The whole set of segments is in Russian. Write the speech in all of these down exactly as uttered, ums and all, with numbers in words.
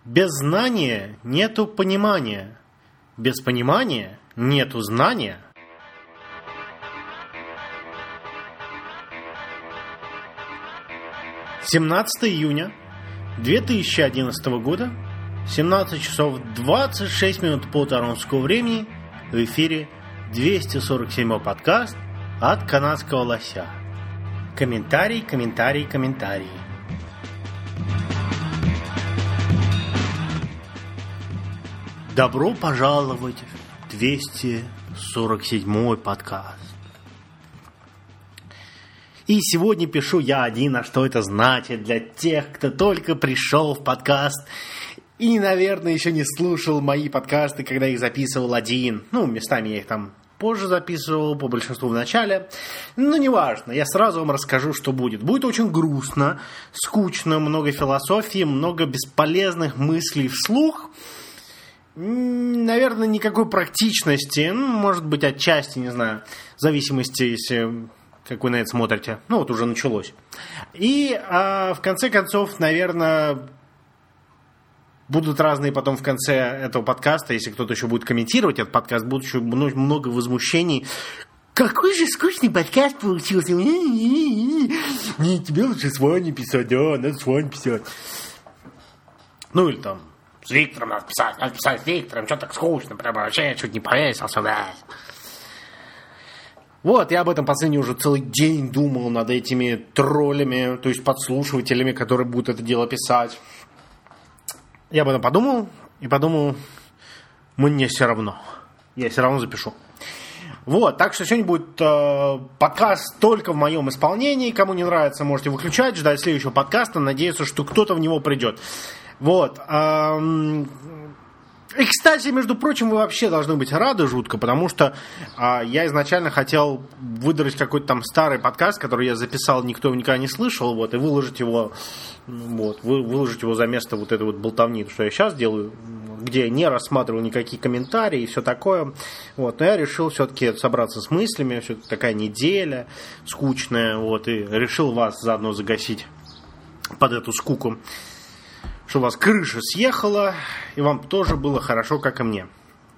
Без знания нету понимания. Без понимания нету знания. семнадцатого июня две тысячи одиннадцатого года, семнадцать часов двадцать шесть минут по торонскому времени, в эфире двести сорок седьмой подкаст от канадского лося. Комментарий, комментарий, комментарий. Добро пожаловать в двести сорок седьмой подкаст. И сегодня пишу я один, а что это значит для тех, кто только пришел в подкаст и, наверное, еще не слушал мои подкасты, когда их записывал один. Ну, местами я их там позже записывал, по большинству в начале. Но неважно, я сразу вам расскажу, что будет. Будет очень грустно, скучно, много философии, много бесполезных мыслей вслух. Наверное, никакой практичности, ну, может быть, отчасти, не знаю, в зависимости, если как вы на это смотрите. Ну, вот уже началось. И а, в конце концов, наверное, будут разные потом в конце этого подкаста, если кто-то еще будет комментировать этот подкаст, будет еще много возмущений. Какой же скучный подкаст получился. Не, тебе лучше с Ваней писать, да, надо с Ваней писать. Ну, или там с Виктором надо писать, надо писать с Виктором, что так скучно, прям вообще чуть не повесился, да. Вот, я об этом последний уже целый день думал над этими троллями, то есть подслушивателями, которые будут это дело писать. Я об этом подумал и подумал, мне все равно, я все равно запишу. Вот, так что сегодня будет э, подкаст только в моем исполнении, кому не нравится, можете выключать, ждать следующего подкаста, надеяться, что кто-то в него придет. Вот. И, кстати, между прочим, вы вообще должны быть рады жутко, потому что а, я изначально хотел выдрать какой-то там старый подкаст, который я записал, никто его никогда не слышал, вот, и выложить его, вот, вы, выложить его за место вот этой вот болтовни, что я сейчас делаю, где я не рассматривал никакие комментарии и все такое. Вот, но я решил все-таки собраться с мыслями, все-таки такая неделя скучная, вот, и решил вас заодно загасить под эту скуку, что у вас крыша съехала, и вам тоже было хорошо, как и мне.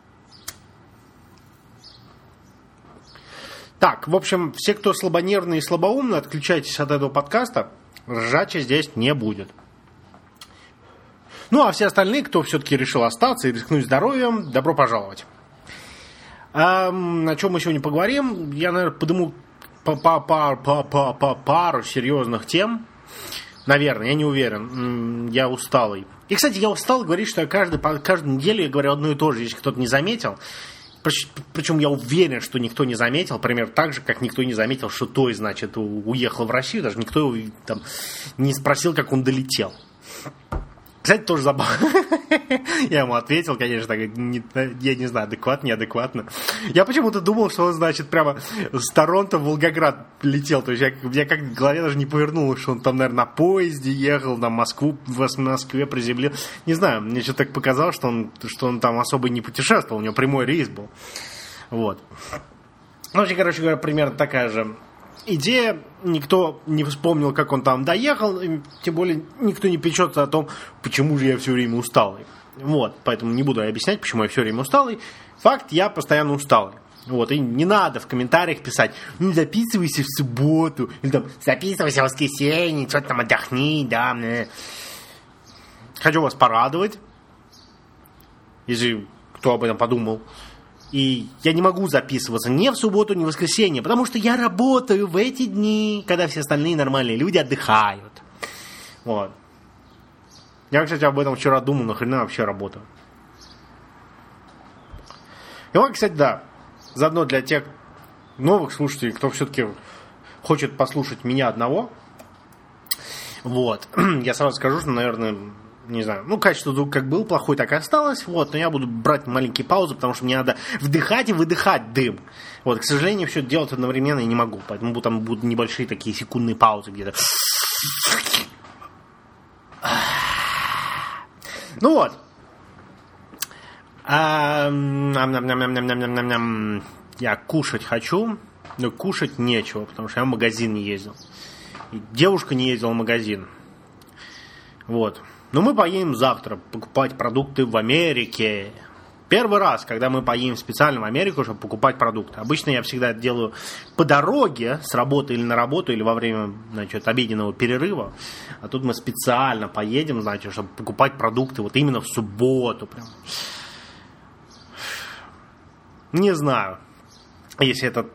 Так, в общем, все, кто слабонервные и слабоумные, отключайтесь от этого подкаста, ржача здесь не будет. Ну, а все остальные, кто все-таки решил остаться и рискнуть здоровьем, добро пожаловать. А, о чем мы сегодня поговорим? Я, наверное, подниму по, по, по, по, по, по пару серьезных тем. Наверное, я не уверен. Я усталый. И, кстати, я устал говорить, что я каждый, каждую неделю я говорю одно и то же, если кто-то не заметил. Причем я уверен, что никто не заметил. Примерно так же, как никто не заметил, что той, значит, уехал в Россию. Даже никто его там не спросил, как он долетел. Кстати, тоже забавно. Я ему ответил, конечно, так, не, я не знаю, адекватно, неадекватно. Я почему-то думал, что он, значит, прямо с Торонто в Волгоград летел. То есть я, я как в голове даже не повернулось, что он там, наверное, на поезде ехал, на Москву, в Москве приземлил. Не знаю, мне что-то так показалось, что он, что он там особо не путешествовал, у него прямой рейс был. Вот. Ну, вообще, короче говоря, примерно такая же идея. Никто не вспомнил, как он там доехал, и тем более никто не печется о том, почему же я все время усталый. Вот, поэтому не буду объяснять, почему я все время усталый. Факт, я постоянно усталый. Вот, и не надо в комментариях писать, ну, записывайся в субботу, или там, записывайся в воскресенье, что-то там отдохни, да. Хочу вас порадовать, если кто об этом подумал. И я не могу записываться ни в субботу, ни в воскресенье, потому что я работаю в эти дни, когда все остальные нормальные люди отдыхают. Вот. Я, кстати, об этом вчера думал, нахрена вообще работаю. И вот, кстати, да, заодно для тех новых слушателей, кто все-таки хочет послушать меня одного, вот, я сразу скажу, что, наверное, не знаю, ну, качество звука как был плохой, так и осталось, вот, но я буду брать маленькие паузы, потому что мне надо вдыхать и выдыхать дым. Вот, к сожалению, все это делать одновременно я не могу, поэтому там будут небольшие такие секундные паузы где-то. Ну вот. А, я кушать хочу, но кушать нечего, потому что я в магазин не ездил. И девушка не ездила в магазин. Вот. Но мы поедем завтра покупать продукты в Америке. Первый раз, когда мы поедем специально в Америку, чтобы покупать продукты. Обычно я всегда это делаю по дороге с работы или на работу, или во время, значит, обеденного перерыва. А тут мы специально поедем, значит, чтобы покупать продукты вот именно в субботу. Прям. Не знаю, если это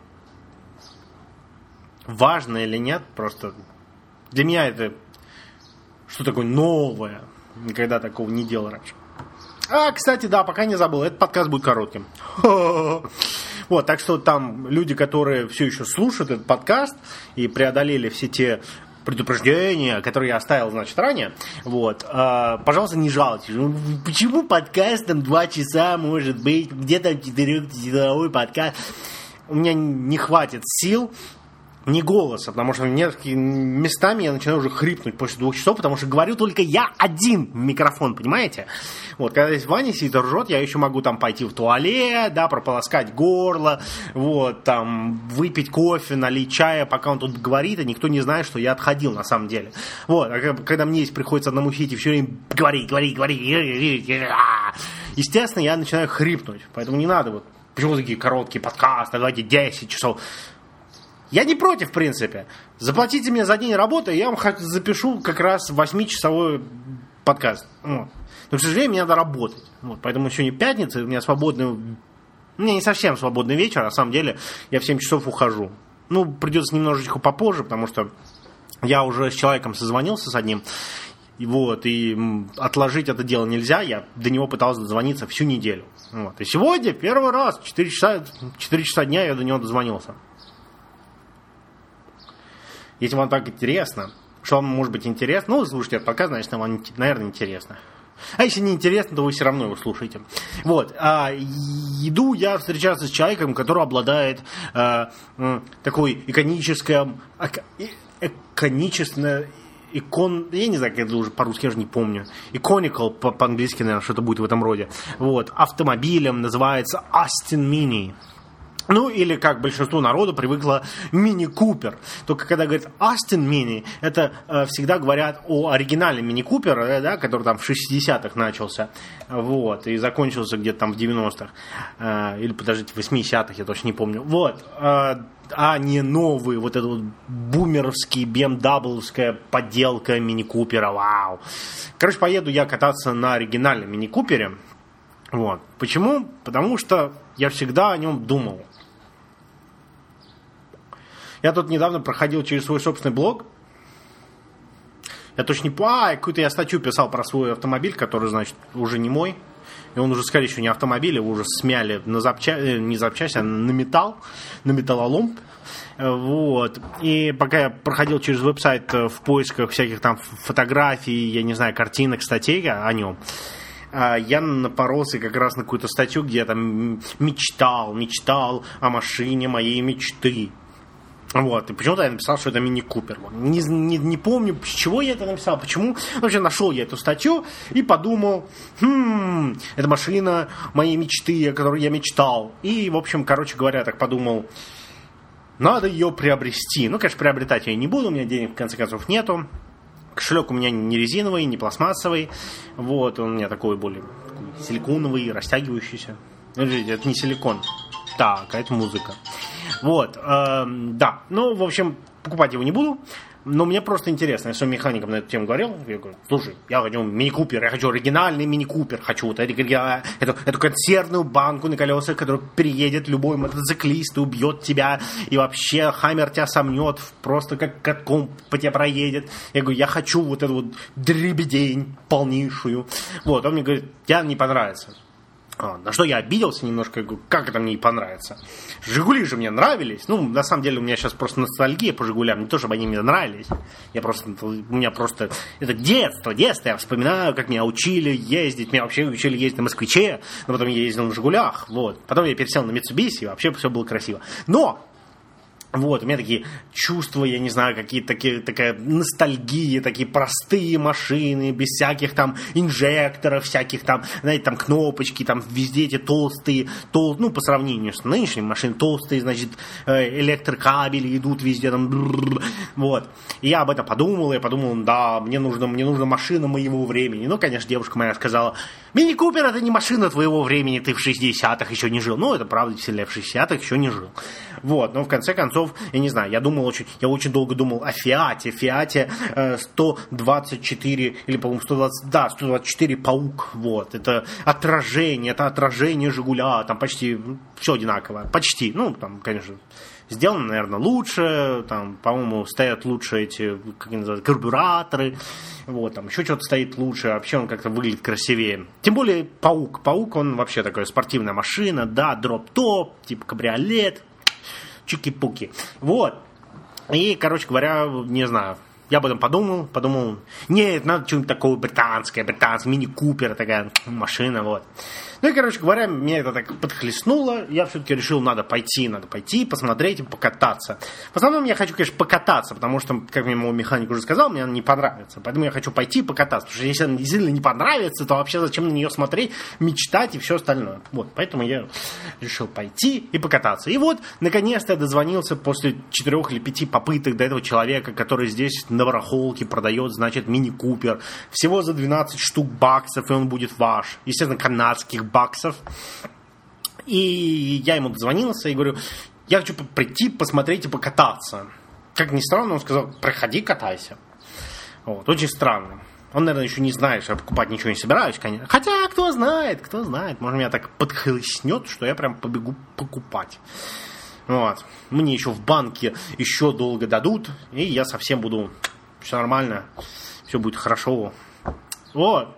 важно или нет. Просто для меня это что такое новое. Никогда такого не делал раньше. А, кстати, да, пока не забыл, этот подкаст будет коротким. Вот, так что там люди, которые все еще слушают этот подкаст и преодолели все те предупреждения, которые я оставил, значит, ранее, вот, э, пожалуйста, не жалуйтесь. Почему подкаст там два часа может быть, где там четырехчасовой подкаст? У меня не хватит сил, не голоса, потому что местами я начинаю уже хрипнуть после двух часов, потому что говорю только я один в микрофон, понимаете? Вот, когда здесь Ваня сидит и ржет, я еще могу там пойти в туалет, да, прополоскать горло, вот, там, выпить кофе, налить чая, пока он тут говорит, и никто не знает, что я отходил на самом деле. Вот, а когда мне здесь приходится одному сидеть и все время говорить, говорить, говорить, естественно, я начинаю хрипнуть, поэтому не надо вот, почему такие короткие подкасты, давайте десять часов. Я не против, в принципе. Заплатите мне за день работы, я вам запишу как раз восьмичасовой подкаст. Вот. Но, к сожалению, мне надо работать. Вот. Поэтому сегодня пятница, у меня свободный... У меня не совсем свободный вечер, на самом деле я в семь часов ухожу. Ну, придется немножечко попозже, потому что я уже с человеком созвонился с одним. И, вот, и отложить это дело нельзя. Я до него пытался дозвониться всю неделю. Вот. И сегодня первый раз, четыре часа, четыре часа дня я до него дозвонился. Если вам так интересно, что вам может быть интересно, ну, вы слушаете этот подкаст, значит, вам, наверное, интересно. А если не интересно, то вы все равно его слушаете. Вот. А, иду я встречаться с человеком, который обладает а, такой иконической... Иконической... Икон... Я не знаю, как это уже по-русски, я же не помню. Iconical, по-английски, наверное, что-то будет в этом роде. Вот. Автомобилем называется Austin Mini. Ну, или, как большинство народу привыкло, мини-купер. Только когда говорят Austin Mini, это э, всегда говорят о оригинальном мини-купер, э, да, который там в шестидесятых начался, вот, и закончился где-то там в девяностых. Э, или, подождите, в восьмидесятых, я точно не помню. Вот. Э, а не новый, вот этот вот бумеровский, би эм дабл-евская подделка мини-купера. Вау. Короче, поеду я кататься на оригинальном мини-купере. Вот. Почему? Потому что я всегда о нем думал. Я тут недавно проходил через свой собственный блог. Я точно не помню. А, какую-то я статью писал про свой автомобиль, который, значит, уже не мой. И он уже, скорее всего, не автомобиль, его уже смяли на запчасти, не запчасти, а на металл, на металлолом. Вот. И пока я проходил через веб-сайт в поисках всяких там фотографий, я не знаю, картинок, статей о нем, я напоролся как раз на какую-то статью, где я там мечтал, мечтал о машине моей мечты. Вот, и почему-то я написал, что это мини-купер. Не, не, не помню, с чего я это написал, почему. Вообще нашел я эту статью и подумал, хм, это машина моей мечты, о которой я мечтал. И, в общем, короче говоря, так подумал, надо ее приобрести. Ну, конечно, приобретать я не буду, у меня денег, в конце концов, нету. Кошелек у меня не резиновый, не пластмассовый. Вот, он у меня такой более такой силиконовый, растягивающийся. Ну, это не силикон. Так, а это музыка. Вот, э, да. Ну, в общем, покупать его не буду. Но мне просто интересно. Я своим механиком на эту тему говорил. Я говорю, слушай, я хочу мини-купер, я хочу оригинальный мини-купер. Хочу вот эту, эту, эту консервную банку на колесах, которая переедет любой мотоциклист и убьет тебя. И вообще Хаммер тебя сомнет, просто как катком по тебе проедет. Я говорю, я хочу вот эту вот дребедень полнейшую. Вот, он мне говорит, тебе не понравится. А, на что я обиделся немножко, говорю, как это мне не понравится. Жигули же мне нравились. Ну, на самом деле, у меня сейчас просто ностальгия по Жигулям. Не то, чтобы они мне нравились. Я просто, у меня просто... Это детство, детство. Я вспоминаю, как меня учили ездить. Меня вообще учили ездить на Москвиче. Но потом я ездил на Жигулях. Вот. Потом я пересел на Митсубиси. И вообще все было красиво. Но Вот, у меня такие чувства, я не знаю, какие-то такие, такая ностальгия, такие простые машины, без всяких там инжекторов, всяких там, знаете, там кнопочки, там везде эти толстые, тол, ну, по сравнению с нынешними машинами, толстые, значит, электрокабели идут везде, там, вот. И я об этом подумал, я подумал, да, мне нужно, мне нужна машина моего времени. Ну, конечно, девушка моя сказала, Мини Купер это не машина твоего времени, ты в шестидесятых еще не жил. Ну, это правда, действительно, я в шестидесятых еще не жил. Вот, но в конце концов, я не знаю, я думал очень, я очень долго думал о Фиате, Фиате э, сто двадцать четыре, или, по-моему, сто двадцать, да, сто двадцать четыре Паук, вот, это отражение, это отражение Жигуля, там почти все одинаково, почти, ну, там, конечно, сделано, наверное, лучше, там, по-моему, стоят лучше эти, как они называют, карбюраторы, вот, там, еще что-то стоит лучше, вообще он как-то выглядит красивее. Тем более Паук, Паук, он вообще такая спортивная машина, да, дроп-топ, типа кабриолет, чики-пуки. Вот. И, короче говоря, не знаю, я об этом подумал, подумал, нет, надо что-нибудь такое британское, британское, мини-купер, такая машина, вот. Ну и, короче говоря, меня это так подхлестнуло, я все-таки решил, надо пойти, надо пойти, посмотреть и покататься. В основном я хочу, конечно, покататься, потому что, как мне мой механик уже сказал, мне она не понравится, поэтому я хочу пойти покататься, потому что если она действительно не понравится, то вообще зачем на нее смотреть, мечтать и все остальное. Вот, поэтому я решил пойти и покататься. И вот, наконец-то я дозвонился после четырех или пяти попыток до этого человека, который здесь на барахолке продает, значит, мини-купер, всего за двенадцать штук баксов, и он будет ваш, естественно, канадских баксов. И я ему дозвонился и говорю, я хочу прийти, посмотреть и покататься. Как ни странно, он сказал, проходи, катайся. Вот, очень странно. Он, наверное, еще не знает, что я покупать ничего не собираюсь, конечно. Хотя, кто знает, кто знает. Может, меня так подхлестнет, что я прям побегу покупать. Вот. Мне еще в банке еще долго дадут, и я совсем буду... Все нормально, все будет хорошо. Вот.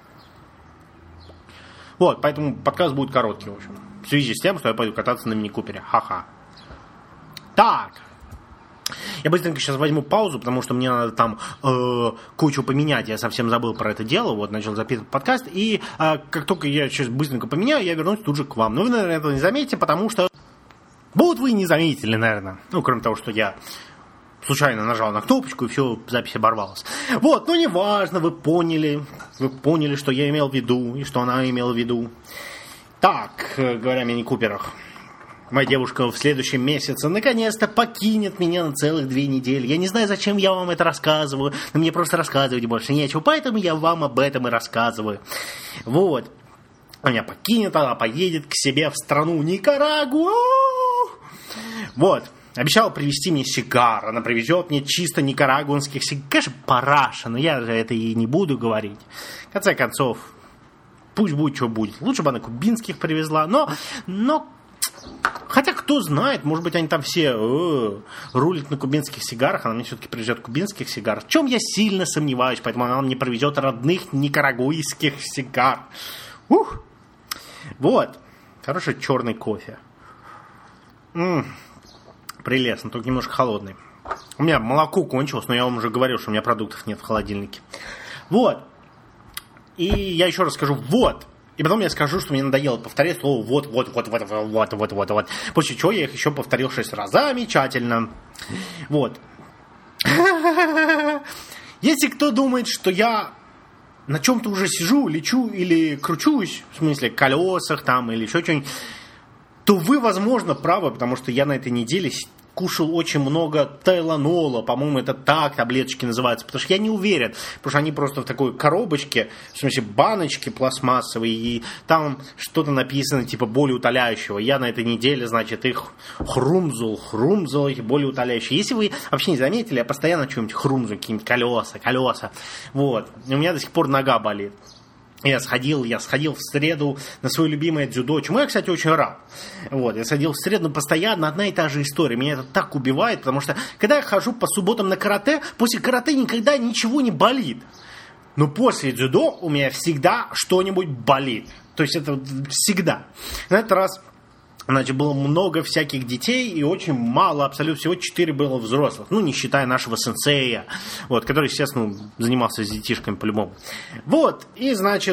Вот, поэтому подкаст будет короткий, в общем. В связи с тем, что я пойду кататься на мини-купере. Ха-ха. Так. Я быстренько сейчас возьму паузу, потому что мне надо там э, кое-что поменять. Я совсем забыл про это дело. Вот, начал записывать подкаст. И э, как только я сейчас быстренько поменяю, я вернусь тут же к вам. Но вы, наверное, этого не заметите, потому что... Вот вы не заметили, наверное. Ну, кроме того, что я... случайно нажал на кнопочку, и все, запись оборвалась. Вот, ну неважно, вы поняли. Вы поняли, что я имел в виду, и что она имела в виду. Так, говоря о мини-куперах. Моя девушка в следующем месяце наконец-то покинет меня на целых две недели. Я не знаю, зачем я вам это рассказываю, но мне просто рассказывать больше нечего, поэтому я вам об этом и рассказываю. Вот. Она меня покинет, она поедет к себе в страну Никарагуа. Вот. Обещала привезти мне сигар. Она привезет мне чисто никарагуанских сигар. Конечно, параша, но я же это и не буду говорить. В конце концов, пусть будет, что будет. Лучше бы она кубинских привезла. Но, но хотя, кто знает, может быть, они там все э, рулят на кубинских сигарах. Она мне все-таки привезет кубинских сигар. В чем я сильно сомневаюсь. Поэтому она мне привезет родных никарагуйских сигар. Ух! Вот. Хороший черный кофе. Ммм. Прелестно, только немножко холодный. У меня молоко кончилось, но я вам уже говорил, что у меня продуктов нет в холодильнике. Вот. И я еще раз скажу «вот». И потом я скажу, что мне надоело повторять слово «вот, вот, вот, вот, вот, вот, вот, вот». После чего я их еще повторил шесть раз. Замечательно. Вот. Если кто думает, что я на чем-то уже сижу, лечу или кручусь, в смысле колесах там или еще что-нибудь, то вы, возможно, правы, потому что я на этой неделе кушал очень много тайланола, по-моему, это так таблеточки называются, потому что я не уверен, потому что они просто в такой коробочке, в смысле баночке пластмассовой, и там что-то написано типа болеутоляющего. Я на этой неделе, значит, их хрумзул, хрумзул, эти болеутоляющие. Если вы вообще не заметили, я постоянно что-нибудь хрумзу, какие-нибудь колеса, колеса, вот. И у меня до сих пор нога болит. Я сходил, я сходил в среду на свое любимое дзюдо, чему я, кстати, очень рад. Вот, я сходил в среду, постоянно одна и та же история. Меня это так убивает, потому что, когда я хожу по субботам на карате, после карате никогда ничего не болит. Но после дзюдо у меня всегда что-нибудь болит. То есть это всегда. На этот раз, значит, было много всяких детей и очень мало, абсолютно всего четыре было взрослых. Ну, не считая нашего сенсея, вот, который, естественно, занимался с детишками по-любому. Вот, и, значит,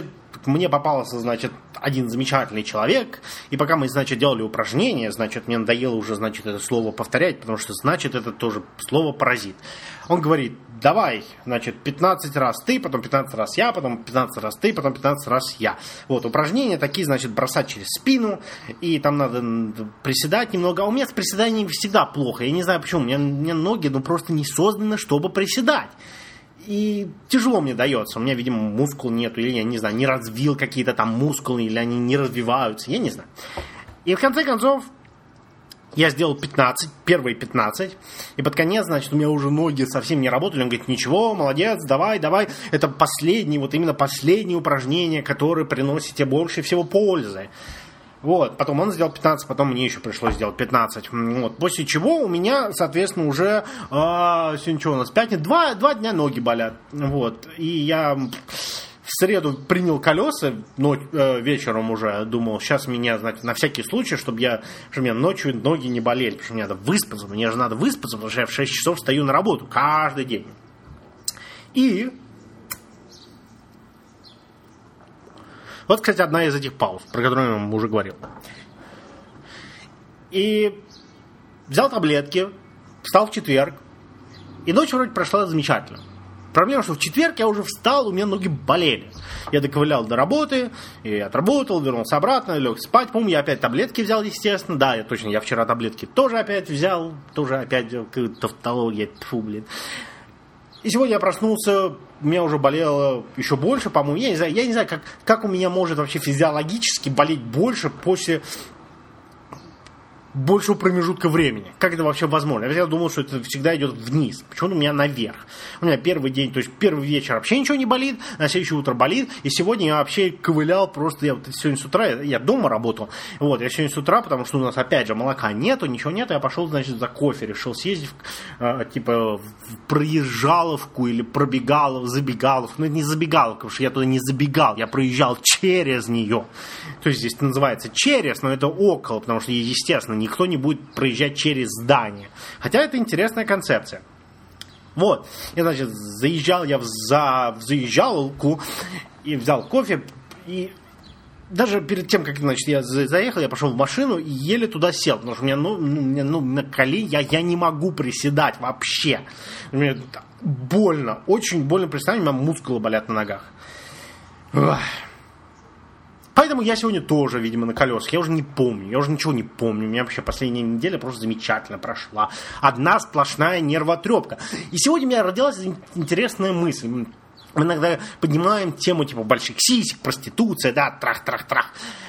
мне попался, значит, один замечательный человек, и пока мы, значит, делали упражнения, значит, мне надоело уже, значит, это слово повторять, потому что, значит, это тоже слово паразит. Он говорит, давай, значит, пятнадцать раз ты, потом пятнадцать раз я, потом пятнадцать раз ты, потом пятнадцать раз я. Вот, упражнения такие, значит, бросать через спину, и там надо приседать немного. А у меня с приседанием всегда плохо, я не знаю почему, у меня, у меня ноги, ну, просто не созданы, чтобы приседать. И тяжело мне дается. У меня, видимо, мускул нету, или я не знаю, не развил какие-то там мускулы, или они не развиваются, я не знаю. И в конце концов я сделал пятнадцать, первые пятнадцать, и под конец, значит, у меня уже ноги совсем не работали. Он говорит, ничего, молодец, давай, давай. Это последние, вот именно последние упражнения, которые приносят тебе больше всего пользы. Вот, потом он сделал пятнадцать, потом мне еще пришлось сделать пятнадцать. Вот, после чего у меня, соответственно, уже а, сегодня что у нас, пятница, два, два дня ноги болят. Вот, и я в среду принял колеса, но э, вечером уже думал, сейчас меня, значит, на всякий случай, чтобы я, чтобы у меня ночью ноги не болели, потому что мне надо выспаться, мне же надо выспаться, потому что я в шесть часов встаю на работу каждый день. И вот, кстати, одна из этих пауз, про которую я вам уже говорил. И взял таблетки, встал в четверг, и ночь вроде прошла замечательно. Проблема, что в четверг я уже встал, у меня ноги болели. Я доковылял до работы, и отработал, вернулся обратно, лег спать. По-моему, я опять таблетки взял, естественно. Да, я точно, я вчера таблетки тоже опять взял, тоже опять тавтология, тьфу, блин. И сегодня я проснулся, у меня уже болело еще больше, по-моему. Я не знаю, я не знаю как, как у меня может вообще физиологически болеть больше после большего промежутка времени. Как это вообще возможно? Я всегда думал, что это всегда идет вниз. Почему-то у меня наверх. У меня первый день, то есть первый вечер вообще ничего не болит, на следующее утро болит. И сегодня я вообще ковылял просто. Я вот сегодня с утра, я дома работал. Вот, я сегодня с утра, потому что у нас опять же молока нету, ничего нету. Я пошел, значит, за кофе. Решил съездить в, типа в проезжаловку или пробегалов, забегаловку. Ну, это не забегаловка, потому что я туда не забегал. Я проезжал через нее. То есть здесь это называется через, но это около, потому что, естественно, никто не будет проезжать через здание. Хотя это интересная концепция. Вот. Я, значит, заезжал я в, за, в заезжалку и взял кофе. И даже перед тем, как, значит, я заехал, я пошел в машину и еле туда сел. Потому что у меня, ну, у меня, ну на колени я, я не могу приседать вообще. Мне больно. Очень больно приседать. У меня мускулы болят на ногах. Ах. Поэтому я сегодня тоже, видимо, на колесах. Я уже не помню, я уже ничего не помню. У меня вообще последняя неделя просто замечательно прошла. Одна сплошная нервотрепка. И сегодня у меня родилась интересная мысль. Мы иногда поднимаем тему типа больших сисек, проституция, да, трах-трах-трах.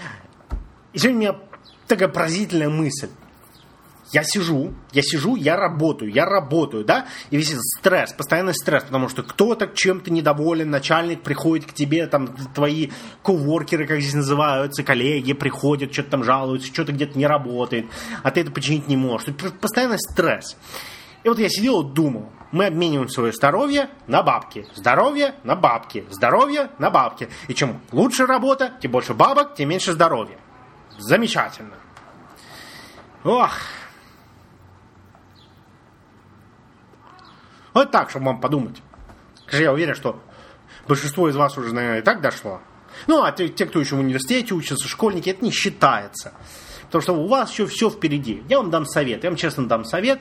И сегодня у меня такая поразительная мысль. Я сижу, я сижу, я работаю, я работаю, да, и весь этот стресс, постоянный стресс, потому что кто-то чем-то недоволен, начальник приходит к тебе, там, твои коворкеры, как здесь называются, коллеги приходят, что-то там жалуются, что-то где-то не работает, а ты это починить не можешь. Это постоянный стресс. И вот я сидел и думал, мы обмениваем свое здоровье на бабки, здоровье на бабки, здоровье на бабки. И чем лучше работа, тем больше бабок, тем меньше здоровья. Замечательно. Ох. Вот так, чтобы вам подумать. Я уверен, что большинство из вас уже, наверное, и так дошло. Ну, а те, те, кто еще в университете учатся, школьники, это не считается. Потому что у вас еще все впереди. Я вам дам совет, я вам честно дам совет.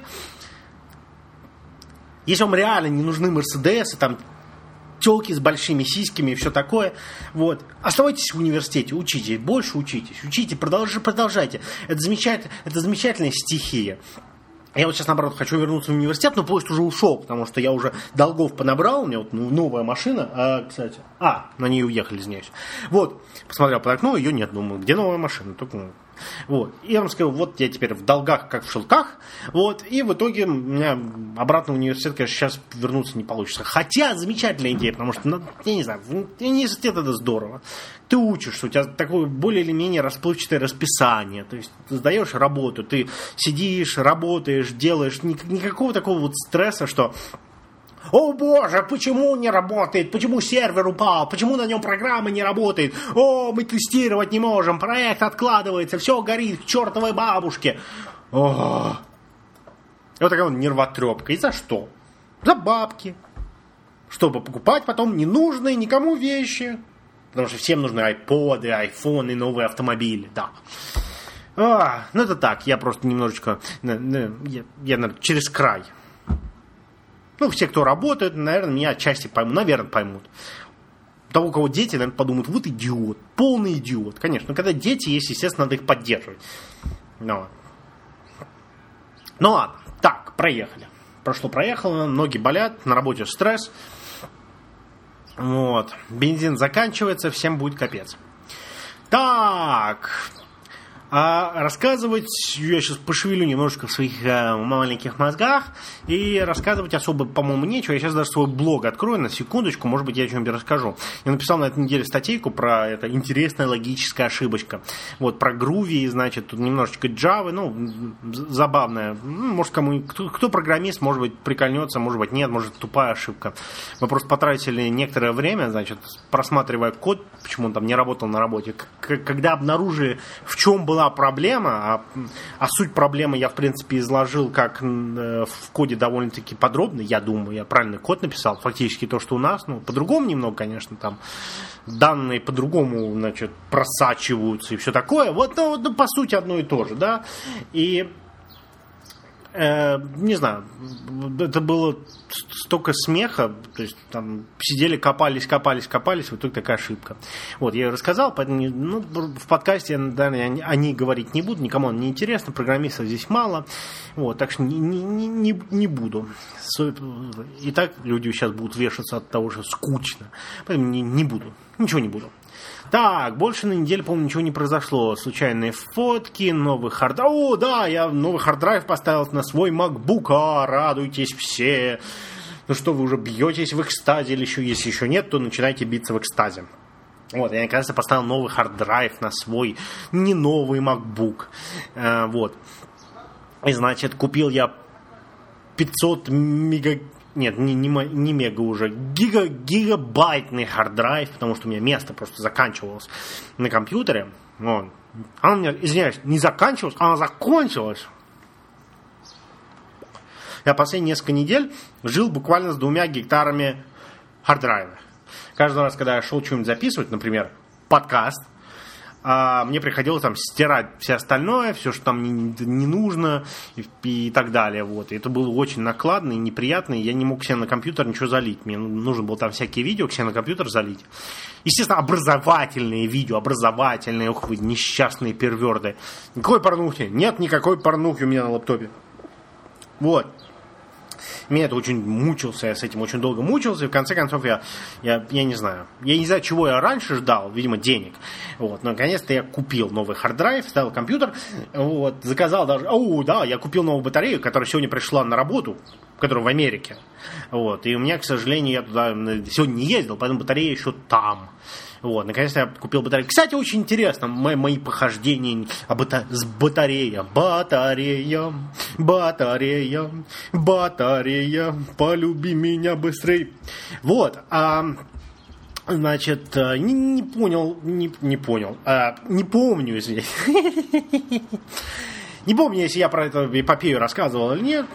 Если вам реально не нужны мерседесы, там, телки с большими сиськами и все такое, вот, оставайтесь в университете, учитесь, больше учитесь, учите, продолжайте, продолжайте. Это замечательная, это замечательная стихия. Я вот сейчас, наоборот, хочу вернуться в университет, но поезд уже ушел, потому что я уже долгов понабрал, у меня вот новая машина, а, кстати, а, на ней уехали, извиняюсь. Вот, посмотрел под окно, ее нет, думаю, где новая машина, только, ну, вот. И я вам сказал, вот я теперь в долгах, как в шелках, вот, и в итоге у меня обратно в университет, конечно, сейчас вернуться не получится. Хотя, замечательная идея, потому что, ну, я не знаю, университет это здорово. Ты учишься, у тебя такое более или менее расплывчатое расписание, то есть ты сдаешь работу, ты сидишь, работаешь, делаешь, никакого такого вот стресса, что «О боже, почему не работает? Почему сервер упал? Почему на нем программа не работает? О, мы тестировать не можем, проект откладывается, все горит к чертовой бабушке». О! И вот такая вот нервотрепка. И за что? За бабки. Чтобы покупать потом ненужные никому вещи. Потому что всем нужны айподы, айфоны, новые автомобили, да. А, ну это так, я просто немножечко, я, я наверное, через край. Ну, все, кто работает, наверное, меня отчасти поймут, наверное, поймут. Того, у кого дети, наверное, подумают, вот идиот, полный идиот. Конечно, но когда дети есть, естественно, надо их поддерживать. Ну, ну ладно, так, проехали. Прошло, проехало, ноги болят, на работе стресс. Вот, бензин заканчивается, всем будет капец. Так, а рассказывать, я сейчас пошевелю немножечко в своих э, маленьких мозгах, и рассказывать особо, по-моему, нечего. Я сейчас даже свой блог открою на секундочку, может быть, я о чем-нибудь расскажу. Я написал на этой неделе статейку про это интересная логическая ошибочка. Вот, про Groovy, значит, тут немножечко Java, ну, забавная. Ну, может, кому кто, кто программист, может быть, прикольнется, может быть, нет, может, тупая ошибка. Мы просто потратили некоторое время, значит, просматривая код, почему он там не работал на работе, когда обнаружили, в чем была проблема, а, а суть проблемы я, в принципе, изложил как э, в коде довольно-таки подробно, я думаю, я правильный код написал, фактически то, что у нас, ну, по-другому немного, конечно, там данные по-другому, значит, просачиваются и все такое, вот, ну, ну по сути, одно и то же, да, и э, не знаю, это было столько смеха, то есть там сидели, копались, копались, копались, вот только такая ошибка. Вот, я ее рассказал, поэтому ну, в подкасте, наверное, о ней говорить не буду, никому не интересно, программистов здесь мало, вот, так что не, не, не, не буду. И так люди сейчас будут вешаться от того, что скучно, поэтому не, не буду, ничего не буду. Так, больше на неделю, по-моему, ничего не произошло. Случайные фотки, новый хард... О, да, я новый харддрайв поставил на свой MacBook. А, радуйтесь все. Ну что, вы уже бьетесь в экстазе или еще, если еще нет, то начинайте биться в экстазе. Вот, я наконец-то поставил новый харддрайв на свой не новый MacBook. А, вот. И, значит, купил я пятьсот мега... Нет, не, не, не мега уже, гига, гигабайтный харддрайв, потому что у меня место просто заканчивалось на компьютере. Вот. Она у меня, извиняюсь, не заканчивалась, она закончилась. Я последние несколько недель жил буквально с двумя гектарами харддрайва. Каждый раз, когда я шел что-нибудь записывать, например, подкаст, а мне приходилось там стирать все остальное, все, что там не, не нужно и, и так далее. Вот. И это было очень накладно и неприятно, и я не мог себе на компьютер ничего залить. Мне нужно было там всякие видео к себе на компьютер залить. Естественно, образовательные видео, образовательные, ух вы, несчастные перверды. Никакой порнухи, нет никакой порнухи у меня на лаптопе. Вот. Меня это очень мучился, я с этим очень долго мучился, и в конце концов я, я, я не знаю, я не знаю, чего я раньше ждал, видимо, денег. Вот, но наконец-то я купил новый харддрайв, ставил компьютер, вот, заказал даже, о, да, я купил новую батарею, которая сегодня пришла на работу, которая в Америке. Вот, и у меня, к сожалению, я туда сегодня не ездил, поэтому батарея еще там. Вот, наконец-то я купил батарею. Кстати, очень интересно, мои, мои похождения бата, с батареей. Батарея, батарея, батарея, полюби меня быстрей. Вот, а, значит, не, не понял, не, не понял, а, не помню, извиняюсь. Не помню, если я про эту эпопею рассказывал или нет.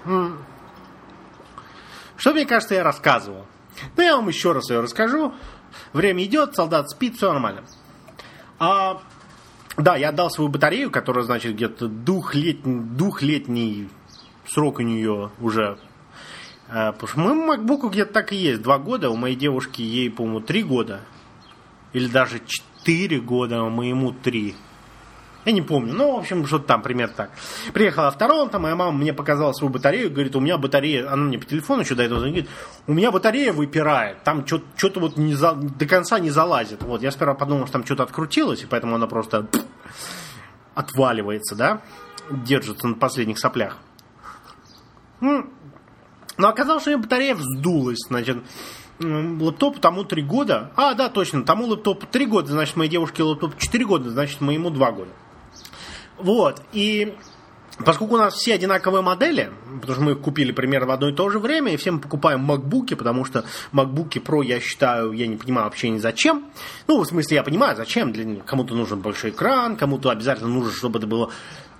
Что, мне кажется, я рассказывал. Но я вам еще раз ее расскажу. Время идет, солдат спит, все нормально. А, да, я отдал свою батарею, которая, значит, где-то двухлетний, двухлетний срок у нее уже. А, потому что моему MacBook где-то так и есть. Два года, у моей девушки ей, по-моему, три года. Или даже четыре года, а моему три. Я не помню, ну, в общем, что-то там, примерно так. Приехала второго, там моя мама мне показала свою батарею, говорит, у меня батарея, она мне по телефону еще до этого говорит, у меня батарея выпирает, там что-то вот не за, до конца не залазит. Вот, я сперва подумал, что там что-то открутилось, и поэтому она просто пфф, отваливается, да, держится на последних соплях. Но оказалось, что у меня батарея вздулась, значит, лэптопу тому три года. А, да, точно, тому лэптопу три года, значит, моей девушке лэптопу четыре года, значит, моему два года. Вот, и поскольку у нас все одинаковые модели, потому что мы их купили примерно в одно и то же время, и все мы покупаем MacBook'и, потому что MacBook'и Pro, я считаю, я не понимаю вообще ни зачем. Ну, в смысле, я понимаю, зачем. Для кому-то нужен большой экран, кому-то обязательно нужно, чтобы это было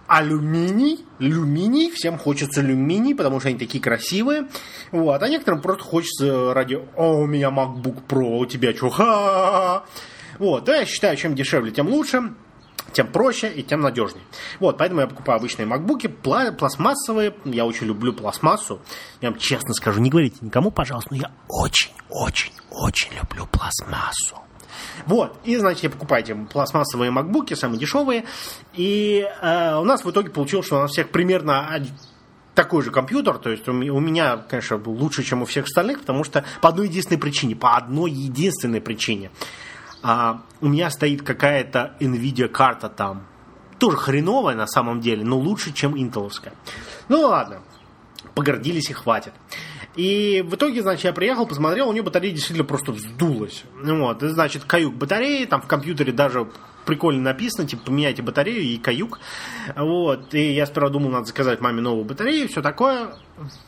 алюминий, алюминий, всем хочется алюминий, потому что они такие красивые, вот, а некоторым просто хочется ради, о, у меня MacBook Pro, у тебя что, ха-ха-ха, вот, да, я считаю, чем дешевле, тем лучше, тем проще и тем надежнее. Вот, поэтому я покупаю обычные макбуки, пла- пластмассовые, я очень люблю пластмассу, я вам честно скажу, не говорите никому, пожалуйста, но я очень-очень-очень люблю пластмассу. Вот, и, значит, я покупаю эти пластмассовые макбуки, самые дешевые, и э, у нас в итоге получилось, что у нас всех примерно такой же компьютер, то есть у меня, конечно, лучше, чем у всех остальных, потому что по одной единственной причине, по одной единственной причине. А, у меня стоит какая-то NVIDIA карта там, тоже хреновая на самом деле, но лучше, чем интеловская. Ну ладно, погордились и хватит. И в итоге, значит, я приехал, посмотрел, у нее батарея действительно просто вздулась. Вот, и, значит, каюк батареи, там в компьютере даже прикольно написано, типа, поменяйте батарею и каюк. Вот, и я сперва думал, надо заказать маме новую батарею, все такое.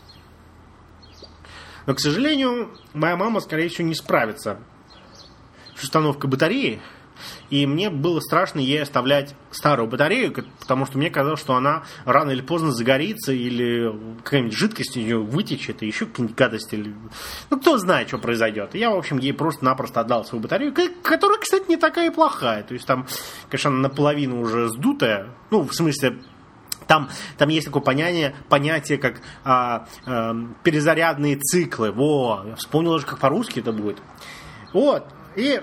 Но, к сожалению, моя мама, скорее всего, не справится с установкой батареи. И мне было страшно ей оставлять старую батарею, потому что мне казалось, что она рано или поздно загорится, или какая-нибудь жидкость из нее вытечет, и еще какие-нибудь гадости. Или... Ну, кто знает, что произойдет. И я, в общем, ей просто-напросто отдал свою батарею, которая, кстати, не такая и плохая. То есть там, конечно, она наполовину уже сдутая. Ну, в смысле... Там, там есть такое понятие, понятие как а, а, перезарядные циклы. Во, я вспомнил уже, как по-русски это будет. Вот, и...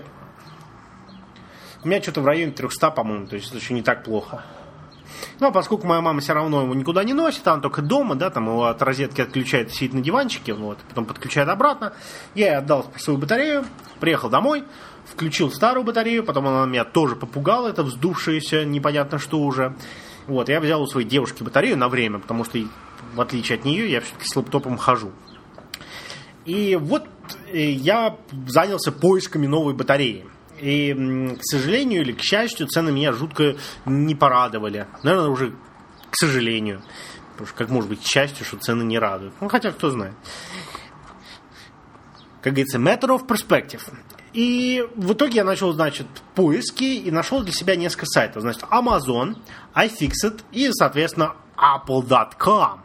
У меня что-то в районе триста, по-моему, то есть это еще не так плохо. Ну, а поскольку моя мама все равно его никуда не носит, она только дома, да, там его от розетки отключает, сидит на диванчике, вот, потом подключает обратно. Я ей отдал свою батарею, приехал домой, включил старую батарею, потом она меня тоже попугала, это вздувшееся, непонятно что уже. Вот, я взял у своей девушки батарею на время, потому что, в отличие от нее, я все-таки с лэптопом хожу. И вот я занялся поисками новой батареи. И, к сожалению или к счастью, цены меня жутко не порадовали. Наверное, уже к сожалению. Потому что как может быть к счастью, что цены не радуют. Ну, хотя кто знает. Как говорится, matter of perspective. И в итоге я начал, значит, поиски и нашел для себя несколько сайтов. Значит, Amazon, iFixit и, соответственно, apple точка ком.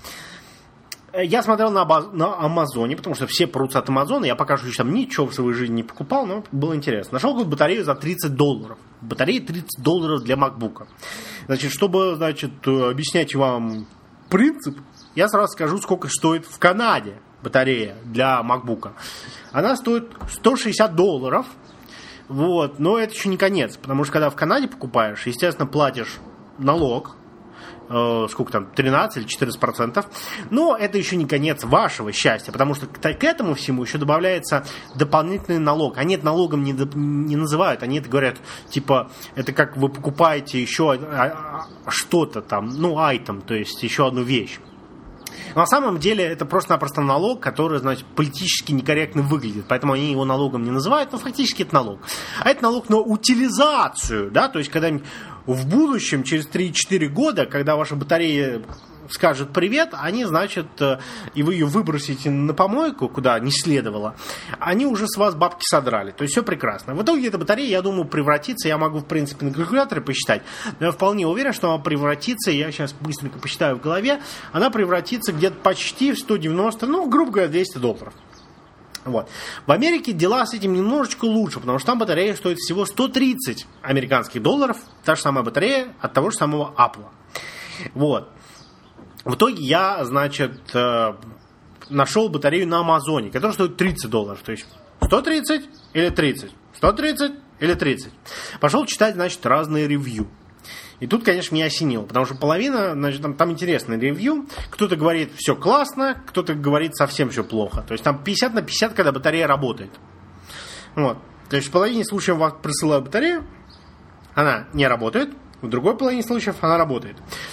Я смотрел на, на Амазоне, потому что все прутся от Амазона. Я пока что еще там ничего в своей жизни не покупал, но было интересно. Нашел какую-то батарею за тридцать долларов. Батарея тридцать долларов для MacBook. Значит, чтобы, значит, объяснять вам принцип, я сразу скажу, сколько стоит в Канаде батарея для MacBook. Она стоит сто шестьдесят долларов. Вот, но это еще не конец, потому что когда в Канаде покупаешь, естественно, платишь налог. Сколько там, тринадцать или четырнадцать процентов. Но это еще не конец вашего счастья, потому что к этому всему еще добавляется дополнительный налог. Они это налогом не, не называют, они это говорят, типа, это как вы покупаете еще что-то там, ну, айтем, то есть еще одну вещь. Но на самом деле это просто-напросто налог, который, значит, политически некорректно выглядит, поэтому они его налогом не называют, но фактически это налог. А это налог на утилизацию, да, то есть когда в будущем, через три-четыре года, когда ваша батарея скажет привет, они, значит, и вы ее выбросите на помойку, куда не следовало, они уже с вас бабки содрали. То есть все прекрасно. В итоге эта батарея, я думаю, превратится, я могу, в принципе, на калькуляторе посчитать, но я вполне уверен, что она превратится, я сейчас быстренько посчитаю в голове, она превратится где-то почти в сто девяносто, ну, грубо говоря, двести долларов. Вот. В Америке дела с этим немножечко лучше, потому что там батарея стоит всего сто тридцать американских долларов, та же самая батарея от того же самого Apple. Вот. В итоге я, значит, нашел батарею на Амазоне, которая стоит тридцать долларов. То есть сто тридцать или тридцать? сто тридцать или тридцать? Пошел читать, значит, разные ревью. И тут, конечно, меня осенило, потому что половина, значит, там, там интересное ревью. Кто-то говорит, все классно, кто-то говорит, совсем все плохо. То есть там пятьдесят на пятьдесят, когда батарея работает. Вот. То есть в половине случаев вам присылают батарею, она не работает. В другой половине случаев она работает.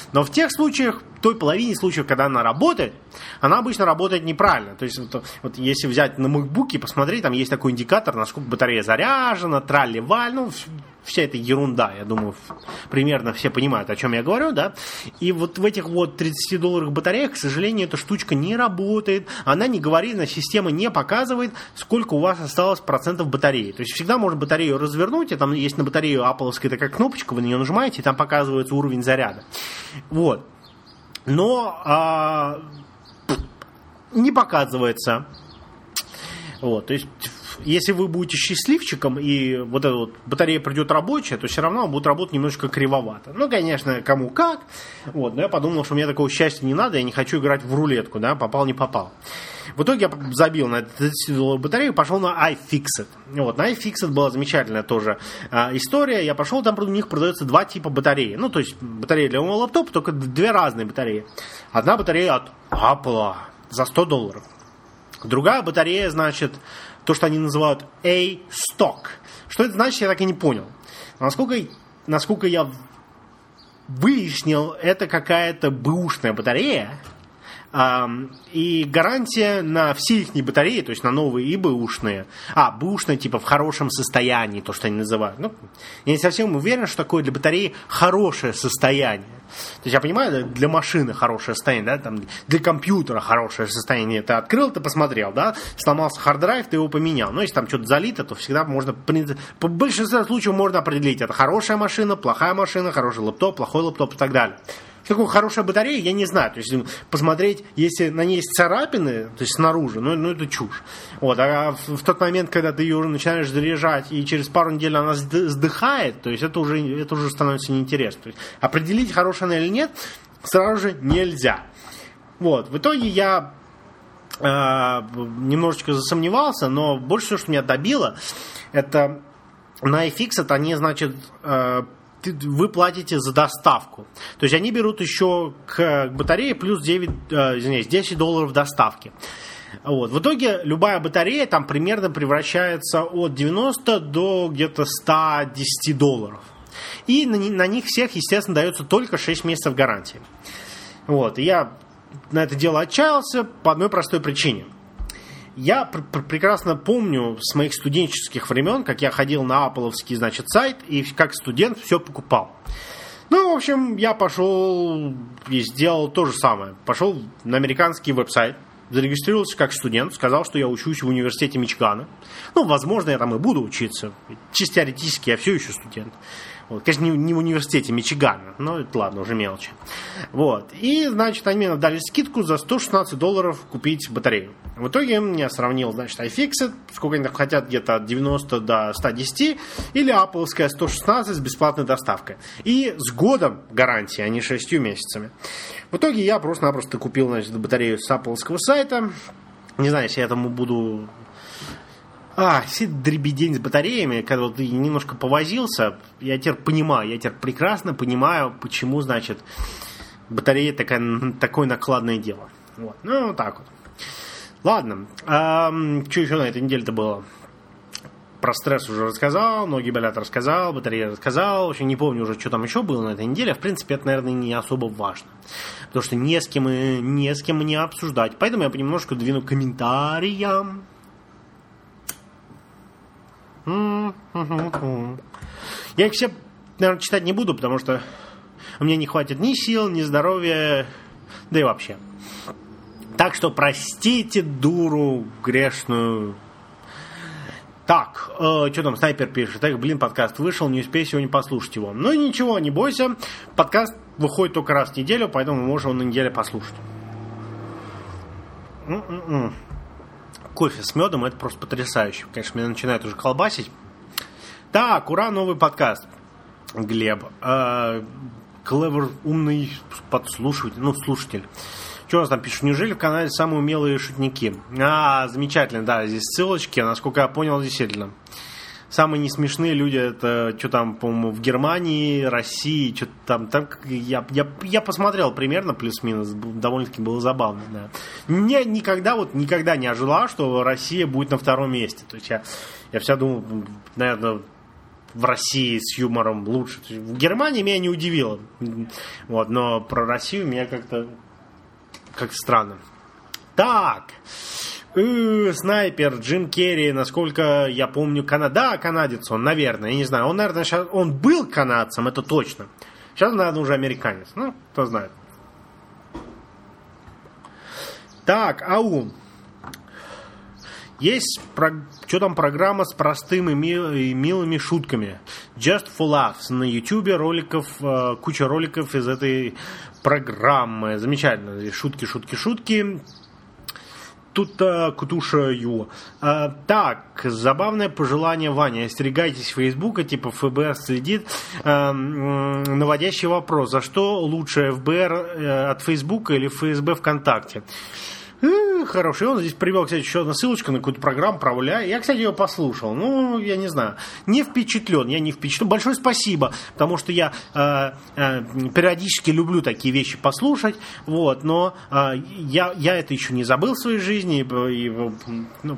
Но в тех случаях, в той половине случаев, когда она работает, она обычно работает неправильно. То есть, вот, вот если взять на макбуке, посмотреть, там есть такой индикатор, насколько батарея заряжена, тралли-валь, ну, вся эта ерунда, я думаю, примерно все понимают, о чем я говорю, да. И вот в этих вот тридцати долларовых батареях, к сожалению, эта штучка не работает, она не говорит, система не показывает, сколько у вас осталось процентов батареи. То есть всегда можно батарею развернуть, и там есть на батарею аппловская такая кнопочка, вы на нее нажимаете, и там показывается уровень заряда. Вот. Но а, не показывается. Вот, то есть, если вы будете счастливчиком, и вот эта вот батарея придет рабочая, то все равно она будет работать немножко кривовато. Ну, конечно, кому как. Вот, но я подумал, что мне такого счастья не надо, я не хочу играть в рулетку, да, попал, не попал. В итоге я забил на тридцатидолларовую батарею и пошел на iFixit. Вот, на iFixit была замечательная тоже а, история. Я пошел, там у них продается два типа батареи. Ну, то есть, батарея для моего лаптопа, только две разные батареи. Одна батарея от Apple за сто долларов. Другая батарея, значит, то, что они называют A-Stock. Что это значит, я так и не понял. Насколько, насколько я выяснил, это какая-то бэушная батарея. Um, и гарантия на все их батареи, то есть на новые и бэушные. А, бэушные типа в хорошем состоянии, то, что они называют. Ну, я не совсем уверен, что такое для батареи хорошее состояние. То есть я понимаю, для машины хорошее состояние, да, там, для компьютера хорошее состояние. Ты открыл, ты посмотрел, да, сломался хард-драйв, ты его поменял. Но если там что-то залито, то всегда можно, по большинству случаев можно определить, это хорошая машина, плохая машина, хороший лэптоп, плохой лэптоп и так далее. Что такое хорошая батарея, я не знаю. То есть посмотреть, если на ней есть царапины, то есть снаружи, ну, ну это чушь. Вот, а в, в тот момент, когда ты ее уже начинаешь заряжать, и через пару недель она сдыхает, то есть это уже, это уже становится неинтересно. То есть определить, хорошая она или нет, сразу же нельзя. Вот, в итоге я э, немножечко засомневался, но больше всего, что меня добило, это на iFixit они, значит, э, вы платите за доставку. То есть они берут еще к батарее плюс девять, э, извиняюсь, десять долларов доставки. Вот. В итоге любая батарея там примерно превращается от девяноста до где-то ста десяти долларов. И на, на них всех, естественно, дается только шесть месяцев гарантии. Вот. И я на это дело отчаялся по одной простой причине. Я пр- прекрасно помню с моих студенческих времен, как я ходил на аппловский, значит, сайт и как студент все покупал. Ну, в общем, я пошел и сделал то же самое. Пошел на американский веб-сайт, зарегистрировался как студент, сказал, что я учусь в университете Мичигана. Ну, возможно, я там и буду учиться. Чисто теоретически я все еще студент. Вот. Конечно, не, не в университете Мичигана, но это ладно, уже мелочи. Вот. И, значит, они мне дали скидку за сто шестнадцать долларов купить батарею. В итоге я сравнил, значит, iFixit, сколько они там хотят, где-то от девяноста до ста десяти, или Apple'ская сто шестнадцать с бесплатной доставкой. И с годом гарантии, а не шестью месяцами. В итоге я просто-напросто купил, значит, батарею с Apple'ского сайта. Не знаю, если я этому буду... А, все дребедень с батареями, когда вот я немножко повозился, я теперь понимаю, я теперь прекрасно понимаю, почему, значит, батарея такая, такое накладное дело. Вот. Ну, вот так вот. Ладно, а, что еще на этой неделе-то было? Про стресс уже рассказал, ноги болят рассказал, батарея рассказал. В общем, не помню уже, что там еще было на этой неделе. В принципе, это, наверное, не особо важно. Потому что не с кем, не с кем мне обсуждать. Поэтому я понемножку двину к комментариям. Я их все, наверное, читать не буду, потому что у меня не хватит ни сил, ни здоровья, да и вообще. Так что простите дуру грешную. Так, э, что там снайпер пишет? Так, блин, подкаст вышел, не успею сегодня послушать его. Ну ничего, не бойся, подкаст выходит только раз в неделю, поэтому можем его на неделе послушать. М-м-м. Кофе с медом, это просто потрясающе. Конечно, меня начинает уже колбасить. Так, ура, новый подкаст. Глеб. Э, Клевер, умный подслушиватель, ну, слушатель. Что у нас там пишут? Неужели в канале самые умелые шутники? А, замечательно, да, здесь ссылочки. Насколько я понял, действительно. Самые несмешные люди, это что там, по-моему, в Германии, России, что-то там. там я, я, я посмотрел примерно, плюс-минус, довольно-таки было забавно. Да. Я никогда, вот, никогда не ожидал, что Россия будет на втором месте. То есть я, я всегда думал, наверное, в России с юмором лучше. В Германии меня не удивило. Вот, но про Россию меня как-то как странно. Так. Э, снайпер Джим Керри, насколько я помню, Кана... да, канадец он, наверное, я не знаю. Он, наверное, сейчас... он был канадцем, это точно. Сейчас, наверное, уже американец. Ну, кто знает. Так, ау. Есть, про... что там, программа с простыми и милыми шутками. Just for Laughs. На YouTube роликов, куча роликов из этой программы. Замечательно. Шутки, шутки, шутки. Тут а, Кутуша Ю. А, так, забавное пожелание Ваня. Остерегайтесь Фейсбука, типа ФБР следит. А, наводящий вопрос. За что лучше ФБР а, от Фейсбука или ФСБ ВКонтакте? Хороший. Он здесь привел, кстати, еще одна ссылочка на какую-то программу про Уля. Я, кстати, ее послушал. Ну, я не знаю. Не впечатлен. Я не впечатлен. Большое спасибо, потому что я э, э, периодически люблю такие вещи послушать. Вот, но э, я, я это еще не забыл в своей жизни. И, и, ну,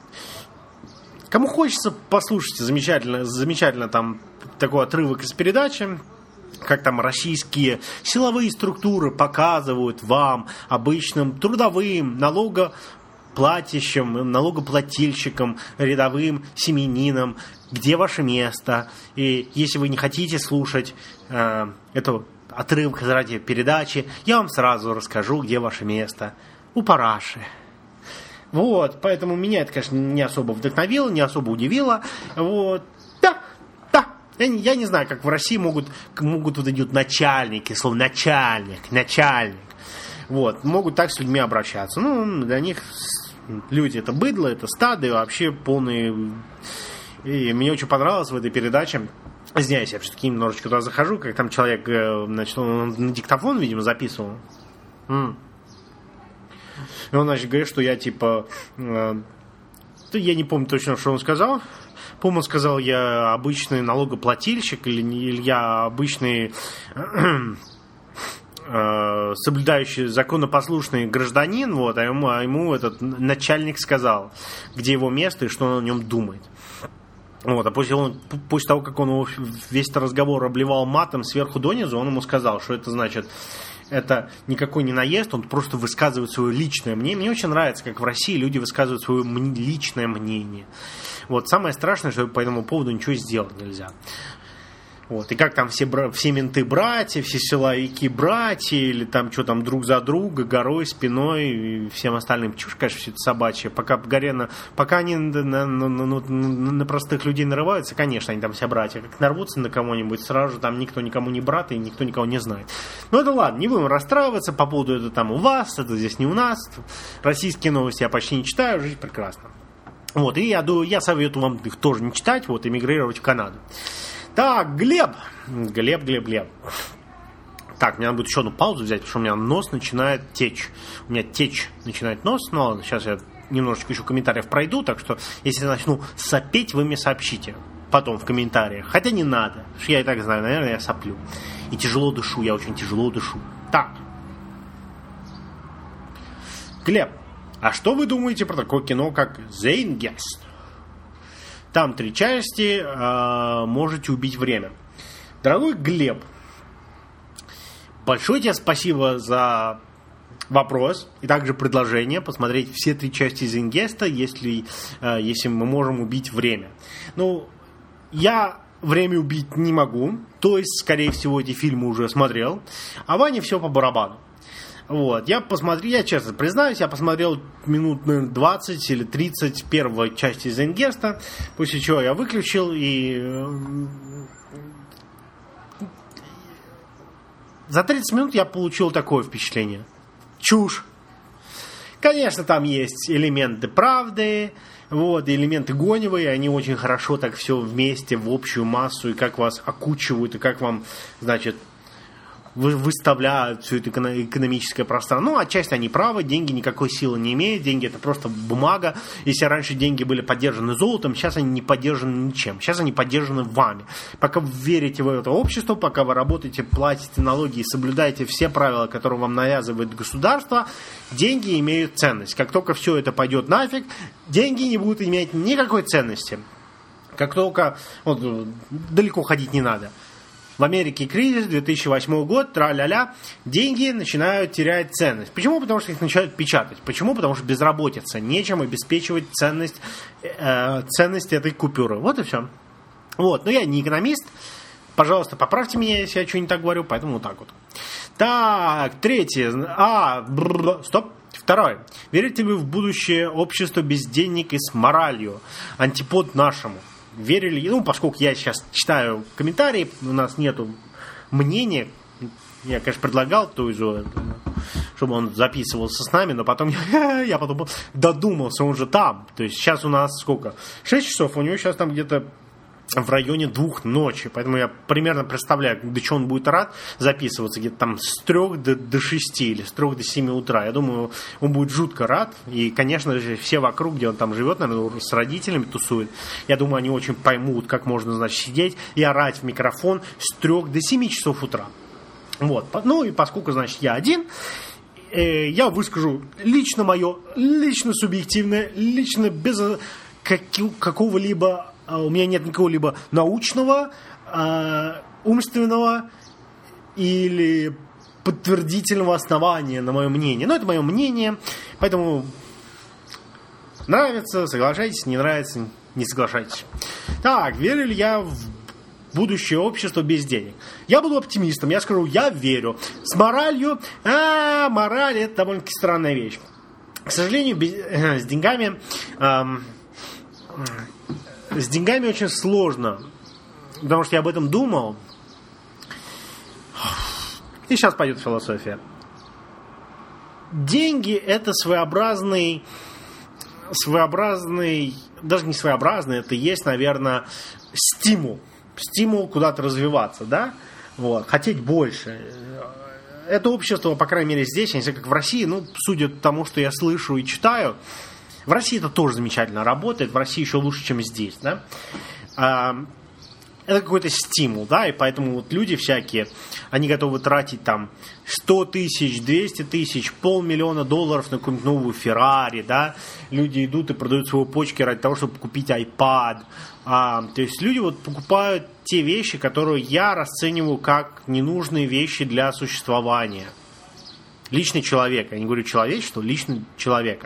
кому хочется, послушайте. Замечательно, замечательно там такой отрывок из передачи. Как там российские силовые структуры показывают вам, обычным трудовым, налогоплатящим, налогоплательщикам, рядовым семьянинам, где ваше место. И если вы не хотите слушать э, эту отрывок из радиопередачи, я вам сразу расскажу, где ваше место. У параши. Вот, поэтому меня это, конечно, не особо вдохновило, не особо удивило. Вот, да. Я не, я не знаю, как в России могут, могут вот эти вот начальники, слово начальник, начальник, вот, могут так с людьми обращаться. Ну, для них люди это быдло, это стадо, и вообще полные... И мне очень понравилось в этой передаче, извиняюсь, я все-таки немножечко туда захожу, как там человек, значит, он на диктофон, видимо, записывал. М-м. И он, значит, говорит, что я, типа... Э, я не помню точно, что он сказал. По-моему, он сказал, я обычный налогоплательщик или, или я обычный э, соблюдающий законопослушный гражданин, вот, а ему, а ему этот начальник сказал, где его место и что он о нем думает. Вот, а после, он, после того, как он его весь этот разговор обливал матом сверху донизу, он ему сказал, что это значит... Это никакой не наезд, он просто высказывает свое личное мнение. Мне очень нравится, как в России люди высказывают свое личное мнение. Вот, самое страшное, что по этому поводу ничего сделать нельзя. Вот, и как там все, все менты братья, все силовики братья, или там что там друг за друга, горой, спиной и всем остальным. Чушь, конечно, все это собачье. Пока, на, пока они на, на, на, на, на простых людей нарываются, конечно, они там все братья. Как нарвутся на кого-нибудь, сразу же там никто никому не брат и никто никого не знает. Ну это ладно, не будем расстраиваться по поводу это там у вас, это здесь не у нас. Российские новости я почти не читаю, жизнь прекрасна. Вот, и я, я советую вам их тоже не читать, вот, эмигрировать в Канаду. Так, Глеб. Глеб, Глеб, Глеб. Так, мне надо будет еще одну паузу взять, потому что у меня нос начинает течь. У меня течь начинает нос, но сейчас я немножечко еще комментариев пройду, так что если я начну сопеть, вы мне сообщите потом в комментариях. Хотя не надо, потому что я и так знаю, наверное, я соплю. И тяжело дышу, я очень тяжело дышу. Так. Глеб, а что вы думаете про такое кино, как «Зейнгест»? Там три части, э, можете убить время. Дорогой Глеб, большое тебе спасибо за вопрос и также предложение посмотреть все три части Зейнгеста, если, э, если мы можем убить время. Ну, я время убить не могу, то есть, скорее всего, эти фильмы уже смотрел, а Ване все по барабану. Вот, я посмотрел, я честно признаюсь, я посмотрел минут, наверное, двадцать или тридцать первой части Зейнгеста, после чего я выключил и за тридцать минут я получил такое впечатление. Чушь. Конечно, там есть элементы правды, вот, элементы гоневые, они очень хорошо так все вместе, в общую массу, и как вас окучивают, и как вам, значит, выставляют все это экономическое пространство. Ну, отчасти они правы, деньги никакой силы не имеют, деньги это просто бумага. Если раньше деньги были поддержаны золотом, сейчас они не поддержаны ничем, сейчас они поддержаны вами. Пока вы верите в это общество, пока вы работаете, платите налоги и соблюдаете все правила, которые вам навязывает государство, деньги имеют ценность. Как только все это пойдет нафиг, деньги не будут иметь никакой ценности. Как только... Вот, далеко ходить не надо. В Америке кризис, две тысячи восьмой год, тра-ля-ля, деньги начинают терять ценность. Почему? Потому что их начинают печатать. Почему? Потому что безработица. Нечем обеспечивать ценность, э, ценность этой купюры. Вот и все. Вот. Но я не экономист. Пожалуйста, поправьте меня, если я что-нибудь так говорю. Поэтому вот так вот. Так, третье. А, бррр, стоп. Второе. Верите ли вы в будущее общество без денег и с моралью? Антипод нашему. Верили, ну, поскольку я сейчас читаю комментарии, у нас нету мнения, я, конечно, предлагал Туйзу, чтобы он записывался с нами, но потом я, я потом додумался, он же там, то есть сейчас у нас сколько? шесть часов, у него сейчас там где-то в районе двух ночи, поэтому я примерно представляю, до чего он будет рад записываться, где-то там с трех до, до шести или с трех до семи утра. Я думаю, он будет жутко рад, и, конечно же, все вокруг, где он там живет, наверное, с родителями тусует, я думаю, они очень поймут, как можно, значит, сидеть и орать в микрофон с трех до семи часов утра. Вот, ну и поскольку, значит, я один, э, я выскажу лично мое, лично субъективное, лично без какого-либо... У меня нет никакого-либо научного, э, умственного или подтвердительного основания на мое мнение. Но это мое мнение, поэтому нравится, соглашайтесь, не нравится, не соглашайтесь. Так, верю ли я в будущее общество без денег? Я буду оптимистом, я скажу, я верю. С моралью, а мораль это довольно-таки странная вещь. К сожалению, без, э, с деньгами... Э, С деньгами очень сложно, потому что я об этом думал. И сейчас пойдет философия. Деньги – это своеобразный, своеобразный, даже не своеобразный, это есть, наверное, стимул. Стимул куда-то развиваться, да? Вот, хотеть больше. Это общество, по крайней мере, здесь, я не знаю, как в России, ну, судя по тому, что я слышу и читаю, в России это тоже замечательно работает, в России еще лучше, чем здесь, да. Это какой-то стимул, да, и поэтому вот люди всякие, они готовы тратить там сто тысяч, двести тысяч, полмиллиона долларов на какую-нибудь новую Феррари, да. Люди идут и продают свои почки ради того, чтобы купить iPad. А, то есть люди вот покупают те вещи, которые я расцениваю как ненужные вещи для существования. Личный человек, я не говорю человечество, личный человека.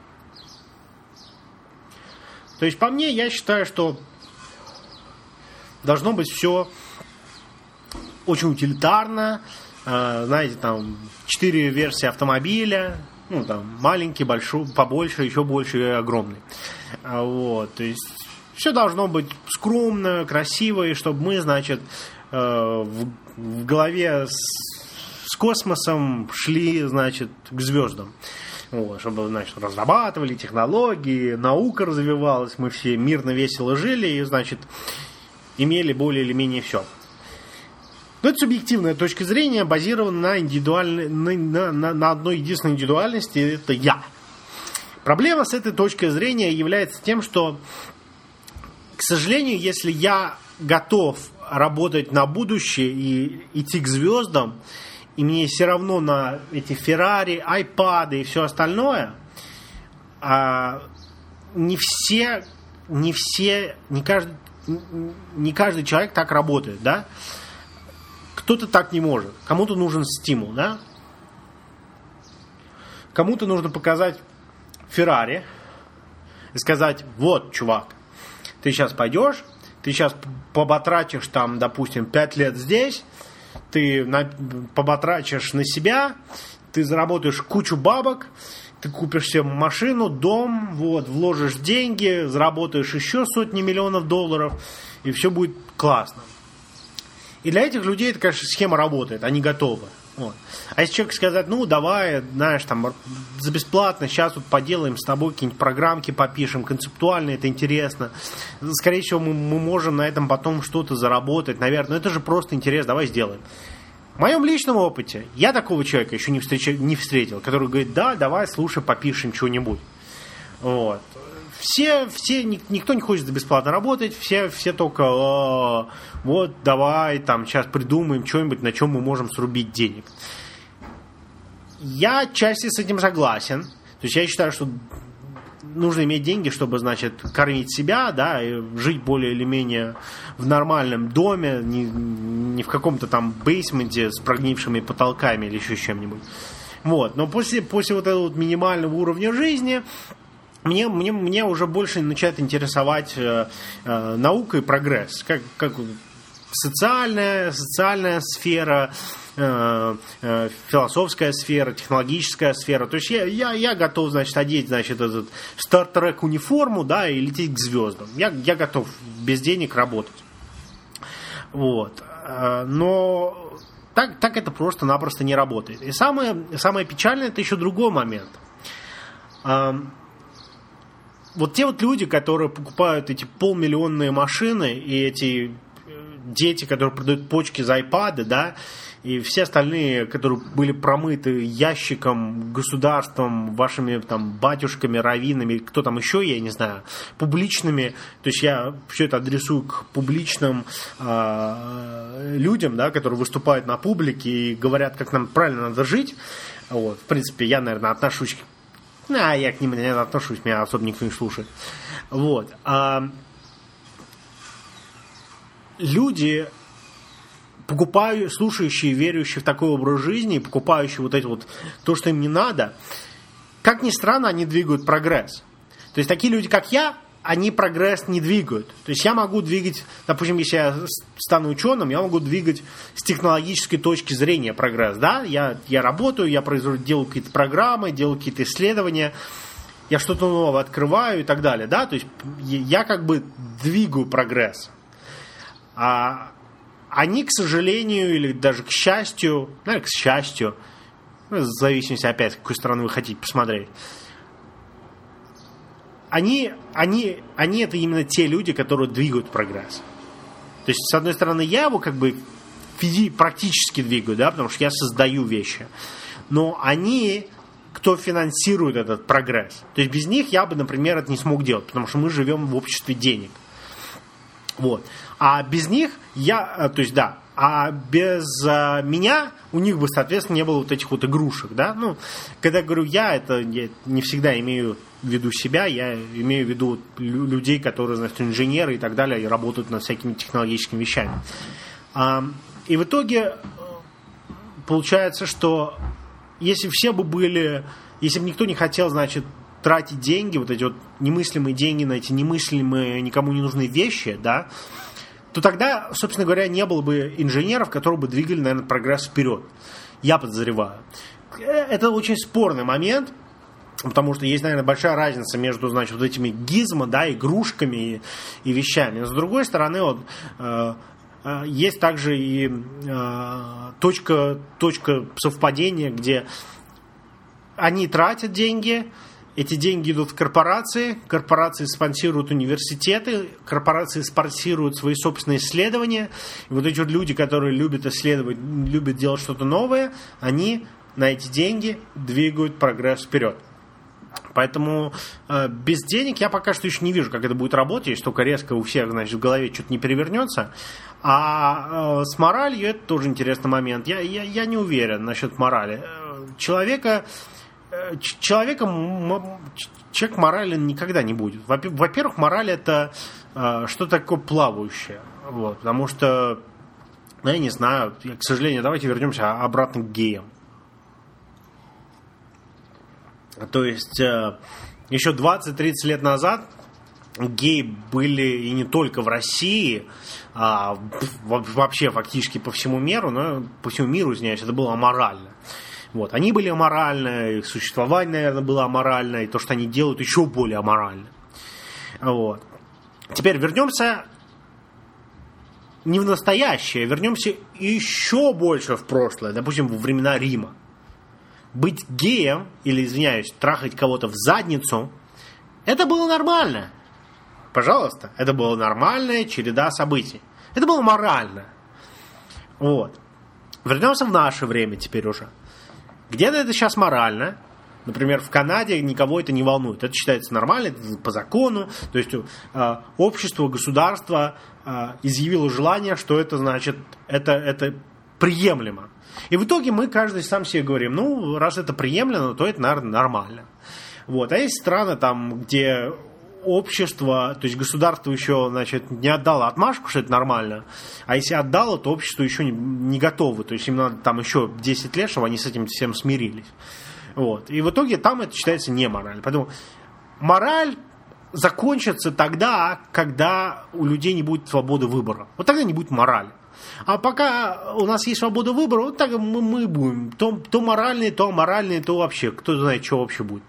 То есть, по мне, я считаю, что должно быть все очень утилитарно. Э, знаете, там, четыре версии автомобиля, ну, там, маленький, большой, побольше, еще больше и огромный. А, вот, то есть, все должно быть скромно, красиво, и чтобы мы, значит, э, в, в голове с, с космосом шли, значит, к звездам. Вот, чтобы, значит, разрабатывали технологии, наука развивалась, мы все мирно, весело жили и, значит, имели более или менее все. Но это субъективная точка зрения, базирована на, индивидуальной, на, на, на одной единственной индивидуальности, это я. Проблема с этой точкой зрения является тем, что, к сожалению, если я готов работать на будущее и идти к звездам, и мне все равно на эти Феррари, айпады и все остальное, а, не все, не все, не каждый, не каждый человек так работает, да? Кто-то так не может. Кому-то нужен стимул, да? Кому-то нужно показать Феррари и сказать: вот, чувак, ты сейчас пойдешь, ты сейчас поботрачишь там, допустим, пять лет здесь, ты на, поботрачишь на себя, ты заработаешь кучу бабок, ты купишь себе машину, дом, вот, вложишь деньги, заработаешь еще сотни миллионов долларов, и все будет классно. И для этих людей это, конечно, схема работает, они готовы. Вот. А если человек сказать: ну, давай, знаешь, там, за бесплатно, сейчас вот поделаем с тобой какие-нибудь программки, попишем, концептуально это интересно. Скорее всего, мы, мы можем на этом потом что-то заработать, наверное. Но это же просто интересно, давай сделаем. В моем личном опыте я такого человека еще не встретил, не встретил, который говорит: да, давай, слушай, попишем что-нибудь. Вот. Все, все, никто не хочет за бесплатно работать, все, все только о, вот, давай, там, сейчас придумаем что-нибудь, на чем мы можем срубить денег. Я отчасти с этим согласен. То есть я считаю, что нужно иметь деньги, чтобы, значит, кормить себя, да, и жить более или менее в нормальном доме, не, не в каком-то там бейсменте с прогнившими потолками или еще чем-нибудь. Вот. Но после, после вот этого вот минимального уровня жизни мне, мне, мне уже больше начинает интересовать э, э, наука и прогресс. Как, как социальная, социальная сфера, э, э, философская сфера, технологическая сфера. То есть я, я, я готов, значит, одеть, значит, этот Star Trek униформу, да, и лететь к звездам. Я, я готов без денег работать. Вот. Но так, так это просто-напросто не работает. И самое, самое печальное, это еще другой момент. Вот те вот люди, которые покупают эти полмиллионные машины, и эти дети, которые продают почки за айпады, да, и все остальные, которые были промыты ящиком, государством, вашими там батюшками, раввинами, кто там еще, я не знаю, публичными, то есть я все это адресую к публичным э, людям, да, которые выступают на публике и говорят, как нам правильно надо жить. Вот, в принципе, я, наверное, отношусь, а я к ним не отношусь, меня особо никто не слушает. Вот. А люди, покупающие, слушающие, верующие в такой образ жизни, покупающие вот эти вот то, что им не надо, как ни странно, они двигают прогресс. То есть такие люди, как я, они прогресс не двигают. То есть я могу двигать, допустим, если я стану ученым, я могу двигать с технологической точки зрения прогресс. Да? Я, я работаю, я произвожу, делаю какие-то программы, делаю какие-то исследования, я что-то новое открываю и так далее. Да? То есть я как бы двигаю прогресс. А они, к сожалению, или даже к счастью, наверное, к счастью, в зависимости опять, с какой стороны вы хотите посмотреть, они, они, они это именно те люди, которые двигают прогресс. То есть, с одной стороны, я его как бы физи- практически двигаю, да, потому что я создаю вещи. Но они, кто финансирует этот прогресс. То есть без них я бы, например, это не смог делать, потому что мы живем в обществе денег. Вот. А без них я, то есть да, а без а, меня у них бы, соответственно, не было вот этих вот игрушек, да. Ну, когда я говорю я, это я не всегда имею в виду себя, я имею в виду людей, которые, значит, инженеры и так далее, и работают над всякими технологическими вещами. А, и в итоге получается, что если все бы были, если бы никто не хотел, значит, тратить деньги, вот эти вот немыслимые деньги на эти немыслимые, никому не нужные вещи, да, то тогда, собственно говоря, не было бы инженеров, которые бы двигали, наверное, прогресс вперед. Я подозреваю. Это очень спорный момент, потому что есть, наверное, большая разница между, значит, вот этими гизмо, да, игрушками и, и вещами. Но с другой стороны, вот, э, э, есть также и э, точка, точка совпадения, где они тратят деньги, эти деньги идут в корпорации, корпорации спонсируют университеты, корпорации спонсируют свои собственные исследования. И вот эти вот люди, которые любят исследовать, любят делать что-то новое, они на эти деньги двигают прогресс вперед. Поэтому э, без денег я пока что еще не вижу, как это будет работать, если только резко у всех, значит, в голове что-то не перевернется. А э, с моралью это тоже интересный момент. Я, я, я не уверен насчет морали. Человека... Человеком, человек морален никогда не будет. Во-первых, мораль это э, что-то такое плавающее. Вот, потому что, ну, я не знаю, к сожалению, давайте вернемся обратно к геям. То есть, э, еще двадцать-тридцать лет назад геи были и не только в России, а вообще фактически по всему миру, но по всему миру, извиняюсь, это было аморально. Вот. Они были аморальны, их существование, наверное, было аморально, и то, что они делают, еще более аморально. Вот. Теперь вернемся не в настоящее, вернемся еще больше в прошлое, допустим, во времена Рима. Быть геем, или, извиняюсь, трахать кого-то в задницу, это было нормально. Пожалуйста, это была нормальная череда событий. Это было морально. Вот. Вернемся в наше время теперь уже. Где-то это сейчас морально. Например, в Канаде никого это не волнует. Это считается нормально, это по закону. То есть э, общество, государство э, изъявило желание, что это значит, это, это приемлемо. И в итоге мы каждый сам себе говорим, ну, раз это приемлемо, то это, наверное, нормально. Вот. А есть страны, там, где общество, то есть государство еще, значит, не отдало отмашку, что это нормально, а если отдало, то общество еще не, не готово, то есть им надо там еще десять лет, чтобы они с этим всем смирились. Вот. И в итоге там это считается неморально. Поэтому мораль закончится тогда, когда у людей не будет свободы выбора. Вот тогда не будет морали. А пока у нас есть свобода выбора, вот так мы, мы будем. То, то моральные, то аморальные, то вообще. Кто знает, что вообще будет.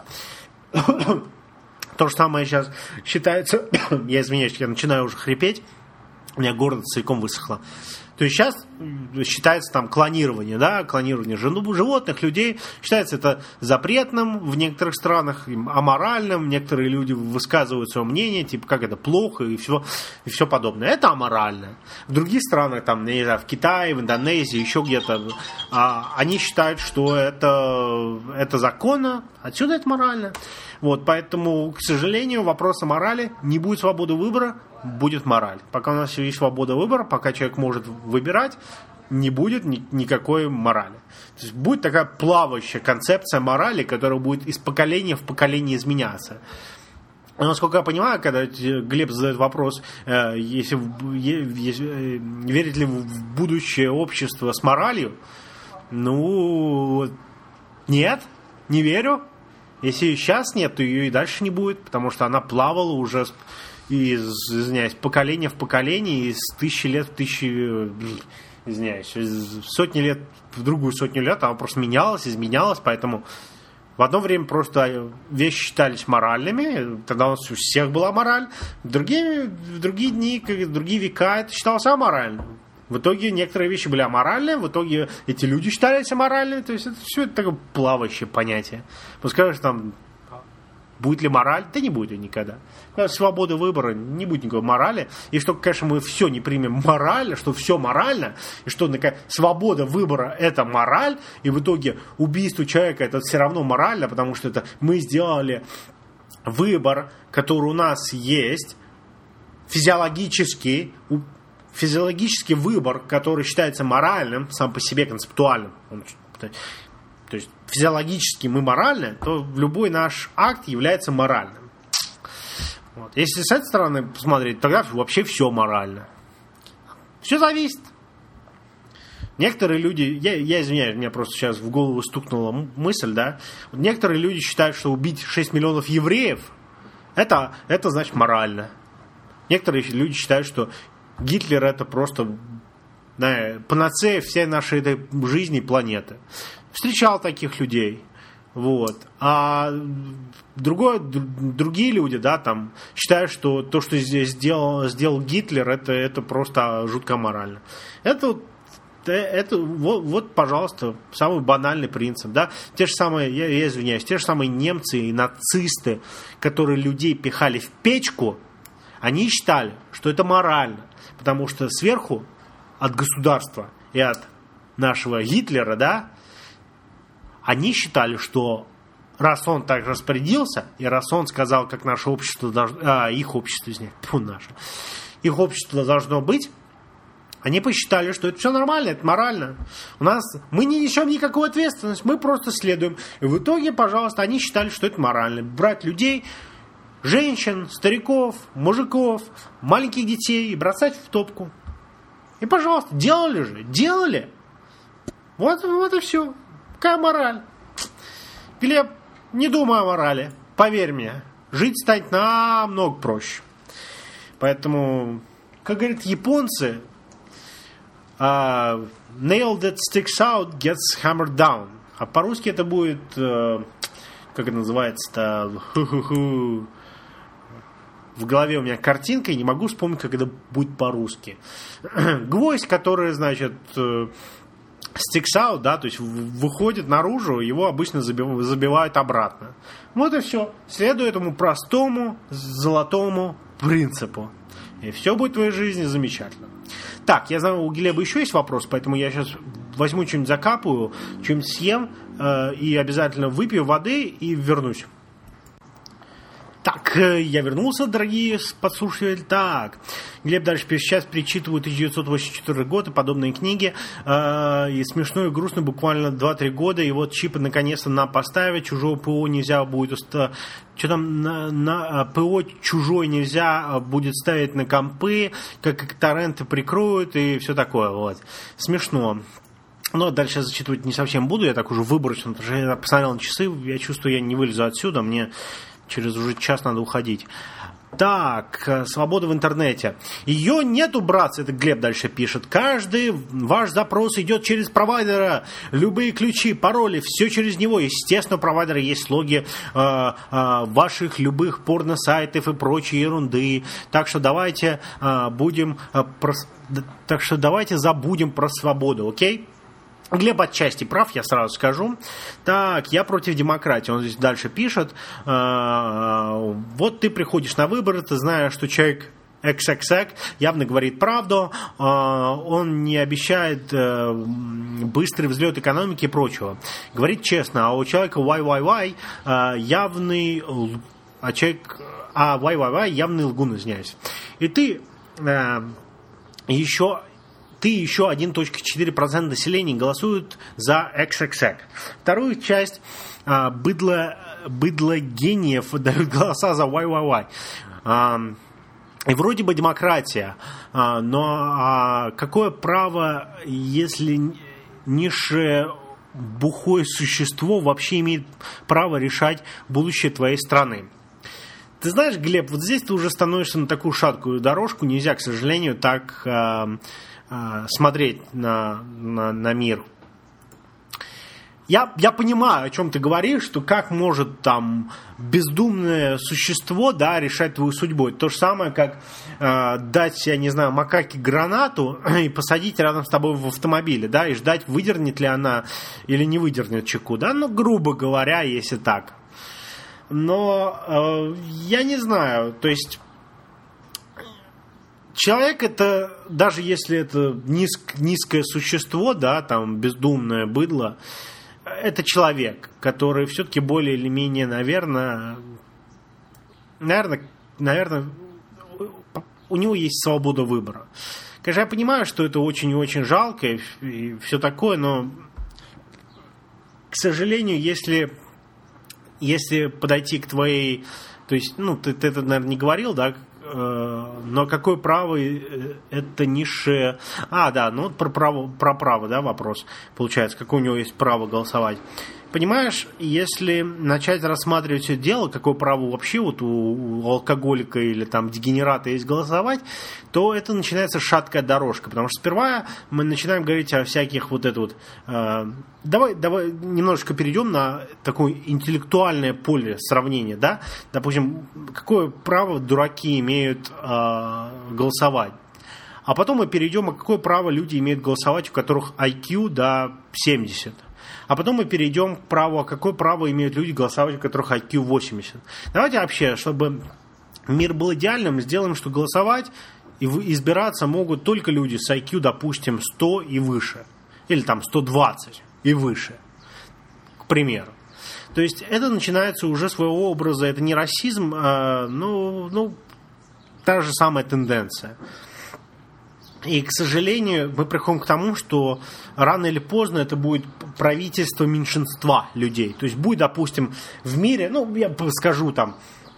То же самое сейчас считается, я извиняюсь, я начинаю уже хрипеть, у меня горло целиком высохло. То есть сейчас считается там клонирование, да, клонирование животных, людей, считается это запретным в некоторых странах, аморальным, некоторые люди высказывают свое мнение, типа, как это плохо и все, и все подобное. Это аморально. В других странах, там, не знаю, в Китае, в Индонезии, еще где-то, а, они считают, что это, это законно, отсюда это морально. Вот, поэтому, к сожалению, вопрос о морали, не будет свободы выбора, будет мораль. Пока у нас есть свобода выбора, пока человек может выбирать, не будет ни, никакой морали. То есть будет такая плавающая концепция морали, которая будет из поколения в поколение изменяться. Но, насколько я понимаю, когда Глеб задает вопрос, если, если, верит ли в будущее общество с моралью, ну, нет, не верю. Если сейчас нет, то ее и дальше не будет, потому что она плавала уже из, извиняюсь, поколения в поколение, из тысячи лет в тысячи, извиняюсь, из сотни лет в другую сотню лет, она просто менялась, изменялась, поэтому в одно время просто вещи считались моральными, тогда у нас у всех была мораль, в другие, в другие дни, в другие века это считалось аморальным. В итоге некоторые вещи были аморальные, в итоге эти люди считались аморальными, то есть это все это такое плавающее понятие. Пускай же там, будет ли мораль? Да не будет ее никогда. Свобода выбора, не будет никакой морали. И что, конечно, мы все не примем морально, что все морально, и что свобода выбора это мораль, и в итоге убийство человека это все равно морально, потому что это мы сделали выбор, который у нас есть, физиологический, физиологический выбор, который считается моральным, сам по себе концептуальным, он, то есть физиологически мы моральны, то любой наш акт является моральным. Вот. Если с этой стороны посмотреть, тогда вообще все морально. Все зависит. Некоторые люди, я, я извиняюсь, мне просто сейчас в голову стукнула мысль, да, некоторые люди считают, что убить шесть миллионов евреев, это, это значит морально. Некоторые люди считают, что Гитлер это просто, да, панацея всей нашей этой жизни и планеты. Встречал таких людей. Вот. А другое, другие люди, да, там, считают, что то, что здесь сделал, сделал Гитлер, это, это просто жутко морально. Это, это вот, вот, пожалуйста, самый банальный принцип. Да? Те же самые, я, я извиняюсь, те же самые немцы и нацисты, которые людей пихали в печку, они считали, что это морально. Потому что сверху от государства и от нашего Гитлера, да, они считали, что раз он так распорядился, и раз он сказал, как наше общество должно, а, их общество, извиняюсь, фу, наше, их общество должно быть, они посчитали, что это все нормально, это морально. У нас, мы не несем никакую ответственность, мы просто следуем. И в итоге, пожалуйста, они считали, что это морально. Брать людей, женщин, стариков, мужиков, маленьких детей и бросать в топку. И, пожалуйста, делали же, делали. Вот, вот и все. Какая мораль? Глеб, не думай о морали. Поверь мне, жить станет намного проще. Поэтому, как говорят японцы, uh, nail that sticks out gets hammered down. А по-русски это будет, uh, как это называется-то, ху-ху-ху. В голове у меня картинка, и не могу вспомнить, как это будет по-русски. Гвоздь, который, значит, sticks out, да, то есть выходит наружу, его обычно забивают обратно. Вот и все. Следуй этому простому, золотому принципу. И все будет в твоей жизни замечательно. Так, я знаю, у Глеба еще есть вопрос, поэтому я сейчас возьму что-нибудь закапаю, что-нибудь съем э, и обязательно выпью воды и вернусь. Так, я вернулся, дорогие подслушиватели. Так, Глеб дальше сейчас перечитываю тысяча девятьсот восемьдесят четвёртый год и подобные книги. Э, и смешно и грустно буквально два-три года. И вот чипы наконец-то нам поставить. Чужого ПО нельзя будет... Уста... Что там? На, на ПО чужой нельзя будет ставить на компы. Как и торренты прикроют и все такое. Вот. Смешно. Но дальше зачитывать не совсем буду. Я так уже выборочно. Потому что я посмотрел на часы. Я чувствую, я не вылезу отсюда. Мне через уже час надо уходить. Так, свобода в интернете. Ее нету, братцы, это Глеб дальше пишет. Каждый ваш запрос идет через провайдера. Любые ключи, пароли, все через него. Естественно, у провайдера есть логи э, э, ваших любых порно-сайтов и прочей ерунды. Так что давайте э, будем э, про, так что давайте забудем про свободу, окей? Глеб отчасти прав, я сразу скажу. Так, я против демократии. Он здесь дальше пишет. Э, вот ты приходишь на выборы, ты знаешь, что человек икс икс икс явно говорит правду. Э, он не обещает э, быстрый взлет экономики и прочего. Говорит честно. А у человека уай уай уай э, явный... А человек... А уай уай уай явный лгун, извиняюсь. И ты э, еще... ты еще один целых четыре десятых процента населения голосуют за икс икс икс. Вторую часть а, быдло, быдло гениев дают голоса за уай уай уай. А, и вроде бы демократия, а, но а, какое право, если низшее бухое существо вообще имеет право решать будущее твоей страны? Ты знаешь, Глеб, вот здесь ты уже становишься на такую шаткую дорожку. Нельзя, к сожалению, так... А, смотреть на, на, на мир. Я, я понимаю, о чем ты говоришь, что как может там бездумное существо, да, решать твою судьбу. Это то же самое, как э, дать, я не знаю, макаке гранату и посадить рядом с тобой в автомобиле, да, и ждать, выдернет ли она или не выдернет чеку, да, ну, грубо говоря, если так. Но э, я не знаю, то есть человек это, даже если это низк, низкое существо, да, там бездумное быдло, это человек, который все-таки более или менее, наверное, наверное, наверное, у него есть свобода выбора. Конечно, я понимаю, что это очень и очень жалко и, и все такое, но, к сожалению, если, если подойти к твоей, то есть, ну, ты, ты это, наверное, не говорил, да, но какое право это низшее... А, да, ну про право, про право, да, вопрос получается, какое у него есть право голосовать. Понимаешь, если начать рассматривать все дело, какое право вообще вот у, у алкоголика или там дегенерата есть голосовать, то это начинается шаткая дорожка, потому что сперва мы начинаем говорить о всяких вот это вот... Э, давай, давай немножечко перейдем на такое интеллектуальное поле сравнения, да? Допустим, какое право дураки имеют э, голосовать? А потом мы перейдем, а какое право люди имеют голосовать, у которых ай кью до семьдесят. А потом мы перейдем к праву, а какое право имеют люди голосовать, у которых ай кью восемьдесят. Давайте вообще, чтобы мир был идеальным, сделаем, что голосовать и избираться могут только люди с ай кью, допустим, сто и выше. Или там сто двадцать и выше, к примеру. То есть это начинается уже своего образа, это не расизм, а, ну, ну, та же самая тенденция. И, к сожалению, мы приходим к тому, что рано или поздно это будет правительство меньшинства людей. То есть будет, допустим, в мире, ну, я скажу там,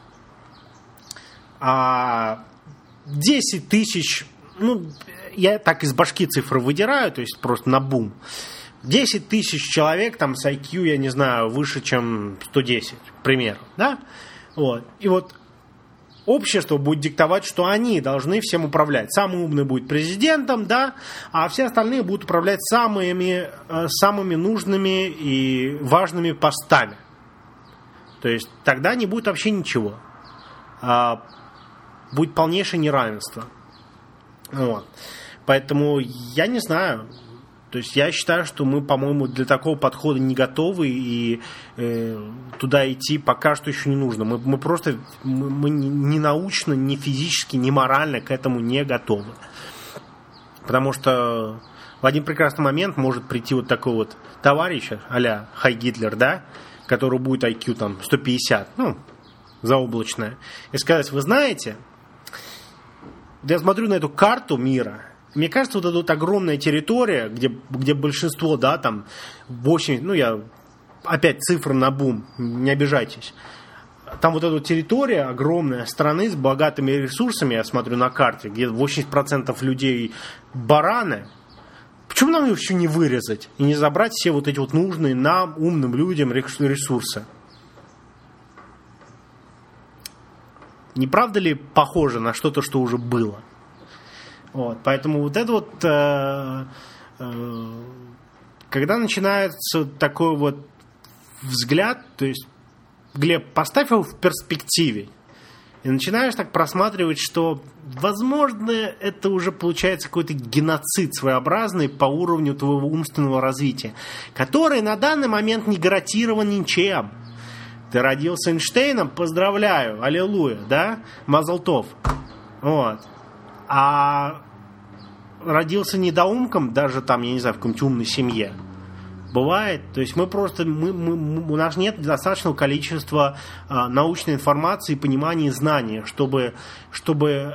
десять тысяч, ну, я так из башки цифры выдираю, то есть просто на бум. десять тысяч человек там с ай кью, я не знаю, выше, чем сто десять, к примеру, да? Вот. И вот общество будет диктовать, что они должны всем управлять. Самый умный будет президентом, да, а все остальные будут управлять самыми, самыми нужными и важными постами. То есть тогда не будет вообще ничего. А будет полнейшее неравенство. Вот. Поэтому я не знаю. То есть я считаю, что мы, по-моему, для такого подхода не готовы, и э, туда идти пока что еще не нужно. Мы, мы просто мы, мы ни научно, ни физически, ни морально к этому не готовы. Потому что в один прекрасный момент может прийти вот такой вот товарищ а-ля Хай Гитлер, да, который будет ай кью там сто пятьдесят, ну, заоблачное и сказать: вы знаете, я смотрю на эту карту мира, мне кажется, вот эта вот огромная территория, где, где большинство, да, там, восемьдесят, ну, я опять цифры на бум, не обижайтесь. Там вот эта вот территория огромная, страны с богатыми ресурсами, я смотрю на карте, где восемьдесят процентов людей бараны. Почему нам ее еще не вырезать и не забрать все вот эти вот нужные нам, умным людям, ресурсы? Не правда ли похоже на что-то, что уже было? Вот, поэтому вот это вот, э, э, когда начинается такой вот взгляд, то есть, Глеб, поставь его в перспективе и начинаешь так просматривать, что, возможно, это уже получается какой-то геноцид своеобразный по уровню твоего умственного развития, который на данный момент не гарантирован ничем. Ты родился Эйнштейном, поздравляю, аллилуйя, да, мазалтов. Вот. А родился недоумком, даже там, я не знаю, в какой-нибудь умной семье. Бывает. То есть мы просто, мы, мы, у нас нет достаточного количества а, научной информации, понимания и знаний, чтобы, чтобы,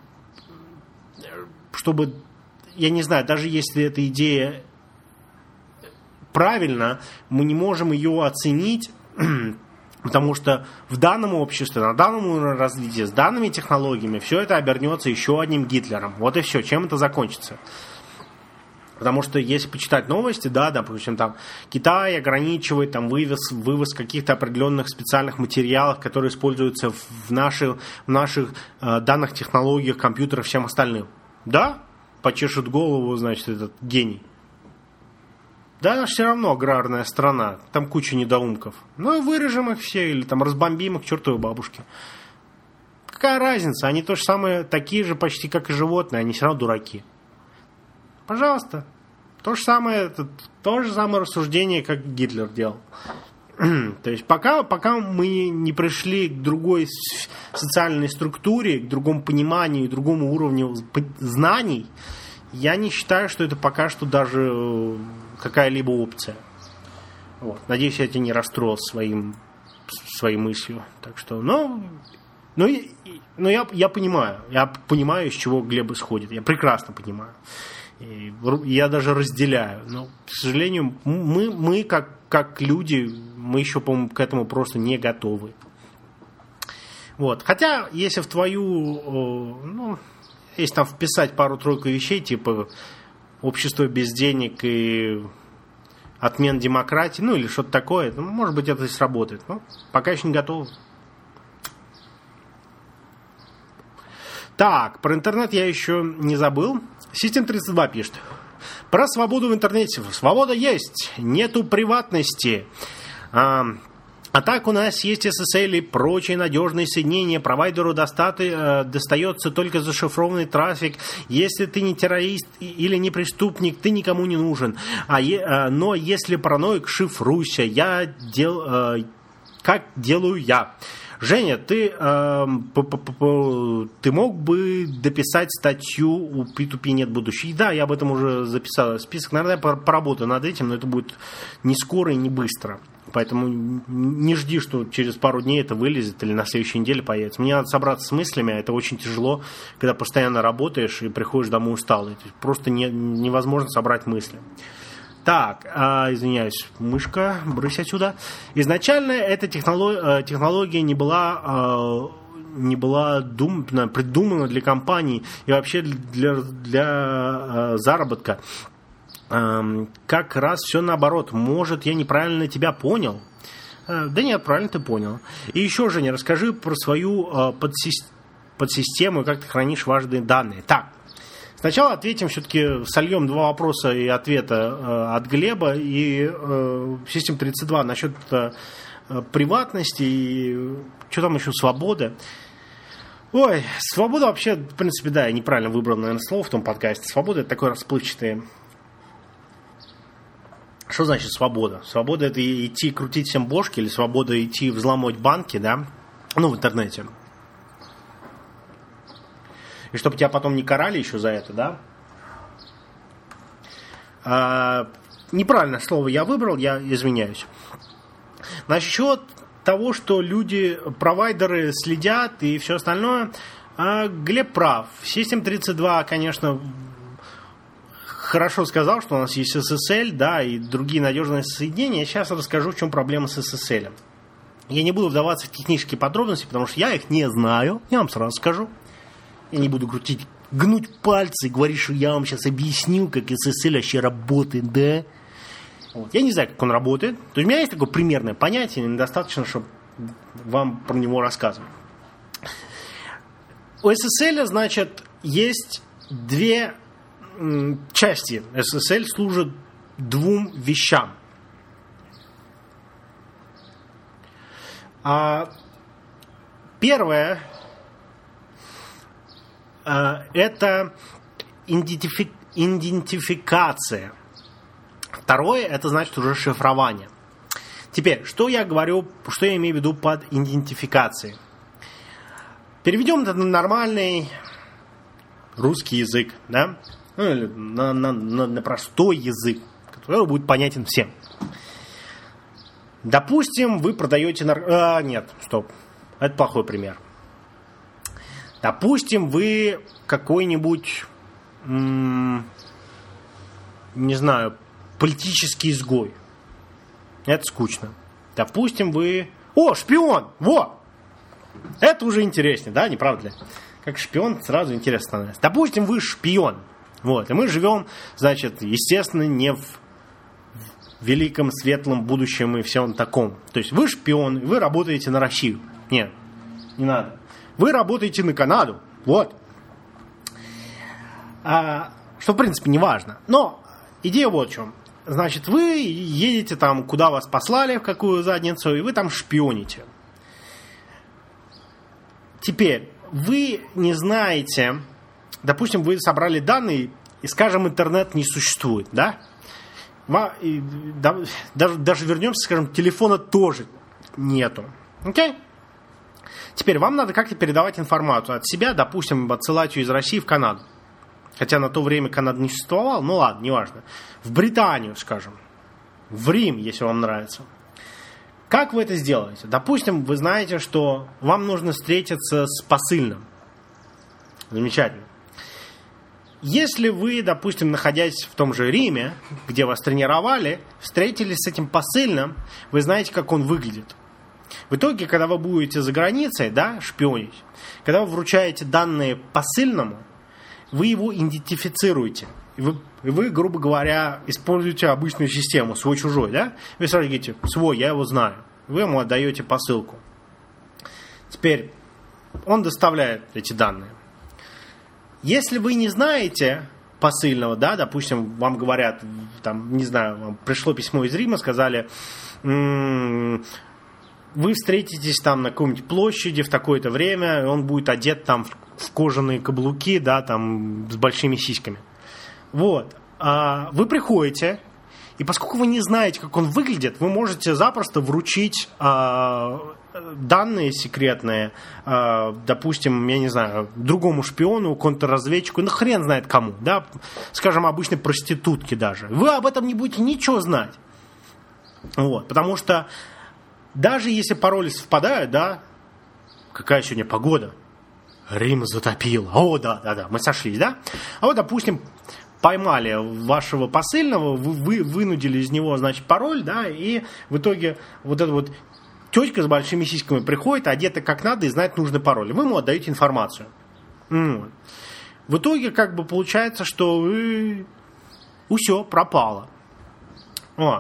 чтобы, я не знаю, даже если эта идея правильна, мы не можем ее оценить, потому что в данном обществе, на данном уровне развития, с данными технологиями, все это обернется еще одним Гитлером. Вот и все. Чем это закончится? Потому что если почитать новости, да, допустим, там Китай ограничивает там, вывоз, вывоз каких-то определенных специальных материалов, которые используются в наших, в наших э, данных технологиях, компьютерах, всем остальным. Да? Почешет голову, значит, этот гений. Да, она все равно аграрная страна, там куча недоумков. Ну и вырежем их все, или там разбомбим их к чертовой бабушке. Какая разница? Они то же самое, такие же почти, как и животные, они все равно дураки. Пожалуйста. То же самое, это, то же самое рассуждение, как Гитлер делал. То есть пока, пока мы не пришли к другой социальной структуре, к другому пониманию, к другому уровню знаний, я не считаю, что это пока что даже какая-либо опция. Вот. Надеюсь, я тебя не расстроил своим, своей мыслью. Так что, ну, ну, ну я, я понимаю. Я понимаю, из чего Глеб исходит. Я прекрасно понимаю. И я даже разделяю. Но, к сожалению, мы, мы как, как люди, мы еще, по-моему, к этому просто не готовы. Вот. Хотя, если в твою, ну, если там вписать пару-тройку вещей, типа общество без денег и отмен демократии, ну, или что-то такое, ну, может быть, это и сработает. Но пока еще не готов. Так, про интернет я еще не забыл. Систем тридцать два пишет. Про свободу в интернете. Свобода есть, нету приватности. А, а так у нас есть эс эс эл и прочие надежные соединения. Провайдеру достаты, э, достается только зашифрованный трафик. Если ты не террорист или не преступник, ты никому не нужен. А е, э, но если параноик, шифруйся. Я дел, э, как делаю я. Женя, ты, э, ты мог бы дописать статью у пи ту пи нет будущего? Да, я об этом уже записал список. Наверное, я поработаю над этим, но это будет не скоро и не быстро. Поэтому не жди, что через пару дней это вылезет или на следующей неделе появится. Мне надо собраться с мыслями, а это очень тяжело, когда постоянно работаешь и приходишь домой усталый. Просто не, невозможно собрать мысли. Так, э, извиняюсь, мышка, брысь отсюда. Изначально эта технология, технология не была, э, не была дум, придумана для компаний и вообще для, для э, заработка. Э, как раз все наоборот. Может, я неправильно тебя понял? Э, да нет, правильно ты понял. И еще, Женя, расскажи про свою э, подсистему, подсистему и как ты хранишь важные данные. Так. Сначала ответим, все-таки сольем два вопроса и ответа э, от Глеба и э, Систем тридцать два насчет э, приватности и что там еще, свободы. Ой, свобода вообще, в принципе, да, я неправильно выбрал, наверное, слово в том подкасте. Свобода — это такое расплывчатое. Что значит свобода? Свобода — это идти крутить всем бошки или свобода идти взламывать банки, да? Ну, в интернете. И чтобы тебя потом не карали еще за это, да? А, неправильное слово я выбрал, я извиняюсь. Насчет того, что люди, провайдеры следят и все остальное, Глеб прав. Систем тридцать два, конечно, хорошо сказал, что у нас есть эс эс эль, да, и другие надежные соединения. Я сейчас расскажу, в чем проблема с эс эс эль. Я не буду вдаваться в технические подробности, потому что я их не знаю. Я вам сразу скажу. Я не буду крутить, гнуть пальцы и говорить, что я вам сейчас объясню, как эс эс эль вообще работает, да? Вот. Я не знаю, как он работает. То есть у меня есть такое примерное понятие, недостаточно, чтобы вам про него рассказывать. У эс эс эль, значит, есть две м, части. эс эс эль служит двум вещам. А, первое а, это идентифи- идентификация. Второе, это значит уже шифрование. Теперь, что я говорю, что я имею в виду под идентификацией? Переведем это на нормальный русский язык, да? Ну, или на, на, на, на простой язык, который будет понятен всем. Допустим, вы продаете... Нар... А, нет, стоп. Это плохой пример. Допустим, вы какой-нибудь... М- не знаю... политический изгой. Это скучно. Допустим, вы... О, шпион! Во! Это уже интереснее, да, не правда ли? Как шпион сразу интересно становится. Допустим, вы шпион. Вот. И мы живем, значит, естественно, не в великом, светлом будущем и всем таком. То есть вы шпион, вы работаете на Россию. Нет, не надо. Вы работаете на Канаду. Вот. А, что, в принципе, не важно. Но идея вот в чем. Значит, вы едете там, куда вас послали, в какую задницу, и вы там шпионите. Теперь, вы не знаете, допустим, вы собрали данные, и, скажем, интернет не существует, да? И, да даже, даже вернемся, скажем, телефона тоже нету. Окей? Теперь, вам надо как-то передавать информацию от себя, допустим, отсылать ее из России в Канаду. Хотя на то время Канада не существовала, ну ладно, неважно. В Британию, скажем. В Рим, если вам нравится. Как вы это сделаете? Допустим, вы знаете, что вам нужно встретиться с посыльным. Замечательно. Если вы, допустим, находясь в том же Риме, где вас тренировали, встретились с этим посыльным, вы знаете, как он выглядит. В итоге, когда вы будете за границей, да, шпионить, когда вы вручаете данные посыльному, вы его идентифицируете. И вы, и вы, грубо говоря, используете обычную систему, свой-чужой, да? Вы сразу говорите, свой, я его знаю. Вы ему отдаете посылку. Теперь он доставляет эти данные. Если вы не знаете посыльного, да, допустим, вам говорят, там, не знаю, вам пришло письмо из Рима, сказали, м- вы встретитесь там на какой-нибудь площади в такое-то время, и он будет одет там в, в кожаные каблуки, да, там, с большими сиськами. Вот. А вы приходите, и поскольку вы не знаете, как он выглядит, вы можете запросто вручить а, данные секретные, а, допустим, я не знаю, другому шпиону, контрразведчику, ну хрен знает кому, да, скажем, обычной проститутке даже. Вы об этом не будете ничего знать. Вот. Потому что даже если пароли совпадают, да, какая сегодня погода? Рим затопило. О, да, да, да, мы сошлись, да? А вот, допустим, поймали вашего посыльного, вы, вы вынудили из него, значит, пароль, да, и в итоге вот эта вот тетка с большими сиськами приходит, одета как надо и знает нужный пароль. Вы ему отдаете информацию. Вот. В итоге, как бы, получается, что вы... все, пропало. О.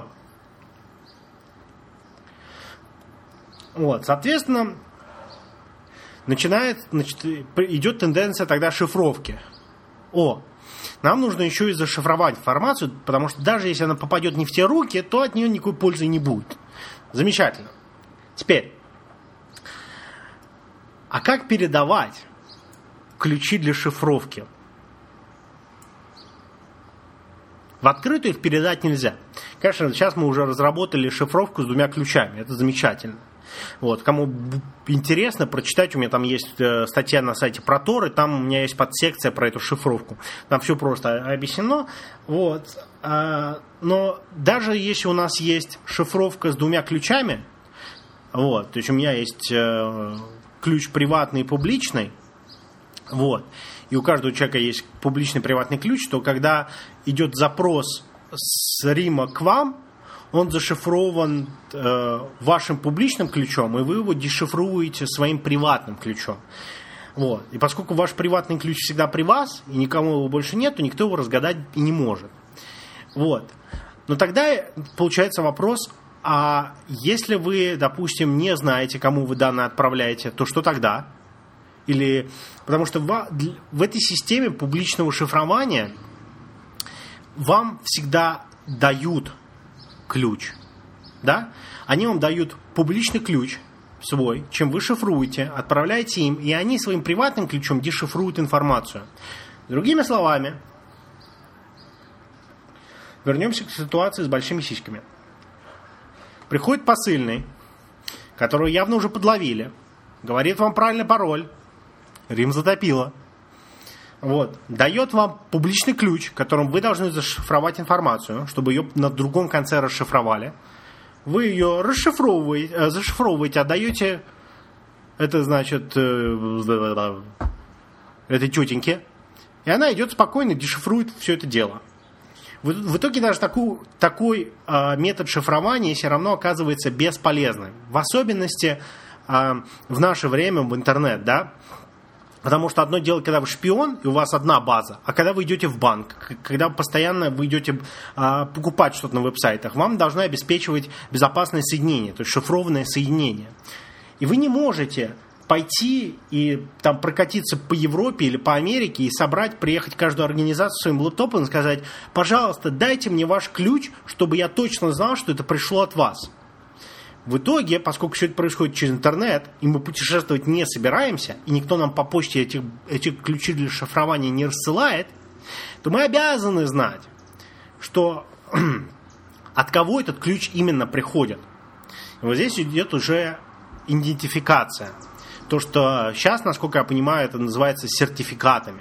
Вот, соответственно, начинает, значит, идет тенденция тогда шифровки. О, нам нужно еще и зашифровать информацию, потому что даже если она попадет не в те руки, то от нее никакой пользы не будет. Замечательно. Теперь, а как передавать ключи для шифровки? В открытую их передать нельзя. Конечно, сейчас мы уже разработали шифровку с двумя ключами. Это замечательно. Вот, кому интересно прочитать, у меня там есть статья на сайте про Тор, и там у меня есть подсекция про эту шифровку. Там все просто объяснено. Вот. Но даже если у нас есть шифровка с двумя ключами, Вот. То есть у меня есть э, ключ приватный и публичный. Вот. И у каждого человека есть публичный приватный ключ, то когда идет запрос с Рима к вам, он зашифрован э, вашим публичным ключом, и вы его дешифруете своим приватным ключом. Вот. И поскольку ваш приватный ключ всегда при вас, и никому его больше нет, то никто его разгадать и не может. Вот. Но тогда получается вопрос, а если вы, допустим, не знаете, кому вы данные отправляете, то что тогда? Или, потому что в, в этой системе публичного шифрования вам всегда дают ключ. Да? Они вам дают публичный ключ свой, чем вы шифруете, отправляете им, и они своим приватным ключом дешифруют информацию. Другими словами, вернемся к ситуации с большими сиськами. Приходит посыльный, которого явно уже подловили, говорит вам правильный пароль, Рим затопило. Вот. Дает вам публичный ключ, которым вы должны зашифровать информацию, чтобы ее на другом конце расшифровали. Вы ее расшифровываете, зашифровываете, отдаете это, значит, этой тетеньке, и она идет спокойно, дешифрует все это дело. В итоге даже такой, такой э, метод шифрования все равно оказывается бесполезным. В особенности э, в наше время в интернет, да? Потому что одно дело, когда вы шпион, и у вас одна база, а когда вы идете в банк, когда постоянно вы идете э, покупать что-то на веб-сайтах, вам должны обеспечивать безопасное соединение, то есть шифрованное соединение. И вы не можете пойти и там прокатиться по Европе или по Америке и собрать, приехать в каждую организацию своим лэптопом и сказать: пожалуйста, дайте мне ваш ключ, чтобы я точно знал, что это пришло от вас. В итоге, поскольку все это происходит через интернет, и мы путешествовать не собираемся, и никто нам по почте эти, эти ключи для шифрования не рассылает, то мы обязаны знать, что от кого этот ключ именно приходит. И вот здесь идет уже идентификация. То, что сейчас, насколько я понимаю, это называется сертификатами.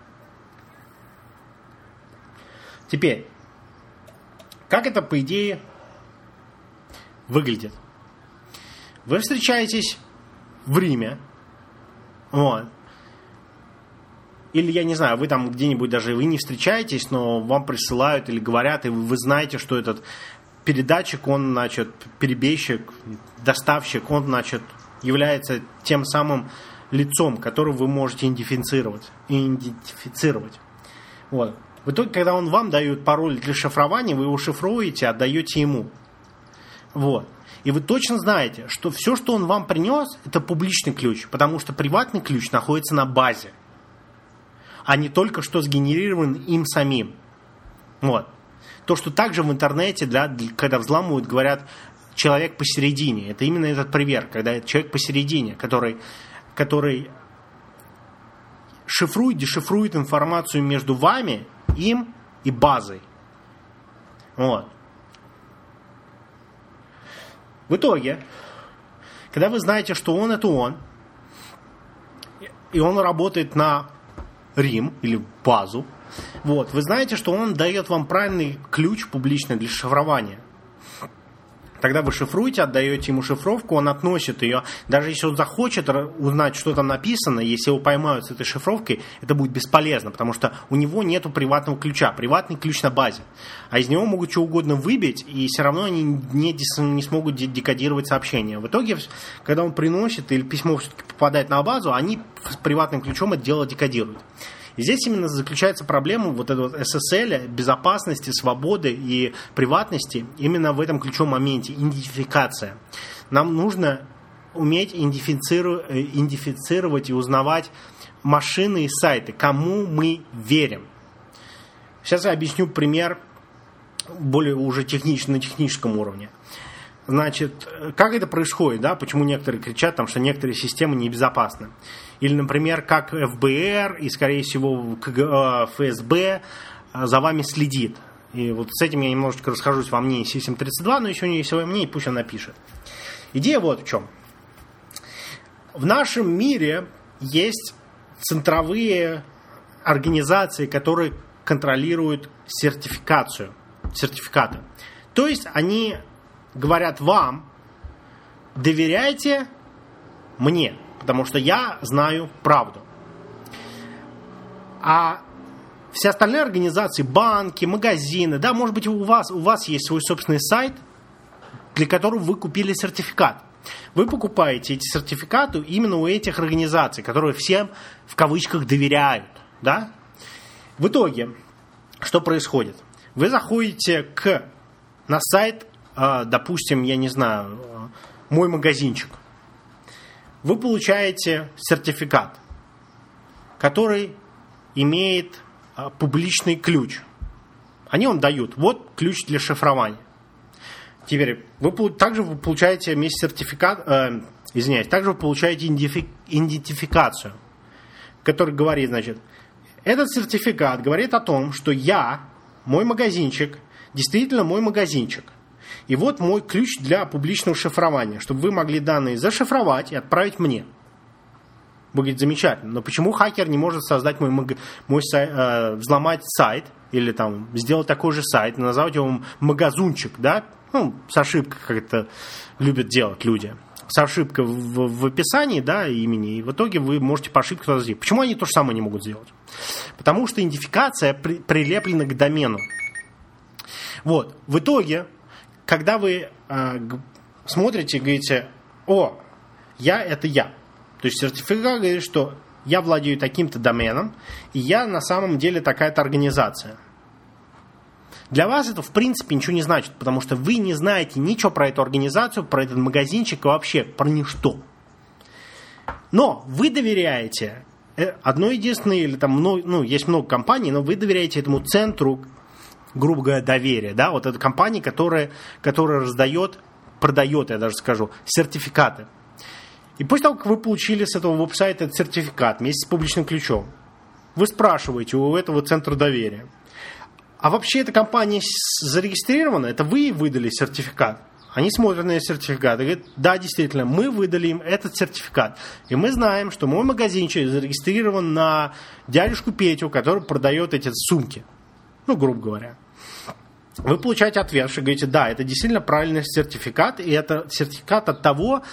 Теперь, как это, по идее, выглядит? Вы встречаетесь в Риме, вот. Или, я не знаю, вы там где-нибудь даже вы не встречаетесь, но вам присылают или говорят, и вы знаете, что этот передатчик, он, значит, перебежчик, доставщик, он, значит, является тем самым лицом, которого вы можете идентифицировать. идентифицировать. Вот. В итоге, когда он вам дает пароль для шифрования, вы его шифруете, отдаете ему. Вот. И вы точно знаете, что все, что он вам принес, это публичный ключ, потому что приватный ключ находится на базе, а не только что сгенерирован им самим. Вот. То, что также в интернете, для, для, когда взламывают, говорят человек посередине. Это именно этот пример, когда человек посередине, который, который шифрует, дешифрует информацию между вами, им и базой. Вот. В итоге, когда вы знаете, что он это он, и он работает на Рим или базу, вот, вы знаете, что он дает вам правильный ключ публичный для шифрования. Тогда вы шифруете, отдаете ему шифровку, он относит ее. Даже если он захочет узнать, что там написано, если его поймают с этой шифровкой, это будет бесполезно, потому что у него нету приватного ключа. Приватный ключ на базе. А из него могут что угодно выбить, и все равно они не, не смогут декодировать сообщение. В итоге, когда он приносит или письмо все-таки попадает на базу, они с приватным ключом это дело декодируют. И здесь именно заключается проблема вот этого вот эс эс эл, безопасности, свободы и приватности именно в этом ключевом моменте, идентификация. Нам нужно уметь идентифицировать, идентифицировать и узнавать машины и сайты, кому мы верим. Сейчас я объясню пример более уже технич, на техническом уровне. Значит, как это происходит, да? Почему некоторые кричат, там, что некоторые системы небезопасны. Или, например, как эф бэ эр и, скорее всего, эф эс бэ за вами следит. И вот с этим я немножечко расхожусь во мнении си семь тридцать два, но еще у него есть свое мнение, пусть он напишет. Идея вот в чем. В нашем мире есть центровые организации, которые контролируют сертификацию, сертификаты. То есть они говорят вам, доверяйте мне, потому что я знаю правду. А все остальные организации, банки, магазины, да, может быть, у вас, у вас есть свой собственный сайт, для которого вы купили сертификат. Вы покупаете эти сертификаты именно у этих организаций, которые всем, в кавычках, доверяют, да? В итоге, что происходит? Вы заходите к, на сайт, допустим, я не знаю, мой магазинчик. Вы получаете сертификат, который имеет публичный ключ. Они вам дают. Вот ключ для шифрования. Теперь вы также вы получаете вместе сертификат, э, извиняюсь, также вы получаете идентификацию, которая говорит, значит, этот сертификат говорит о том, что я, мой магазинчик, действительно мой магазинчик. И вот мой ключ для публичного шифрования, чтобы вы могли данные зашифровать и отправить мне. Будет замечательно. Но почему хакер не может создать мой, мой сайт, э, взломать сайт или там сделать такой же сайт, назвать его магазунчик, да? Ну, с ошибкой, как это любят делать люди. С ошибкой в, в описании, да, имени. И в итоге вы можете по ошибке туда сделать. Почему они то же самое не могут сделать? Потому что идентификация при, прилеплена к домену. Вот. В итоге, когда вы э, смотрите и говорите, о, я это я. То есть сертификат говорит, что я владею таким-то доменом, и я на самом деле такая-то организация. Для вас это, в принципе, ничего не значит, потому что вы не знаете ничего про эту организацию, про этот магазинчик и вообще про ничто. Но вы доверяете одной единственной, или там много, ну, есть много компаний, но вы доверяете этому центру, грубо говоря, доверия, да, вот этой компании, которая, которая раздает, продает, я даже скажу, сертификаты. И после того, как вы получили с этого веб-сайта этот сертификат вместе с публичным ключом, вы спрашиваете у этого центра доверия, а вообще эта компания зарегистрирована, это вы выдали сертификат. Они смотрят на этот сертификат и говорят, да, действительно, мы выдали им этот сертификат. И мы знаем, что мой магазинчик зарегистрирован на дядюшку Петю, который продает эти сумки. Ну, грубо говоря. Вы получаете ответ, что говорите, да, это действительно правильный сертификат, и это сертификат от того,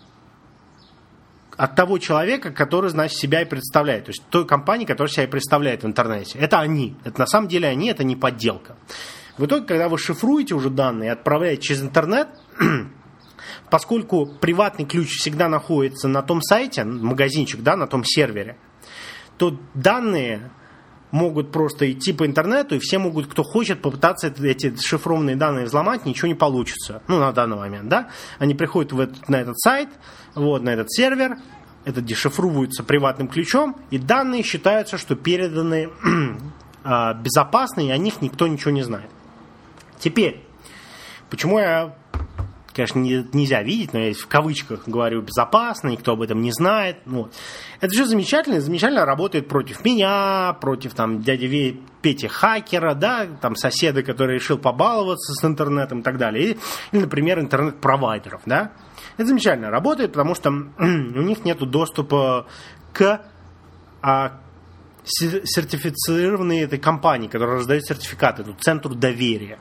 от того человека, который, значит, себя и представляет. То есть той компании, которая себя и представляет в интернете. Это они. Это на самом деле они, это не подделка. В итоге, когда вы шифруете уже данные и отправляете через интернет, поскольку приватный ключ всегда находится на том сайте, магазинчик, да, на том сервере, то данные могут просто идти по интернету, и все могут, кто хочет, попытаться эти шифрованные данные взломать, ничего не получится. Ну, на данный момент, да. Они приходят в этот, на этот сайт, вот, на этот сервер, это дешифруется приватным ключом, и данные считаются, что переданы э, безопасно, и о них никто ничего не знает. Теперь, почему я, конечно, не, нельзя видеть, но я в кавычках говорю безопасно, никто об этом не знает. Вот. Это же замечательно, замечательно работает против меня, против там дяди Пети хакера, да, там соседа, который решил побаловаться с интернетом и так далее. Или, или например, интернет-провайдеров, да. Это замечательно работает, потому что у них нет доступа к а, сертифицированной этой компании, которая раздает сертификаты, эту центру доверия.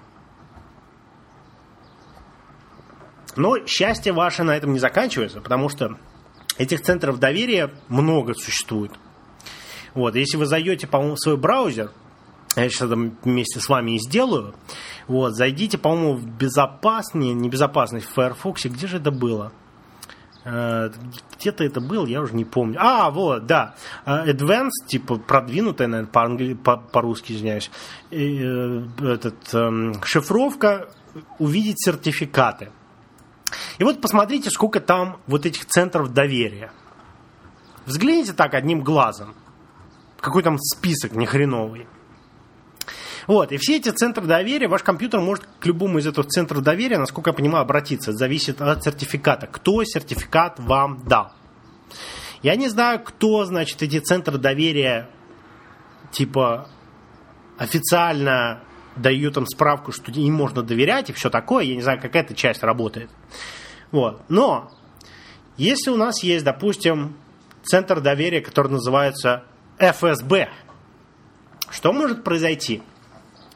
Но счастье ваше на этом не заканчивается, потому что этих центров доверия много существует. Вот, если вы зайдете, по-моему, в свой браузер, я сейчас это вместе с вами и сделаю, вот, зайдите, по-моему, в безопасный, небезопасность в Firefox, где же это было? Где-то это было, я уже не помню. А, вот, да. Advanced, типа продвинутая, наверное, по-англи... по-русски, извиняюсь. Этот, эм, шифровка, увидеть сертификаты. И вот посмотрите, сколько там вот этих центров доверия. Взгляните так одним глазом. Какой там список нехреновый. Вот, и все эти центры доверия, ваш компьютер может к любому из этих центров доверия, насколько я понимаю, обратиться. Это зависит от сертификата. Кто сертификат вам дал? Я не знаю, кто, значит, эти центры доверия, типа, официально дают им справку, что им можно доверять и все такое. Я не знаю, как эта часть работает. Вот. Но, если у нас есть, допустим, центр доверия, который называется эф эс бэ, что может произойти?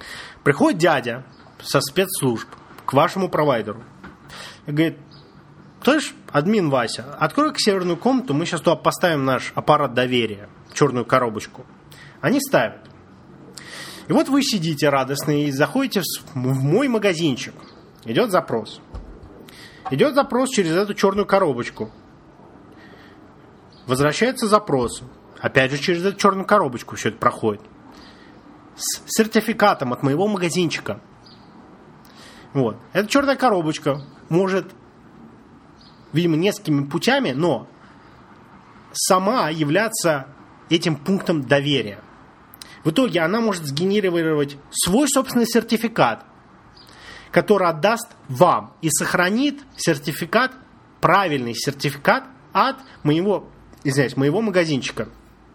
Приходит дядя со спецслужб к вашему провайдеру и говорит, Слышь, админ Вася, открой-ка северную комнату, мы сейчас туда поставим наш аппарат доверия, черную коробочку. Они ставят. И вот вы сидите радостные и заходите в мой магазинчик. Идет запрос. Идет запрос через эту черную коробочку. Возвращается запрос. Опять же через эту черную коробочку все это проходит. С сертификатом от моего магазинчика. Вот. Эта черная коробочка может, видимо, несколькими путями, но сама являться этим пунктом доверия. В итоге она может сгенерировать свой собственный сертификат, который отдаст вам и сохранит сертификат, правильный сертификат от моего, извиняюсь, моего магазинчика.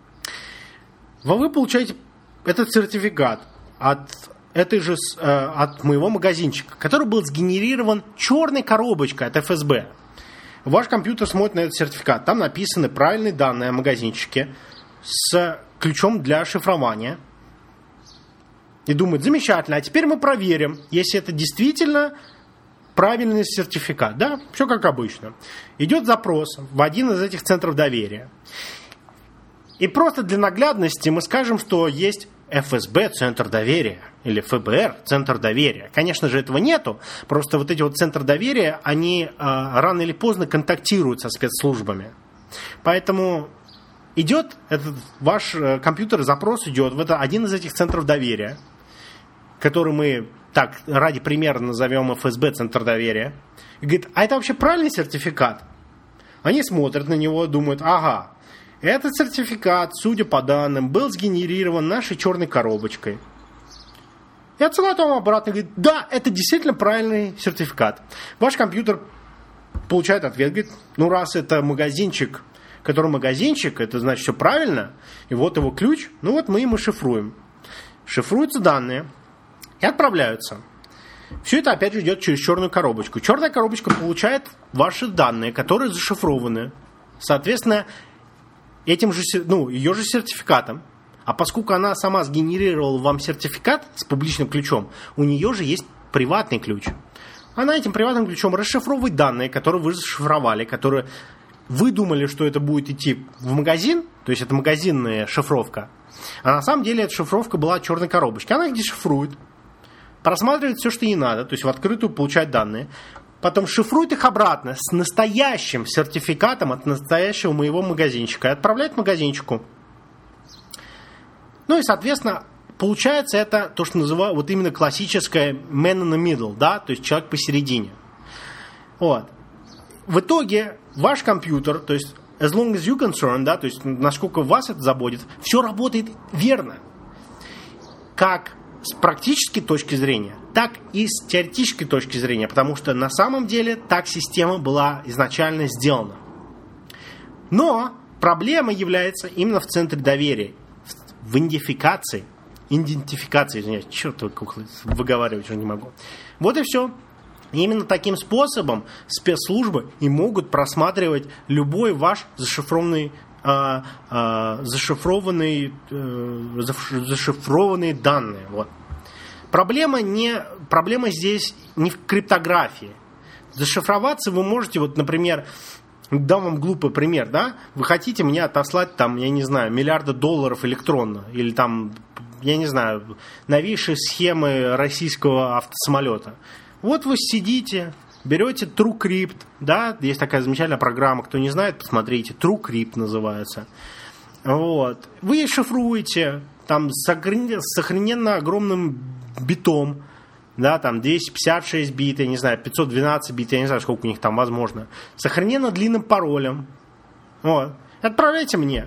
Вы получаете этот сертификат от этой же, от моего магазинчика, который был сгенерирован черной коробочкой от эф эс бэ. Ваш компьютер смотрит на этот сертификат. Там написаны правильные данные о магазинчике с ключом для шифрования. И думает, замечательно, а теперь мы проверим, если это действительно правильный сертификат. Да, все как обычно. Идет запрос в один из этих центров доверия. И просто для наглядности мы скажем, что есть эф эс бэ центр доверия или эф бэ эр центр доверия. Конечно же, этого нету. Просто вот эти вот центры доверия, они э, рано или поздно контактируют со спецслужбами. Поэтому идет этот ваш э, компьютер, запрос идет в это, один из этих центров доверия, который мы так ради примера назовем эф эс бэ центр доверия. И говорит, а это вообще правильный сертификат? Они смотрят на него, думают, ага, этот сертификат, судя по данным, был сгенерирован нашей черной коробочкой. И отсылают вам обратно и говорит, да, это действительно правильный сертификат. Ваш компьютер получает ответ, говорит, ну раз это магазинчик, который магазинчик, это значит все правильно, и вот его ключ, ну вот мы ему шифруем. Шифруются данные и отправляются. Все это опять же идет через черную коробочку. Черная коробочка получает ваши данные, которые зашифрованы. Соответственно, этим же, ну, ее же сертификатом. А поскольку она сама сгенерировала вам сертификат с публичным ключом, у нее же есть приватный ключ. Она этим приватным ключом расшифровывает данные, которые вы зашифровали, которые вы думали, что это будет идти в магазин, то есть это магазинная шифровка, а на самом деле эта шифровка была от черной коробочки. Она их дешифрует, просматривает все, что ей надо, то есть в открытую получает данные, потом шифрует их обратно с настоящим сертификатом от настоящего моего магазинчика и отправляет магазинчику. Ну и, соответственно, получается это то, что называют вот именно классическое man in the middle, да, то есть человек посередине. Вот. В итоге ваш компьютер, то есть as long as you concerned, да, то есть насколько вас это заботит, все работает верно. Как с практической точки зрения, так и с теоретической точки зрения, потому что на самом деле так система была изначально сделана. Но проблема является именно в центре доверия, в идентификации, идентификации, извиняюсь, черт, выговаривать уже не могу. Вот и все. Именно таким способом спецслужбы и могут просматривать любой ваш зашифрованный А, а, зашифрованные, э, зашифрованные данные. Вот. Проблема, не, проблема здесь не в криптографии. Зашифроваться вы можете, вот, например, дам вам глупый пример, да? Вы хотите мне отослать, там, я не знаю, миллиарды долларов электронно, или там, я не знаю, новейшие схемы российского автосамолета. Вот вы сидите, берете TrueCrypt, да, есть такая замечательная программа, кто не знает, посмотрите, TrueCrypt называется. Вот. Вы шифруете там с сохраненно огромным битом, да, там двести пятьдесят шесть бит, я не знаю, пятьсот двенадцать бит, я не знаю, сколько у них там возможно, сохраненно длинным паролем. Вот. Отправляйте мне.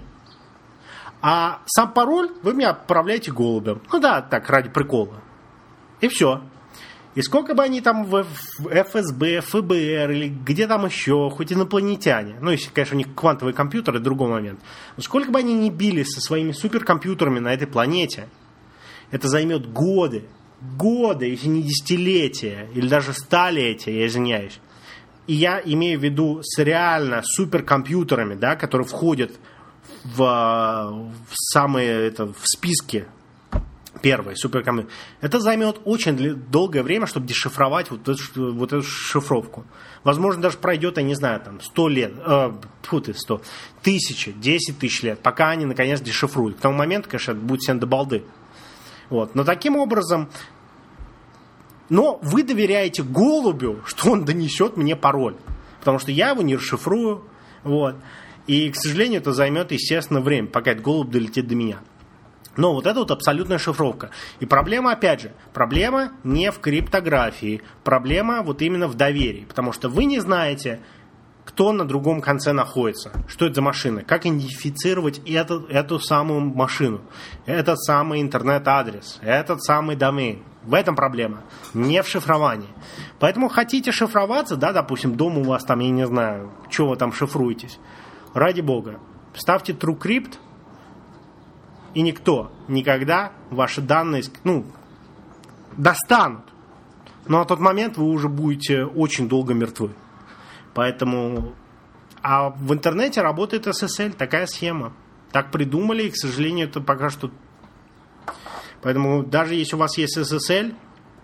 А сам пароль вы мне отправляете голубем. Ну да, так, ради прикола. И все. И сколько бы они там в эф эс бэ, эф бэ эр или где там еще, хоть инопланетяне, ну, если, конечно, у них квантовый компьютер, это другой момент, но сколько бы они ни бились со своими суперкомпьютерами на этой планете, это займет годы, годы, если не десятилетия, или даже столетия, я извиняюсь. И я имею в виду с реально суперкомпьютерами, да, которые входят в, в самые, это, в списке Первое, суперкомпьютер. Это займет очень долгое время, чтобы дешифровать вот эту, вот эту шифровку. Возможно, даже пройдет, я не знаю, там, сто лет, э, фу ты, сто, тысячи, десять тысяч лет, пока они, наконец, дешифруют. К тому моменту, конечно, это будет всем до балды. Вот. Но таким образом, но вы доверяете голубю, что он донесет мне пароль. Потому что я его не расшифрую. Вот. И, к сожалению, это займет, естественно, время, пока этот голубь долетит до меня. Но вот это вот абсолютная шифровка. И проблема, опять же, проблема не в криптографии, проблема вот именно в доверии. Потому что вы не знаете, кто на другом конце находится, что это за машина, как идентифицировать эту, эту самую машину, этот самый интернет-адрес, этот самый домен. В этом проблема, не в шифровании. Поэтому хотите шифроваться, да, допустим, дома у вас там, я не знаю, что вы там шифруетесь, ради бога, ставьте TrueCrypt, и никто никогда ваши данные, ну, достанут. Но на тот момент вы уже будете очень долго мертвы. Поэтому... А в интернете работает эс эс эль, такая схема. Так придумали, и, к сожалению, это пока что... Поэтому даже если у вас есть эс эс эль,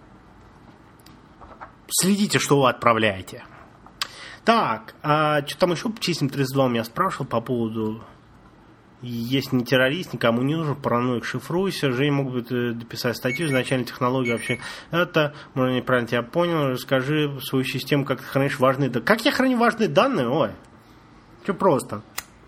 следите, что вы отправляете. Так, а что там еще? Чистим тридцать два у меня спрашивал по поводу... Есть не террорист, никому не нужен, параноик, шифруйся. Женя мог бы дописать статью, изначально технология вообще это, может, неправильно тебя понял, расскажи свою систему, как ты хранишь важные данные. Как я храню важные данные? Ой, все просто.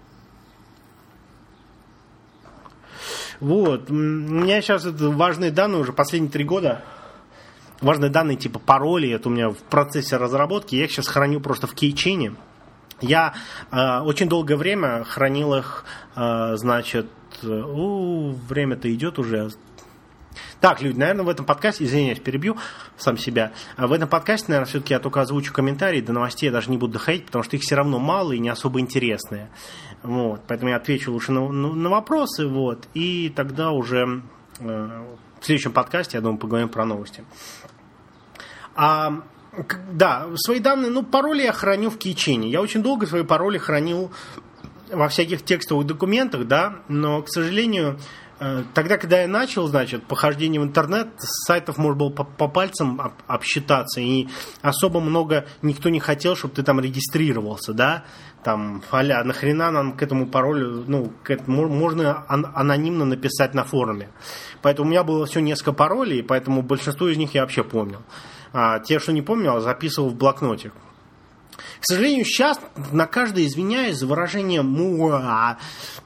Вот, у меня сейчас это важные данные уже последние три года. Важные данные типа пароли, это у меня в процессе разработки, я их сейчас храню просто в кейчейне. Я э, очень долгое время хранил их, э, значит, у, время-то идет уже. Так, люди, наверное, в этом подкасте, извиняюсь, перебью сам себя. В этом подкасте, наверное, все-таки я только озвучу комментарии, до новостей я даже не буду доходить, потому что их все равно мало и не особо интересные. Вот, поэтому я отвечу лучше на, на, на вопросы, вот, и тогда уже э, в следующем подкасте, я думаю, поговорим про новости. А... Да, свои данные, ну, пароли я храню в кейчейне. Я очень долго свои пароли хранил во всяких текстовых документах, да, но, к сожалению, тогда, когда я начал, значит, похождение в интернет, с сайтов можно было по, по пальцам об, обсчитаться, и особо много никто не хотел, чтобы ты там регистрировался, да, там, а-ля, нахрена нам к этому паролю, ну, к этому, можно ан- анонимно написать на форуме. Поэтому у меня было всего несколько паролей, поэтому большинство из них я вообще помнил. А те, что не помнил, записывал в блокноте. К сожалению, сейчас на каждое извиняюсь за выражение «муа»,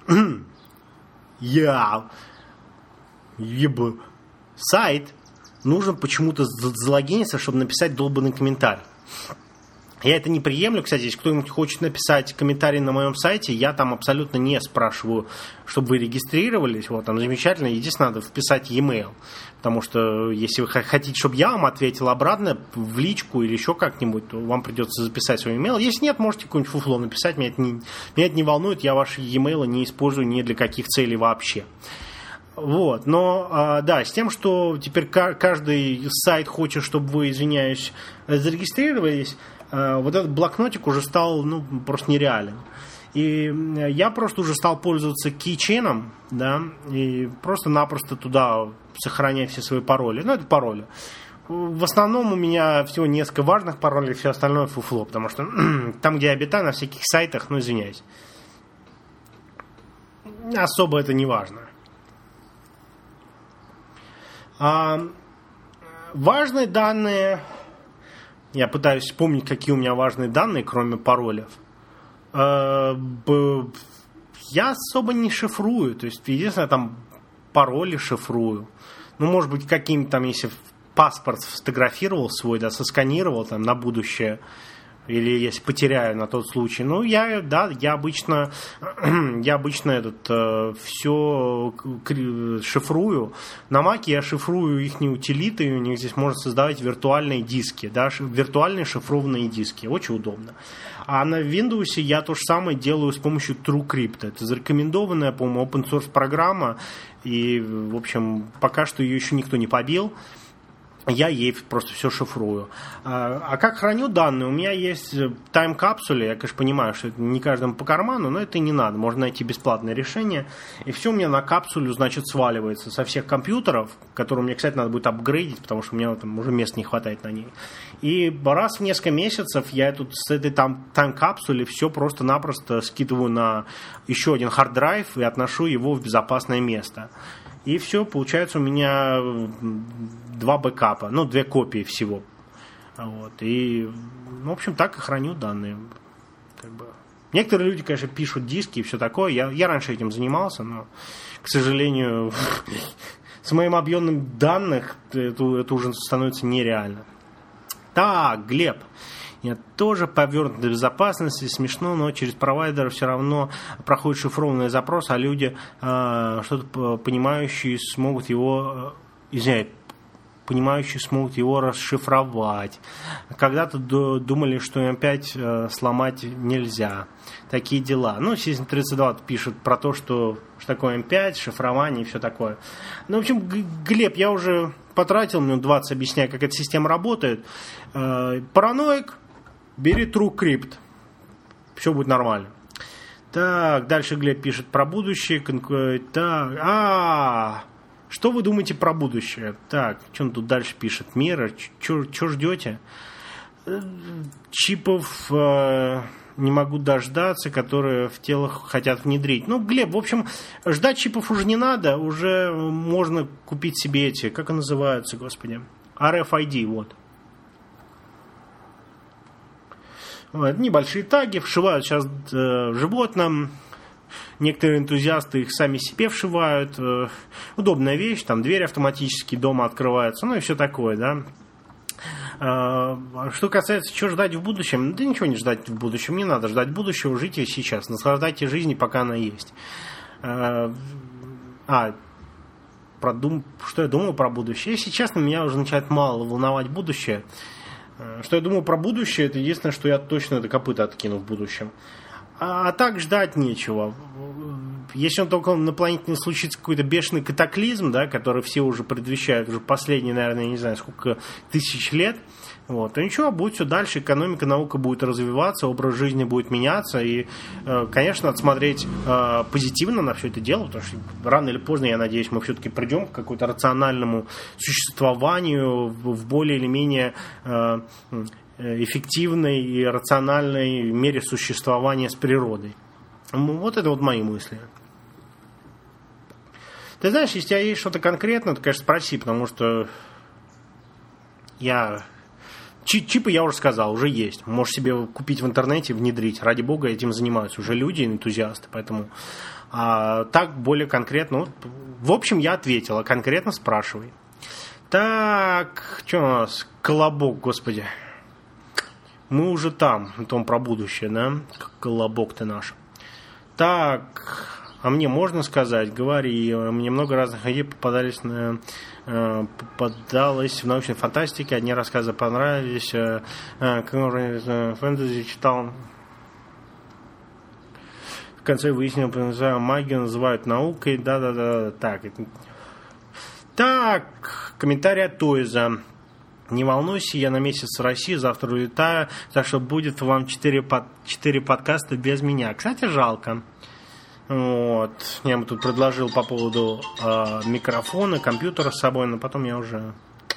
«я», «еб», сайт нужно почему-то залогиниться, чтобы написать долбанный комментарий. Я это не приемлю, кстати, если кто-нибудь хочет написать комментарий на моем сайте, я там абсолютно не спрашиваю, чтобы вы регистрировались, вот, там замечательно, единственное, надо вписать e-mail, потому что если вы хотите, чтобы я вам ответил обратно в личку или еще как-нибудь, то вам придется записать свой e-mail, если нет, можете какое-нибудь фуфло написать, меня это не, меня это не волнует, я ваши e-mail не использую ни для каких целей вообще. Вот, но, да, с тем, что теперь каждый сайт хочет, чтобы вы, извиняюсь, зарегистрировались, вот этот блокнотик уже стал, ну, просто нереален. И я просто уже стал пользоваться кейчейном, да, и просто-напросто туда сохранять все свои пароли. Ну, это пароли. В основном у меня всего несколько важных паролей, все остальное фуфло, потому что там, где я обитаю, на всяких сайтах, ну, извиняюсь, особо это не важно. А, важные данные... Я пытаюсь вспомнить, какие у меня важные данные, кроме паролев. Я особо не шифрую. То есть, единственное, там пароли шифрую. Ну, может быть, каким-то там, если паспорт сфотографировал свой, да, сосканировал там на будущее, или если потеряю на тот случай. Ну, я, да, я обычно, я обычно этот, э, все шифрую. На Маке я шифрую их утилиты, у них здесь можно создавать виртуальные диски, да, виртуальные шифрованные диски. Очень удобно. А на Windows я то же самое делаю с помощью TrueCrypt. Это зарекомендованная, по-моему, open source программа. И, в общем, пока что ее еще никто не побил. я ей просто все шифрую. А, а как храню данные? У меня есть тайм-капсули. Я, конечно, понимаю, что это не каждому по карману, но это не надо. Можно найти бесплатное решение. И все у меня на капсулю, значит, сваливается со всех компьютеров, которые мне, кстати, надо будет апгрейдить, потому что у меня там уже места не хватает на ней. И раз в несколько месяцев я тут с этой там тайм-капсули все просто-напросто скидываю на еще один хард-драйв и отношу его в безопасное место. И все, получается у меня два бэкапа, ну, две копии всего. Вот. И, в общем, так и храню данные. Как бы. Некоторые люди, конечно, пишут диски и все такое. Я, я раньше этим занимался, но, к сожалению, с моим объемом данных это, это уже становится нереально. Так, Глеб. Я тоже повернут до безопасности, смешно, но через провайдера все равно проходит шифрованный запрос, а люди, э, что-то понимающие, смогут его, э, извиняюсь, понимающие смогут его расшифровать. Когда-то думали, что эм пять э, сломать нельзя. Такие дела. Ну, Сизм тридцать два пишет про то, что, что такое эм пять, шифрование и все такое. Ну, в общем, Глеб, я уже потратил минут двадцать, объясняя, как эта система работает. Э, параноик, бери TrueCrypt. Все будет нормально. Так, дальше Глеб пишет про будущее. Так, а что вы думаете про будущее? Так, что он тут дальше пишет? Мира, что ждете? Чипов э, не могу дождаться, которые в телах хотят внедрить. Ну, Глеб, в общем, ждать чипов уже не надо. Уже можно купить себе эти, как они называются, господи? ар эф ай ди, вот. Вот, небольшие таги вшивают сейчас э, животным. Некоторые энтузиасты их сами себе вшивают. Э, удобная вещь, там дверь автоматически дома открывается, ну и все такое, да. Э, что касается, что ждать в будущем, да ничего не ждать в будущем, не надо ждать будущего, живите сейчас, наслаждайтесь жизнью, пока она есть. Э, а, продум... что я думаю про будущее? Если честно, меня уже начинает мало волновать будущее. Что я думаю про будущее, это единственное, что я точно это копыто откину в будущем. А, а так ждать нечего. Если он только на планете не случится какой-то бешеный катаклизм, да, который все уже предвещают, уже последние, наверное, я не знаю, сколько тысяч лет, вот, то ничего, будет все дальше, экономика, наука будет развиваться, образ жизни будет меняться, и, конечно, надо смотреть позитивно на все это дело, потому что рано или поздно, я надеюсь, мы все-таки придем к какому-то рациональному существованию в более или менее эффективной и рациональной мере существования с природой. Вот это вот мои мысли. Ты знаешь, если у тебя есть что-то конкретное, то, конечно, спроси, потому что я... Чипы я уже сказал, уже есть. Можешь себе купить в интернете, внедрить. Ради бога, этим занимаются уже люди, энтузиасты. Поэтому а, так более конкретно. Вот, в общем, я ответил, а конкретно спрашивай. Так, что у нас? Колобок, господи. Мы уже там, на том про будущее, да? Колобок ты наш. Так, а мне можно сказать? Говори. Мне много разных идей попадались на... попадалось в научной фантастике, одни рассказы понравились, фэнтези читал, в конце выяснил, что магию называют наукой, да-да-да, так, так, комментарий от Тойза. Не волнуйся, я на месяц в России, завтра улетаю, так что будет вам четыре подкаста без меня. Кстати, жалко. Вот. Я ему тут предложил по поводу э, микрофона, компьютера с собой, но потом я уже...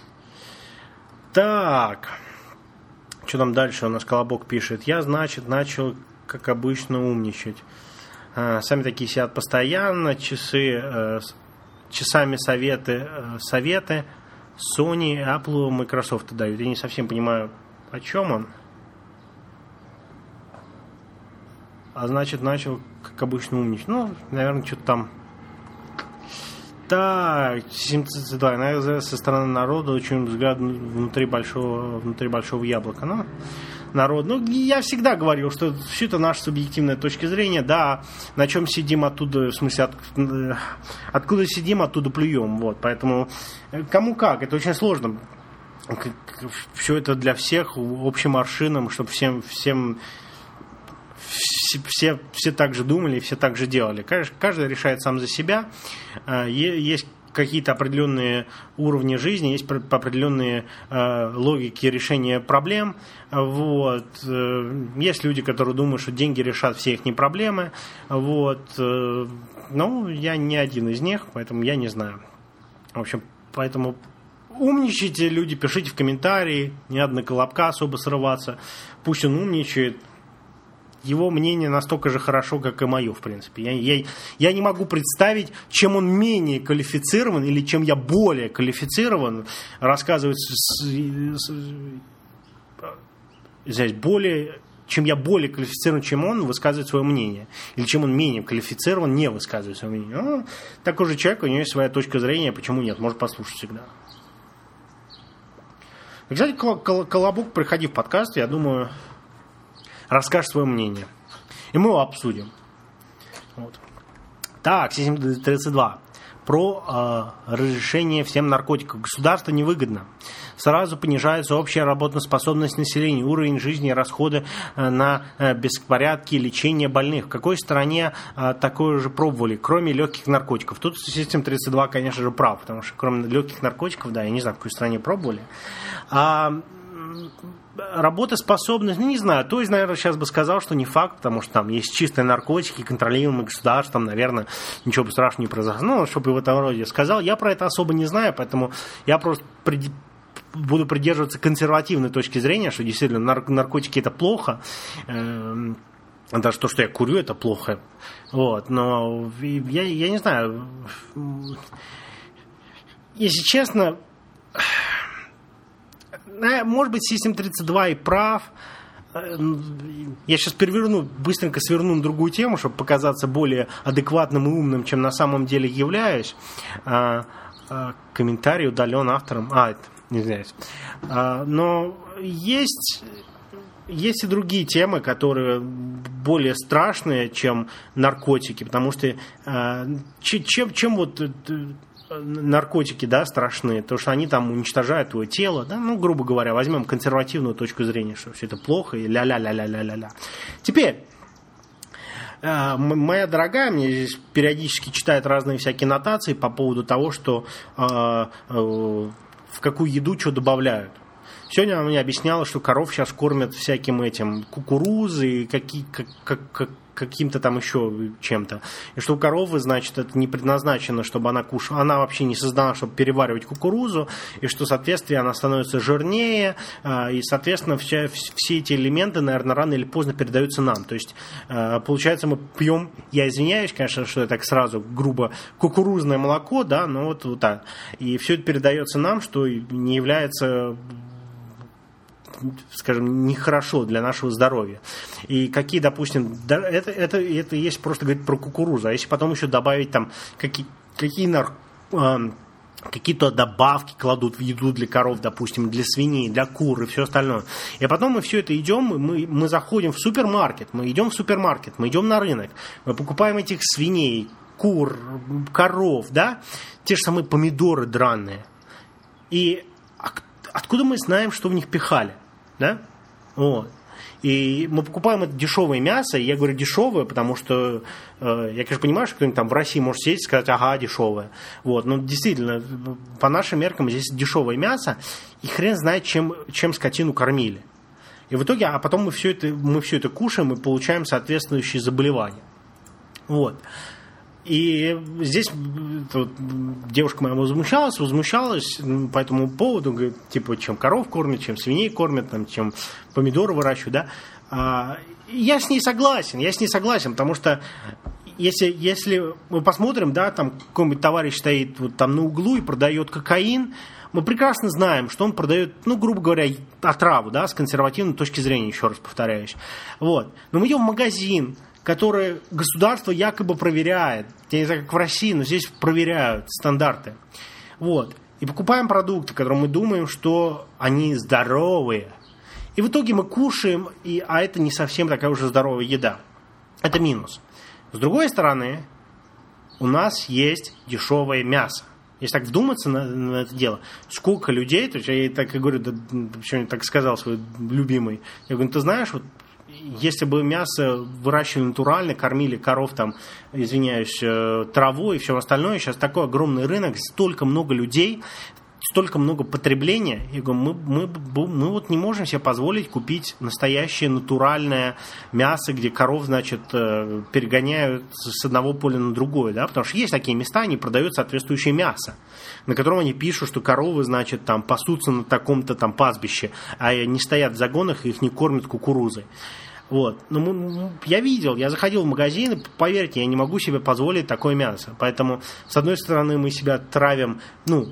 Так. Что там дальше у нас Колобок пишет? Я, значит, начал, как обычно, умничать. Э, сами такие сидят постоянно, часы, э, часами советы, э, советы Sony, Apple, Microsoft дают. Я не совсем понимаю, о чем он. А значит, начал, как обычно, умничать. Ну, наверное, что-то там. Так, семьдесят два. Наверное, со стороны народа очень взгляд внутри большого, внутри большого яблока. Ну, народ. Ну, я всегда говорил, что все это наша субъективная точка зрения. Да, на чем сидим, оттуда, в смысле, от, откуда сидим, оттуда плюем. Вот, поэтому кому как. Это очень сложно. Все это для всех общим аршином, чтобы всем, всем Все, все так же думали, все так же делали. Конечно, каждый решает сам за себя. Есть какие-то определенные уровни жизни, есть определенные э, логики решения проблем. Вот. Есть люди, которые думают, что деньги решат все их проблемы. Вот. Ну, я не один из них, поэтому я не знаю. В общем, поэтому умничайте, люди, пишите в комментарии, не надо на колобка особо срываться. Пусть он умничает. Его мнение настолько же хорошо, как и мое, в принципе. Я, я, я не могу представить, чем он менее квалифицирован или чем я более квалифицирован рассказывать с, с, здесь более, чем я более квалифицирован, чем он, высказывать свое мнение. Или чем он менее квалифицирован, не высказывать свое мнение. Ну, такой же человек, у него есть своя точка зрения, почему нет, может послушать всегда. Кстати, Колобок, приходи в подкаст, я думаю, расскажешь свое мнение. И мы его обсудим. Вот. Так, семь тридцать два. Про э, разрешение всем наркотиков. Государству невыгодно. Сразу понижается общая работоспособность населения, уровень жизни и расходы э, на э, беспорядки, лечение больных. В какой стране э, такое же пробовали, кроме легких наркотиков? Тут семь тридцать два, конечно же, прав, потому что кроме легких наркотиков, да, я не знаю, в какой стране пробовали. А работоспособность, ну, не знаю, то есть, наверное, сейчас бы сказал, что не факт, потому что там есть чистые наркотики, контролируемые государством, наверное, ничего бы страшного не произошло. Ну, чтобы в этом роде сказал. Я про это особо не знаю, поэтому я просто при... буду придерживаться консервативной точки зрения, что действительно нар... наркотики это плохо. Эм... Даже то, что я курю, это плохо. Вот, но я, я не знаю. Если честно, может быть, семь тридцать два и прав. Я сейчас переверну, быстренько сверну на другую тему, чтобы показаться более адекватным и умным, чем на самом деле являюсь. А, а, комментарий удален автором. А, это, не знаю. А, но есть, есть и другие темы, которые более страшные, чем наркотики, потому что а, чем, чем вот наркотики, да, страшные, то что они там уничтожают твое тело, да, ну, грубо говоря, возьмем консервативную точку зрения, что все это плохо и ля-ля-ля-ля-ля-ля-ля. Теперь, э, моя дорогая мне здесь периодически читает разные всякие нотации по поводу того, что э, э, в какую еду что добавляют. Сегодня она мне объясняла, что коров сейчас кормят всяким этим кукурузой, какие, как, как, как, каким-то там еще чем-то. И что у коровы, значит, это не предназначено, чтобы она кушала. Она вообще не создана, чтобы переваривать кукурузу. И что, соответственно, она становится жирнее. И, соответственно, все, все эти элементы, наверное, рано или поздно передаются нам. То есть, получается, мы пьем, я извиняюсь, конечно, что я так сразу грубо, кукурузное молоко, да, но вот, вот так. И все это передается нам, что не является, скажем, нехорошо для нашего здоровья. И какие, допустим, это, это, это есть просто говорить про кукурузу. А если потом еще добавить там какие, какие нар, э, какие-то добавки кладут в еду для коров, допустим, для свиней, для кур и все остальное. И потом мы все это идем, мы, мы заходим в супермаркет, мы идем в супермаркет, мы идем на рынок, мы покупаем этих свиней, кур, коров, да, те же самые помидоры драные. И откуда мы знаем, что в них пихали? Да? Вот. И мы покупаем это дешевое мясо, и я говорю дешевое, потому что э, я, конечно, понимаю, что кто-нибудь там в России может сидеть и сказать, ага, дешевое. Вот. Но действительно, по нашим меркам здесь дешевое мясо, и хрен знает, чем, чем скотину кормили. И в итоге, а потом мы все это, мы все это кушаем и получаем соответствующие заболевания. Вот. И здесь вот, девушка моя возмущалась, возмущалась по этому поводу, говорит, типа, чем коров кормят, чем свиней кормят, там, чем помидоры выращивают, да. А, я с ней согласен, я с ней согласен, потому что если, если мы посмотрим, да, там какой-нибудь товарищ стоит вот там на углу и продает кокаин, мы прекрасно знаем, что он продает, ну, грубо говоря, отраву, да, с консервативной точки зрения, еще раз повторяюсь. Вот. Но мы идем в магазин, которые государство якобы проверяет. Я не знаю, как в России, но здесь проверяют стандарты. Вот. И покупаем продукты, которые мы думаем, что они здоровые. И в итоге мы кушаем, и, а это не совсем такая уже здоровая еда. Это минус. С другой стороны, у нас есть дешевое мясо. Если так вдуматься на, на это дело, сколько людей, то есть я ей так и говорю, да, почему я так сказал свой любимый, я говорю, ты знаешь, вот если бы мясо выращивали натурально, кормили коров, там, извиняюсь, травой и все остальное, сейчас такой огромный рынок, столько много людей, столько много потребления, я говорю, мы, мы, мы вот не можем себе позволить купить настоящее натуральное мясо, где коров, значит, перегоняют с одного поля на другое, да, потому что есть такие места, они продают соответствующее мясо, на котором они пишут, что коровы, значит, там пасутся на таком-то там пастбище, а не стоят в загонах и их не кормят кукурузой. Вот. Ну, я видел, я заходил в магазин, поверьте, я не могу себе позволить такое мясо. Поэтому, с одной стороны, мы себя травим, ну,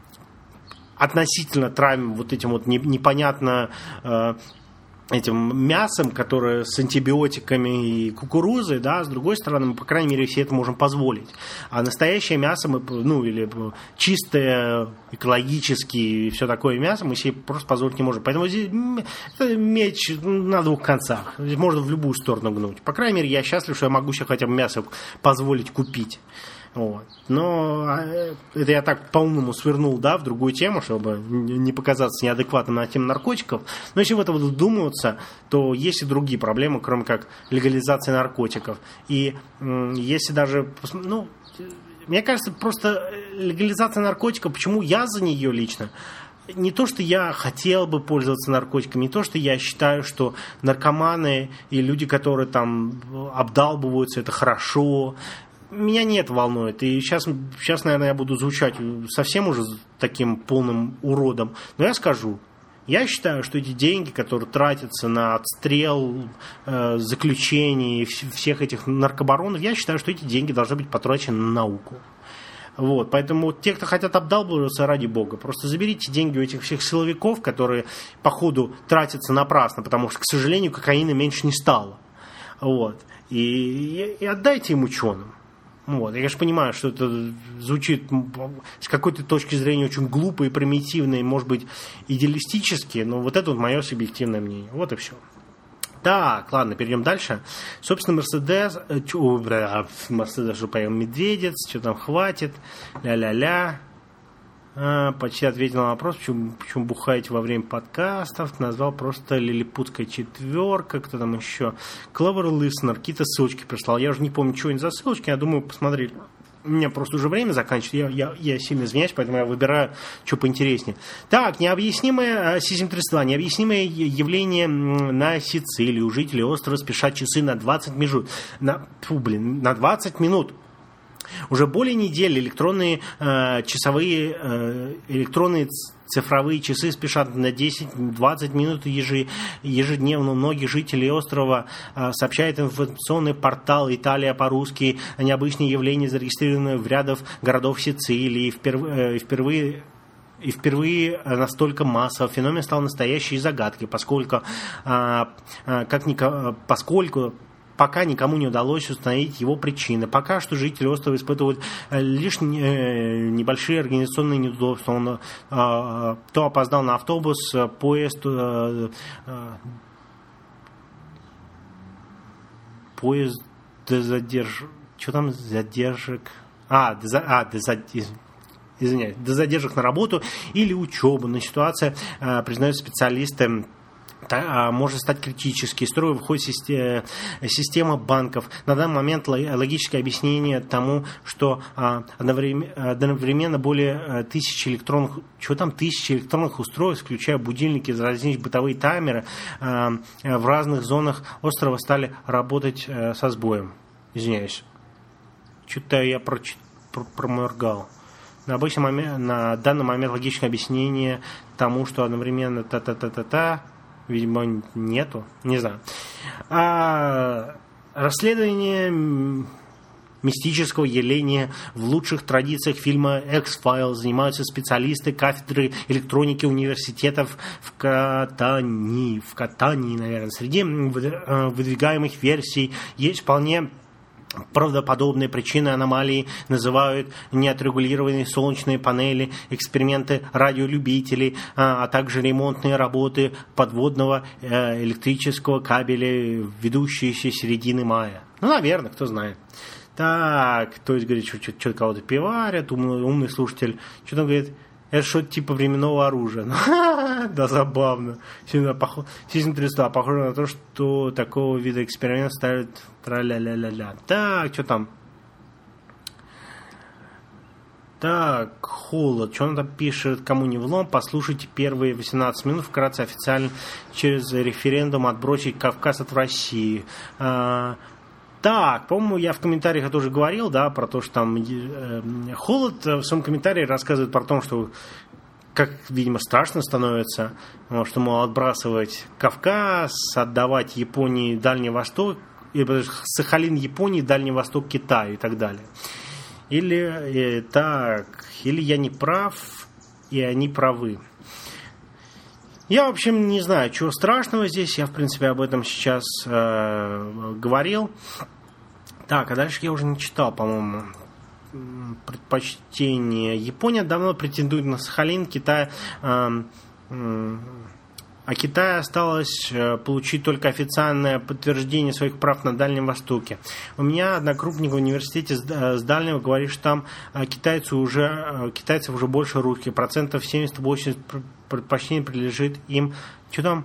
относительно травим вот этим вот непонятно э, этим мясом, которое с антибиотиками и кукурузой, да, с другой стороны, мы, по крайней мере, все это можем позволить. А настоящее мясо, мы, ну, или чистое, экологическое и все такое мясо мы себе просто позволить не можем. Поэтому здесь это меч на двух концах. Здесь можно в любую сторону гнуть. По крайней мере, я счастлив, что я могу себе хотя бы мясо позволить купить. Вот. Но это я так по-умному свернул, да, в другую тему, чтобы не показаться неадекватным на тему наркотиков. Но если в это вдумываться, то есть и другие проблемы, кроме как легализации наркотиков. И если даже, ну, мне кажется, просто легализация наркотиков, почему я за нее лично? Не то, что я хотел бы пользоваться наркотиками, не то, что я считаю, что наркоманы и люди, которые там обдалбываются, это хорошо. Меня не это волнует. И сейчас, сейчас, наверное, я буду звучать совсем уже таким полным уродом. Но я скажу. Я считаю, что эти деньги, которые тратятся на отстрел, э, заключений всех этих наркобаронов, я считаю, что эти деньги должны быть потрачены на науку. Вот, поэтому те, кто хотят обдалбываться, ради бога, просто заберите деньги у этих всех силовиков, которые, по ходу, тратятся напрасно, потому что, к сожалению, кокаина меньше не стало. Вот. И, и отдайте им ученым. Вот. Я, конечно, понимаю, что это звучит с какой-то точки зрения очень глупо и примитивно, и, может быть, идеалистически, но вот это вот мое субъективное мнение. Вот и все. Так, ладно, перейдем дальше. Собственно, Мерседес... Мерседес, что поем Медведец, что там хватит, ля-ля-ля. А, почти ответил на вопрос, почему, почему бухаете во время подкастов. Назвал просто лилипутская четверка. Кто там еще? Clever Listener. Какие-то ссылочки прислал. Я уже не помню, что они за ссылочки. Я думаю, посмотреть. У меня просто уже время заканчивается. Я, я, я сильно извиняюсь, поэтому я выбираю, что поинтереснее. Так, необъяснимое Си семь тридцать два. Необъяснимое явление на Сицилии. У жителей острова спешат часы на двадцать минут. На, фу, блин, на двадцать минут. Уже более недели электронные э, часовые, э, электронные цифровые часы спешат на десять-двадцать минут ежедневно. Многие жители острова э, сообщают информационный портал «Италия по-русски» о необычном явлении, зарегистрированном в рядах городов Сицилии. Впервые, э, впервые И впервые настолько массово феномен стал настоящей загадкой, поскольку, э, э, как ни, поскольку пока никому не удалось установить его причины. Пока что жители острова испытывают лишь небольшие организационные неудобства. Он а, то опоздал на автобус, поезд, а, а, поезд задерж... Что там задержек? А, до, а, до, извиняюсь, до задержек на работу или учебу. Но ситуация, а, признают специалисты, может стать критической. Из строя выходит система банков. На данный момент логическое объяснение тому, что одновременно более тысячи электронных, что там, тысячи электронных устройств, включая будильники, различные бытовые таймеры, в разных зонах острова стали работать со сбоем. Извиняюсь. Что-то я проч... проморгал. На, обычный момент, на данный момент логичное объяснение тому, что одновременно та-та-та-та-та, видимо, нету, не знаю. А расследование мистического явления в лучших традициях фильма X-Files занимаются специалисты кафедры электроники университетов в Катании. В Катании, наверное. Среди выдвигаемых версий есть вполне правдоподобные причины аномалии, называют неотрегулированные солнечные панели, эксперименты радиолюбителей, а, а также ремонтные работы подводного э, электрического кабеля, ведущиеся с середины мая. Ну, наверное, кто знает. Так, то есть, говорит, что, что, что кого-то пиварят, умный, умный слушатель, что-то говорит, Это что-то типа временного оружия. Да, забавно. Сильно трясла. Похоже на то, что такого вида эксперимент ставят тра-ля-ля-ля-ля. Так, что там? Так, холод. Что он там пишет? Кому не влом, послушайте первые восемнадцать минут вкратце официально через референдум отбросить Кавказ от России. А, так, по-моему, я в комментариях это уже говорил, да, про то, что там э, холод в своем комментарии рассказывает про то, что как, видимо, страшно становится, что, мол, отбрасывать Кавказ, отдавать Японии Дальний Восток, Сахалин Японии, Дальний Восток Китаю и так далее. Или э, так, или я не прав, и они правы. Я, в общем, не знаю, чего страшного здесь. Я, в принципе, об этом сейчас э, говорил. Так, а дальше я уже не читал, по-моему. Предпочтение. Япония давно претендует на Сахалин, Китай... Э, э, А Китаю осталось получить только официальное подтверждение своих прав на Дальнем Востоке. У меня однокрупник в университете с Дальнего говорит, что там китайцы уже, китайцев уже больше русских. Процентов семьдесят-восемьдесят предпочтений принадлежит им. Что там?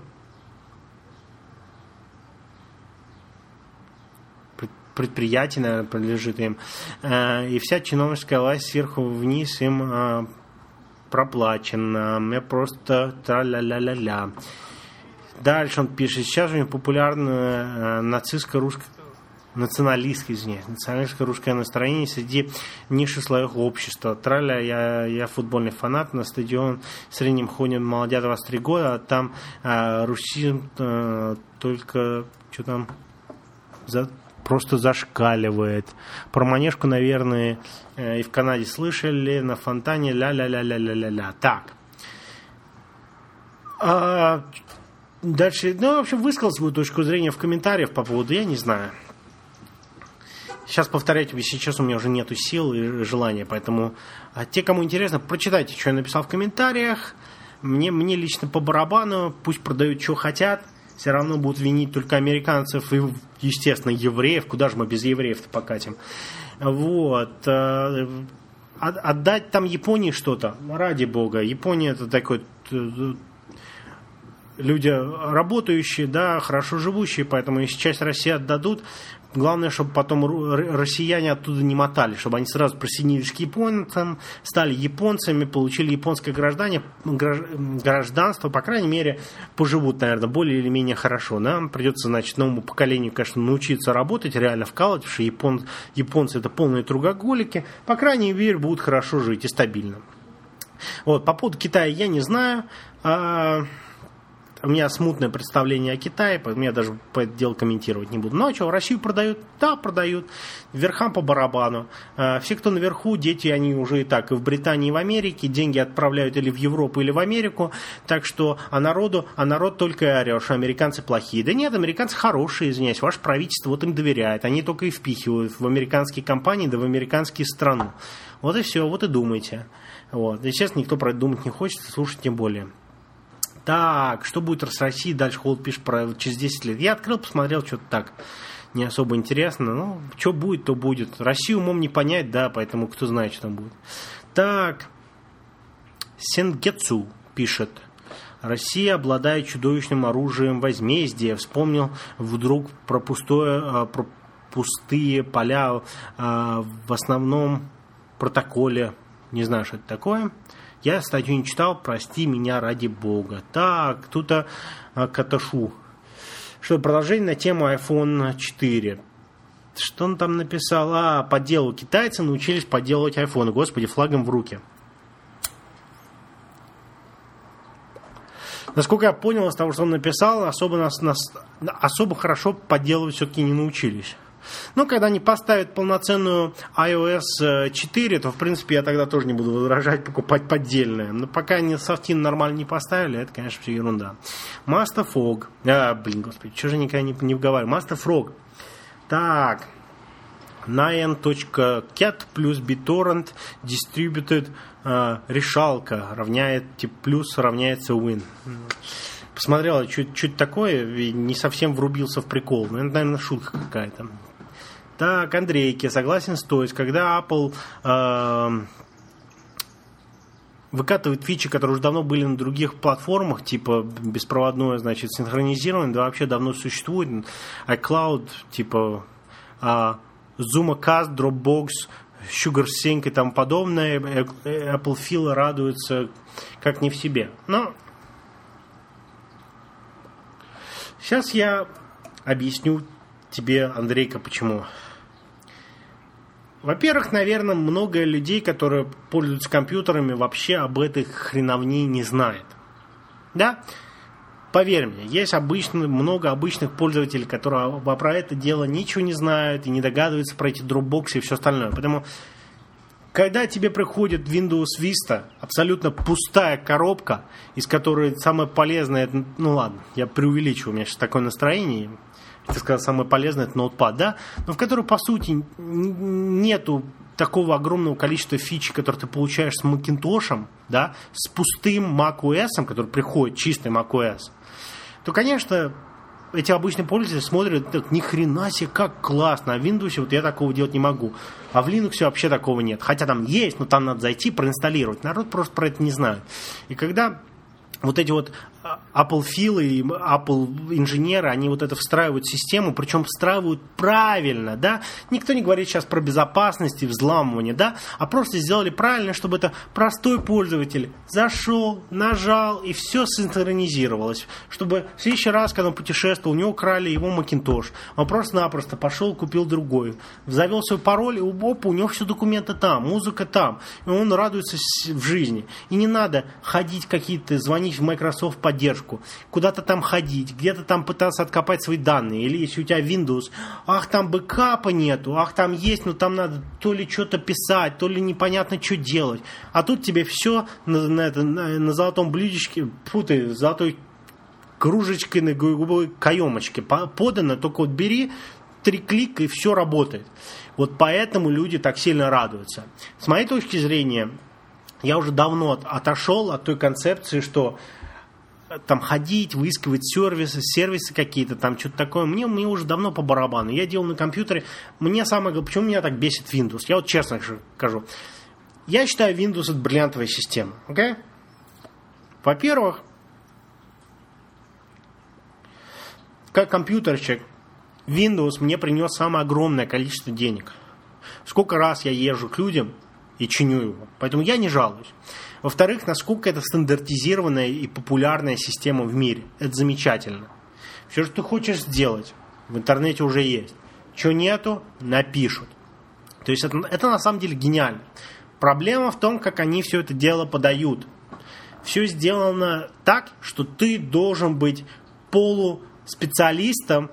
Предприятие, наверное, принадлежит им. И вся чиновническая власть сверху вниз им проплачено. Я просто тра-ля-ля-ля-ля. Дальше он пишет. Сейчас же популярное нацистское русское националистское, извиняюсь, националистское русское настроение среди низших слоев общества. Траля, я, я футбольный фанат, на стадион в среднем ходят молодят двадцать три года, а там а, русизм а, только что там за просто зашкаливает. Про Манежку, наверное, и в Канаде слышали, на фонтане ля-ля-ля-ля-ля-ля-ля. Так. А, дальше, ну, в общем, высказал свою точку зрения в комментариях по поводу, я не знаю. Сейчас повторять, сейчас у меня уже нету сил и желания, поэтому а те, кому интересно, прочитайте, что я написал в комментариях. Мне, мне лично по барабану, пусть продают, что хотят. Все равно будут винить только американцев и, естественно, евреев. Куда же мы без евреев-то покатим? Вот. Отдать там Японии что-то, ради бога. Япония это такой... Люди работающие, да, хорошо живущие, поэтому если часть России отдадут, главное, чтобы потом россияне оттуда не мотали, чтобы они сразу присоединились к японцам, стали японцами, получили японское гражданство, по крайней мере, поживут, наверное, более или менее хорошо. Нам придется, значит, новому поколению, конечно, научиться работать, реально вкалывать, потому что япон, японцы это полные трудоголики, по крайней мере, будут хорошо жить и стабильно. Вот, по поводу Китая я не знаю. У меня смутное представление о Китае, поэтому я даже по это дело комментировать не буду. Ну а что, Россию продают? Да, продают. Верхам по барабану. Все, кто наверху, дети, они уже и так и в Британии, и в Америке. Деньги отправляют или в Европу, или в Америку. Так что, а народу, а народ только и орет, что американцы плохие. Да нет, американцы хорошие, извиняюсь. Ваше правительство вот им доверяет. Они только и впихивают в американские компании, да в американские страны. Вот и все, вот и думайте. Вот. Естественно, никто про это думать не хочет, слушать тем более. Так, что будет с Россией? Дальше Холод пишет про через десять лет. Я открыл, посмотрел, что-то так не особо интересно. Ну, что будет, то будет. Россию умом не понять, да, поэтому кто знает, что там будет. Так, Сенгетсу пишет. Россия обладает чудовищным оружием возмездия. Вспомнил вдруг про, пустое, про пустые поля в основном протоколе. Не знаю, что это такое. Я статью не читал, прости меня ради бога. Так, тут а, Каташу. Что, продолжение на тему айфон четыре. Что он там написал? А, по делу китайцы научились подделывать айфоны. Господи, флагом в руки. Насколько я понял из того, что он написал, особо, нас, нас, особо хорошо подделывать все-таки не научились. Но когда они поставят полноценную ай о эс четыре, то, в принципе, я тогда тоже не буду возражать покупать поддельное. Но пока они софтин нормально не поставили, это, конечно, все ерунда. Master Frog. А, блин, господи, что же никогда не, не вговариваю? Master Frog. Так. nine.cat плюс BitTorrent Distributed uh, решалка равняет, тип плюс равняется win. Посмотрел, что-то такое, и не совсем врубился в прикол. Ну, это, наверное, шутка какая-то. Так, Андрейки, согласен с той, когда Apple э, выкатывает фичи, которые уже давно были на других платформах, типа беспроводное, значит, синхронизирование, да, вообще давно существует. iCloud, типа ZoomaCast, Dropbox, SugarSync и тому подобное. Apple Feel радуется как не в себе. Но сейчас я объясню тебе, Андрейка, почему. Во-первых, наверное, много людей, которые пользуются компьютерами, вообще об этой хреновне не знают. Да? Поверь мне, есть обычно, много обычных пользователей, которые про это дело ничего не знают и не догадываются про эти Dropbox и все остальное. Поэтому, когда тебе приходит Windows Vista, абсолютно пустая коробка, из которой самое полезное, ну ладно, я преувеличиваю, у меня сейчас такое настроение, ты сказал, самое полезное это ноутпад, да, но в которой, по сути, нету такого огромного количества фич, которые ты получаешь с Macintosh, да, с пустым macOS, который приходит, чистый macOS, то, конечно, эти обычные пользователи смотрят, так, ни хрена себе, как классно, а в Windows вот я такого делать не могу, а в Linux вообще такого нет, хотя там есть, но там надо зайти, проинсталлировать, народ просто про это не знает. И когда вот эти вот Apple филы и Apple инженеры, они вот это встраивают в систему, причем встраивают правильно, да, никто не говорит сейчас про безопасность и взламывание, да, а просто сделали правильно, чтобы это простой пользователь зашел, нажал и все синхронизировалось, чтобы в следующий раз, когда он путешествовал, у него украли его Macintosh, он просто-напросто пошел, купил другой, завел свой пароль, и опа, у него все документы там, музыка там, и он радуется в жизни, и не надо ходить какие-то, звонить в Microsoft поддержку, куда-то там ходить, где-то там пытаться откопать свои данные, или если у тебя Windows, ах, там бэкапа нету, ах, там есть, но там надо то ли что-то писать, то ли непонятно, что делать, а тут тебе все на, на, на, на золотом блюдечке, фу ты, золотой кружечкой на голубой каемочке подано, только вот бери, три клика и все работает. Вот поэтому люди так сильно радуются. С моей точки зрения, я уже давно от, отошел от той концепции, что там ходить, выискивать сервисы, сервисы какие-то, там что-то такое. Мне, мне уже давно по барабану. Я делал на компьютере. Мне самое главное, почему меня так бесит Windows? Я вот честно скажу. Я считаю Windows это бриллиантовая система. Okay? Во-первых, как компьютерщик, Windows мне принес самое огромное количество денег. Сколько раз я езжу к людям и чиню его. Поэтому я не жалуюсь. Во-вторых, насколько это стандартизированная и популярная система в мире. Это замечательно. Все, что ты хочешь сделать, в интернете уже есть. Чего нету, напишут. То есть это, это на самом деле гениально. Проблема в том, как они все это дело подают. Все сделано так, что ты должен быть полуспециалистом,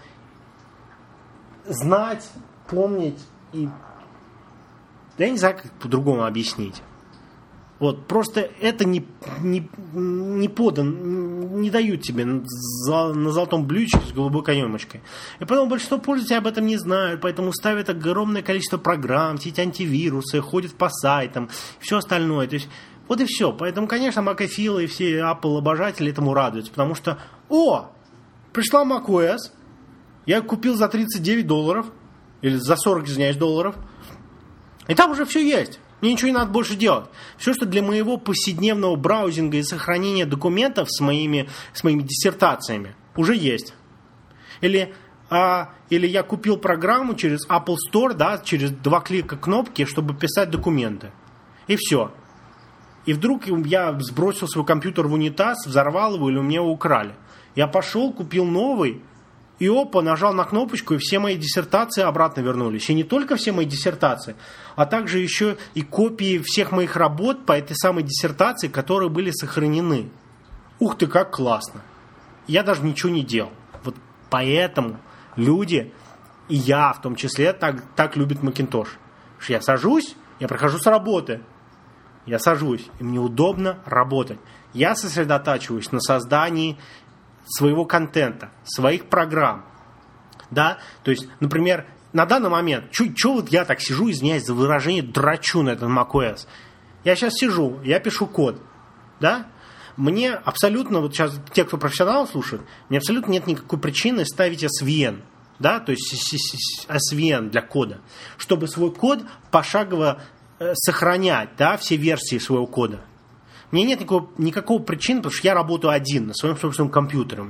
знать, помнить и... Я не знаю, как по-другому объяснить. Вот, просто это не, не, не подан, не дают тебе на золотом блюдечке с голубой каемочкой. И потом большинство пользователей об этом не знают, поэтому ставят огромное количество программ, все эти антивирусы, ходят по сайтам, все остальное. То есть, вот и все. Поэтому, конечно, McAfee и все Apple обожатели этому радуются, потому что, о, пришла macOS, я купил за тридцать девять долларов, или за сорок, извиняюсь, долларов, и там уже все есть. Мне ничего не надо больше делать. Все, что для моего повседневного браузинга и сохранения документов с моими, с моими диссертациями, уже есть. Или, а, или я купил программу через Apple Store, да, через два клика кнопки, чтобы писать документы. И все. И вдруг я сбросил свой компьютер в унитаз, взорвал его или у меня его украли. Я пошел, купил новый, и опа, нажал на кнопочку, и все мои диссертации обратно вернулись. И не только все мои диссертации, а также еще и копии всех моих работ по этой самой диссертации, которые были сохранены. Ух ты, как классно. Я даже ничего не делал. Вот поэтому люди, и я в том числе, так, так любят Macintosh. Что я сажусь, я прохожу с работы. Я сажусь, и мне удобно работать. Я сосредотачиваюсь на создании своего контента, своих программ. Да? То есть, например, на данный момент, что вот я так сижу, извиняюсь за выражение, драчу на этот macOS. Я сейчас сижу, я пишу код. Да? Мне абсолютно, вот сейчас те, кто профессионал слушает, мне абсолютно нет никакой причины ставить эс ви эн. Да? То есть эс ви эн для кода. Чтобы свой код пошагово сохранять, да, все версии своего кода. У меня нет никакого, никакого причины, потому что я работаю один на своем собственном компьютере.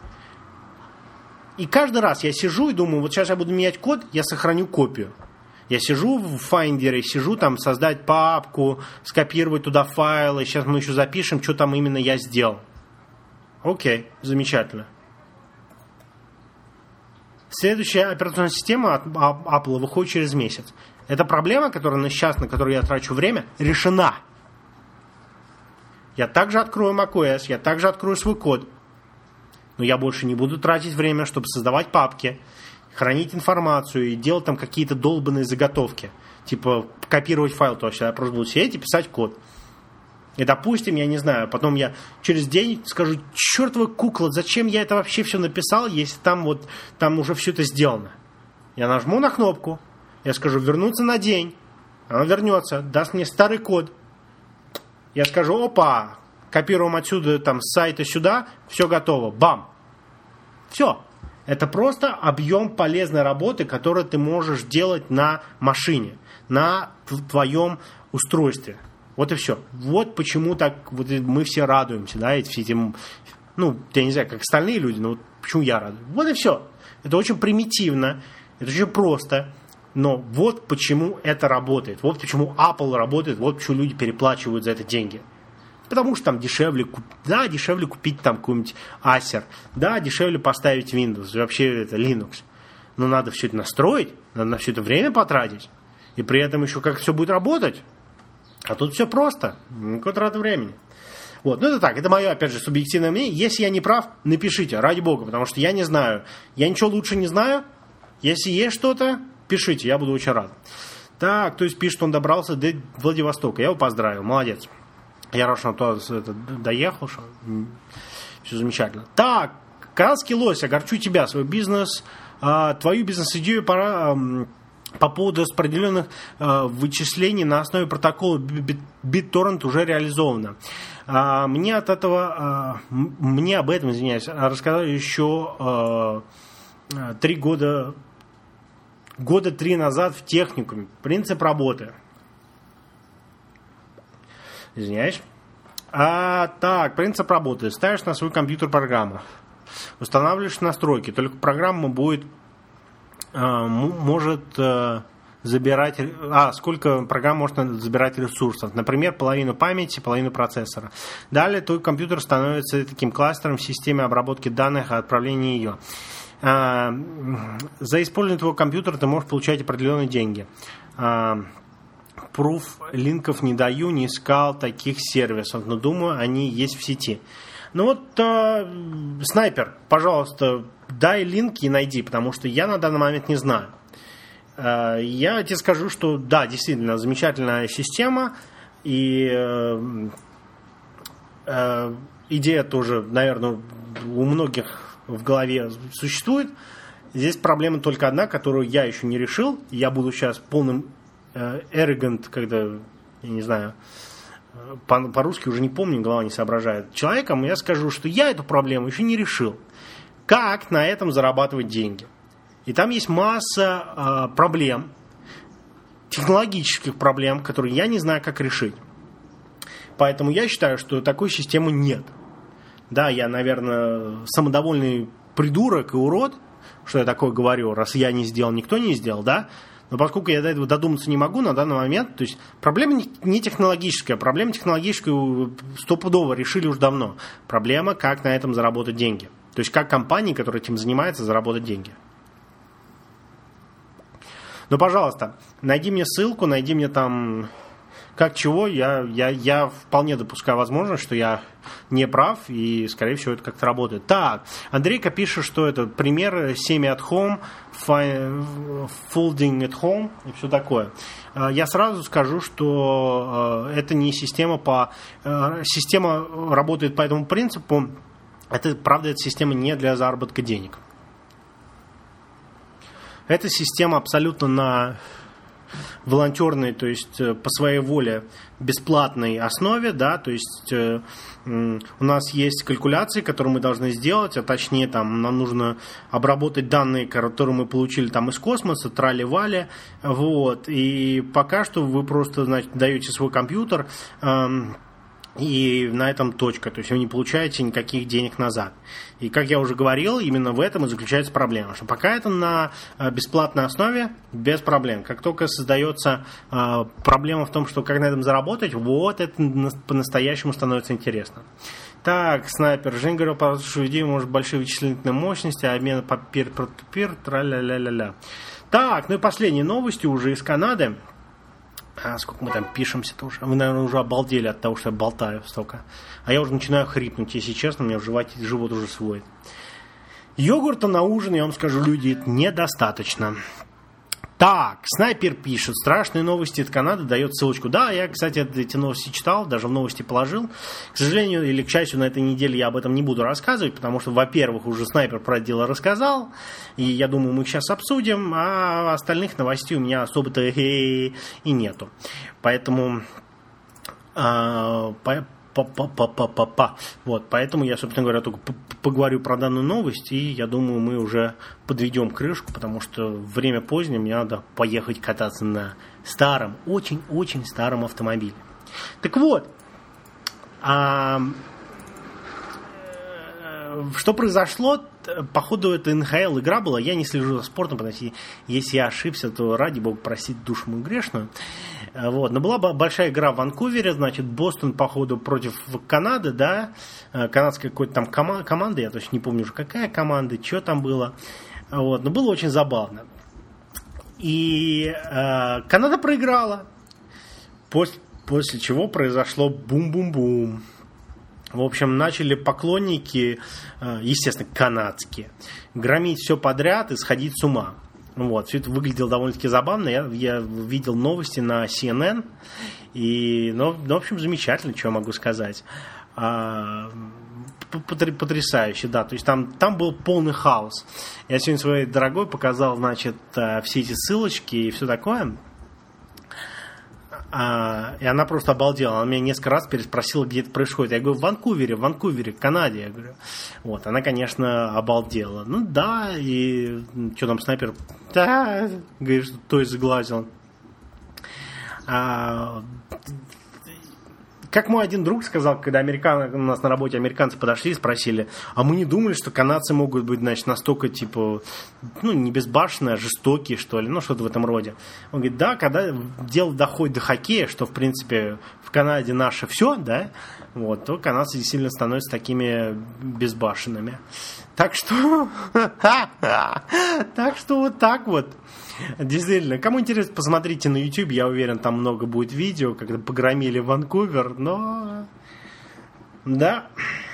И каждый раз я сижу и думаю, вот сейчас я буду менять код, я сохраню копию. Я сижу в Finder, сижу там создать папку, скопировать туда файлы, сейчас мы еще запишем, что там именно я сделал. Окей, замечательно. Следующая операционная система от Apple выходит через месяц. Эта проблема, которая сейчас, на которую я трачу время, решена. Я также открою macOS, я также открою свой код. Но я больше не буду тратить время, чтобы создавать папки, хранить информацию и делать там какие-то долбанные заготовки. Типа копировать файл точно. Я просто буду сидеть и писать код. И, допустим, я не знаю, потом я через день скажу, чертова кукла, зачем я это вообще все написал, если там вот, там уже все это сделано. Я нажму на кнопку, я скажу вернуться на день, она вернется, даст мне старый код. Я скажу, опа, копируем отсюда, там, с сайта сюда, все готово, бам. Все. Это просто объем полезной работы, которую ты можешь делать на машине, на твоем устройстве. Вот и все. Вот почему так вот мы все радуемся, да, этим, ну, я не знаю, как остальные люди, но вот почему я радуюсь. Вот и все. Это очень примитивно, это очень просто, но вот почему это работает, вот почему Apple работает, вот почему люди переплачивают за это деньги. Потому что там дешевле, да, дешевле купить там какой-нибудь Acer, да, дешевле поставить Windows, вообще это Linux. Но надо все это настроить, надо на все это время потратить, и при этом еще как все будет работать. А тут все просто, никакой траты времени. Вот, ну это так, это мое, опять же, субъективное мнение. Если я не прав, напишите, ради бога, потому что я не знаю. Я ничего лучше не знаю. Если есть что-то, пишите, я буду очень рад. Так, то есть пишет, что он добрался до Владивостока. Я его поздравил, молодец. Я рад, что он туда это, доехал, что все замечательно. Так, Канадский лось, огорчу тебя, свой бизнес, а, твою бизнес-идею пора... А, по поводу распределенных э, вычислений на основе протокола BitTorrent уже реализовано. А, мне от этого, а, мне об этом, извиняюсь, рассказали еще э, три года, года три назад в техникуме. Принцип работы. Извиняюсь. А, так, принцип работы. Ставишь на свой компьютер программу. Устанавливаешь настройки. Только программа будет может забирать, а сколько программ может забирать ресурсов, например, половину памяти, половину процессора. Далее твой компьютер становится таким кластером в системе обработки данных и отправления ее. За использование твоего компьютера ты можешь получать определенные деньги. Пруф линков не даю, не искал таких сервисов, но думаю, они есть в сети. Ну вот, э, снайпер, пожалуйста, дай линки и найди, потому что я на данный момент не знаю. Э, я тебе скажу, что да, действительно, замечательная система, и э, э, идея тоже, наверное, у многих в голове существует. Здесь проблема только одна, которую я еще не решил. Я буду сейчас полным э, arrogant, когда, я не знаю... по-русски уже не помню, голова не соображает, человеком, я скажу, что я эту проблему еще не решил. Как на этом зарабатывать деньги? И там есть масса э, проблем, технологических проблем, которые я не знаю, как решить. Поэтому я считаю, что такой системы нет. Да, я, наверное, самодовольный придурок и урод, что я такое говорю, раз я не сделал, никто не сделал, да? Но поскольку я до этого додуматься не могу на данный момент, то есть проблема не технологическая, проблема технологическую стопудово решили уже давно. Проблема, как на этом заработать деньги. То есть как компании, которые этим занимаются, заработать деньги. Ну, пожалуйста, найди мне ссылку, найди мне там как чего. Я, я, я вполне допускаю возможность, что я не прав, и, скорее всего, это как-то работает. Так, Андрейка пишет, что это пример semi at home, folding at home и все такое. Я сразу скажу, что это не система по... Система работает по этому принципу. Это, правда, эта система не для заработка денег. Эта система абсолютно на волонтерной, то есть по своей воле бесплатной основе, да, то есть э, у нас есть калькуляции, которые мы должны сделать, а точнее там нам нужно обработать данные, которые мы получили там из космоса, трали-вали, вот, и пока что вы просто, значит, даете свой компьютер, э, И на этом точка. То есть вы не получаете никаких денег назад. И, как я уже говорил, именно в этом и заключается проблема. Что пока это на бесплатной основе, без проблем. Как только создается э, проблема в том, что как на этом заработать, вот это по-настоящему становится интересно. Так, снайпер. Жень говорил, что у людей может большие вычислительные мощности, обмен по пир-пир, тра-ля-ля-ля-ля. Так, ну и последние новости уже из Канады. А сколько мы там пишемся-то уже? Вы, наверное, уже обалдели от того, что я болтаю столько. А я уже начинаю хрипнуть, если честно, у меня в животе, живот уже свой. Йогурта на ужин, я вам скажу, люди, недостаточно. Так, снайпер пишет, страшные новости от Канады, дает ссылочку. Да, я, кстати, эти новости читал, даже в новости положил. К сожалению, или к счастью, на этой неделе я об этом не буду рассказывать, потому что, во-первых, уже снайпер про это дело рассказал, и я думаю, мы их сейчас обсудим, а остальных новостей у меня особо-то и нету. Поэтому... А, по, Па-па-па-па-па-па. Вот, поэтому я, собственно говоря, только поговорю про данную новость, и я думаю, мы уже подведем крышку, потому что время позднее, мне надо поехать кататься на старом, очень-очень старом автомобиле. Так вот, а, что произошло? Походу, это эн ха эл игра была, я не слежу за спортом, потому что если я ошибся, то ради бога простить душу мою грешную. Вот. Но была большая игра в Ванкувере, значит, Бостон, походу, против Канады, да, канадская какой-то там кома- команда, я точно не помню уже, какая команда, что там было. Вот. Но было очень забавно. И э, Канада проиграла, после, после чего произошло бум-бум-бум. В общем, начали поклонники, естественно, канадские, громить все подряд и сходить с ума. Вот, все это выглядело довольно-таки забавно. Я, я видел новости на си эн эн. И, ну, ну, в общем, замечательно, что я могу сказать. А, потрясающе, да. То есть там, там был полный хаос. Я сегодня своей дорогой показал, значит, все эти ссылочки и все такое. А, и она просто обалдела. Она меня несколько раз переспросила, где это происходит. Я говорю, в Ванкувере, в Ванкувере, в Канаде. Я говорю, вот, она, конечно, обалдела. Ну да, и что там снайпер? Да, говорит, что то есть сглазил. А, как мой один друг сказал, когда американ... у нас на работе американцы подошли и спросили, а мы не думали, что канадцы могут быть, значит, настолько, типа, ну, не безбашенные, а жестокие, что ли, ну, что-то в этом роде. Он говорит, да, когда дело доходит до хоккея, что, в принципе, в Канаде наше все, да, вот, то канадцы действительно становятся такими безбашенными. Так что, так что вот так вот. Действительно, кому интересно, посмотрите на YouTube, я уверен, там много будет видео, когда погромили Ванкувер, но да,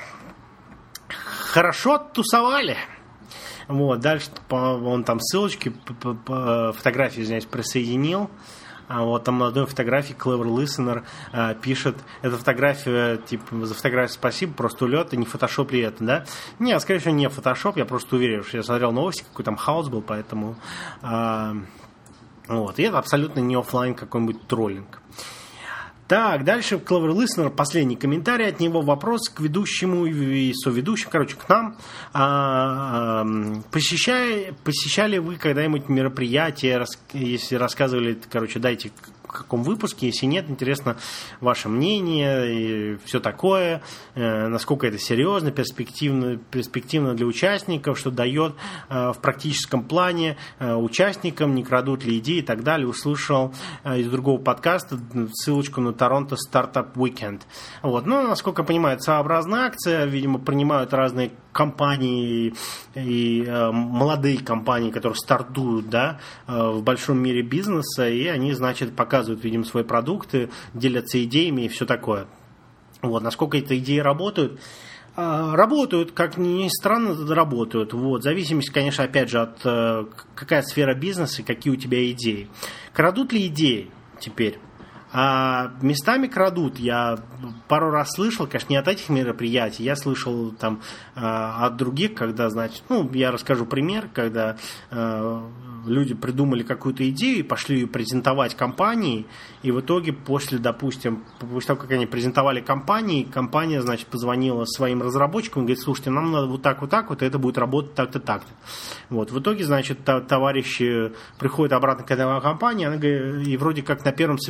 хорошо тусовали. Вот, дальше он там ссылочки, фотографии, извиняюсь, присоединил. А вот там на одной фотографии Clever Listener а, пишет, эта фотография, типа, за фотографию спасибо, просто улет, и не фотошоп ли это, да? Не, скорее всего, не фотошоп, я просто уверен, что я смотрел новости, какой там хаос был, поэтому... А, вот, и это абсолютно не офлайн какой-нибудь троллинг. Так, дальше Clever Listener, последний комментарий от него, вопрос к ведущему и соведущему, короче, к нам. А, а, посещали, посещали вы когда-нибудь мероприятия, рас, если рассказывали, короче, дайте в каком выпуске, если нет, интересно ваше мнение и все такое, э, насколько это серьезно, перспективно, перспективно для участников, что дает э, в практическом плане э, участникам, не крадут ли идеи и так далее. Услышал э, из другого подкаста ссылочку на Торонто Startup Weekend. Вот. Ну, насколько я понимаю, это своеобразная акция, видимо, принимают разные компании и э, молодые компании, которые стартуют, да, э, в большом мире бизнеса, и они, значит, показывают, видимо, свои продукты, делятся идеями и все такое. Вот. Насколько эти идеи работают? Э, работают, как ни странно, работают. Вот. Зависимость, конечно, опять же, от э, какая сфера бизнеса и какие у тебя идеи. Крадут ли идеи теперь? А местами крадут. Я пару раз слышал, конечно, не от этих мероприятий, я слышал там от других, когда, значит, ну, я расскажу пример, когда э, люди придумали какую-то идею и пошли ее презентовать компании, и в итоге после, допустим, после того, как они презентовали компании, компания, значит, позвонила своим разработчикам и говорит, слушайте, нам надо вот так, вот так, вот это будет работать так-то, так-то. Вот, в итоге, значит, товарищи приходят обратно к этой компании, она говорит, и вроде как на первом совещании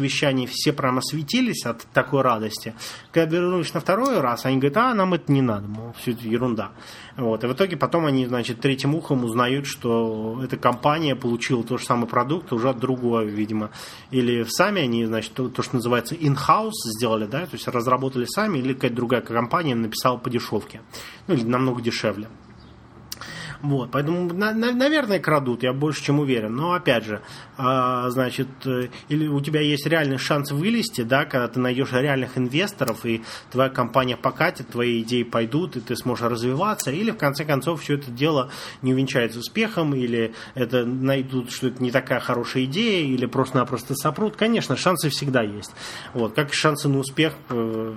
все прямо светились от такой радости. Когда вернулись на второй раз, они говорят, а, нам это не надо, мол, все это ерунда. Вот. И в итоге потом они, значит, третьим ухом узнают, что эта компания получила тот же самый продукт уже от другого, видимо. Или сами они, значит, то, то что называется in-house сделали, да, то есть разработали сами, или какая-то другая компания написала по дешевке. Ну, или намного дешевле. Вот, поэтому, на, на, наверное, крадут, я больше чем уверен. Но, опять же, э, значит, э, или у тебя есть реальный шанс вылезти, да, когда ты найдешь реальных инвесторов, и твоя компания покатит, твои идеи пойдут, и ты сможешь развиваться, или, в конце концов, все это дело не увенчается успехом, или это найдут, что это не такая хорошая идея, или просто-напросто сопрут. Конечно, шансы всегда есть. Вот, как и шансы на успех... Э,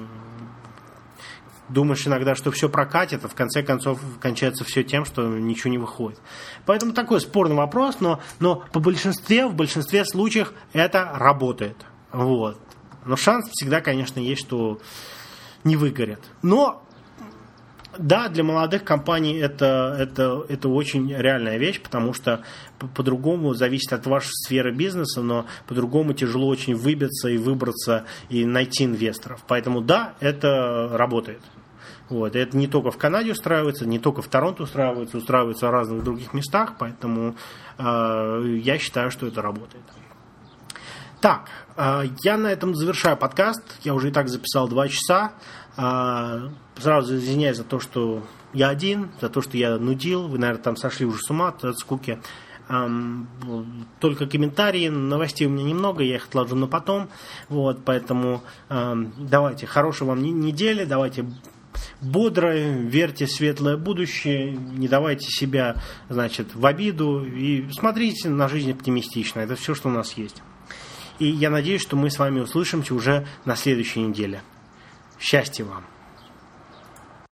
Думаешь иногда, что все прокатит, а в конце концов кончается все тем, что ничего не выходит. Поэтому такой спорный вопрос, но, но по большинстве, в большинстве случаев это работает. Вот. Но шанс всегда, конечно, есть, что не выгорят. Но да, для молодых компаний это, это, это очень реальная вещь, потому что по- по-другому зависит от вашей сферы бизнеса, но по-другому тяжело очень выбиться и выбраться и найти инвесторов. Поэтому да, это работает. Вот. Это не только в Канаде устраивается, не только в Торонто устраивается, устраивается в разных других местах, поэтому э, я считаю, что это работает. Так, э, я на этом завершаю подкаст. Я уже и так записал два часа. Э, сразу извиняюсь за то, что я один, за то, что я нудил. Вы, наверное, там сошли уже с ума от скуки. Эм, только комментарии, новостей у меня немного, я их отложу на потом. Вот, поэтому эм, давайте, хорошей вам недели, давайте бодро, верьте в светлое будущее, не давайте себя, значит, в обиду и смотрите на жизнь оптимистично. Это все, что у нас есть. И я надеюсь, что мы с вами услышимся уже на следующей неделе. Счастья вам!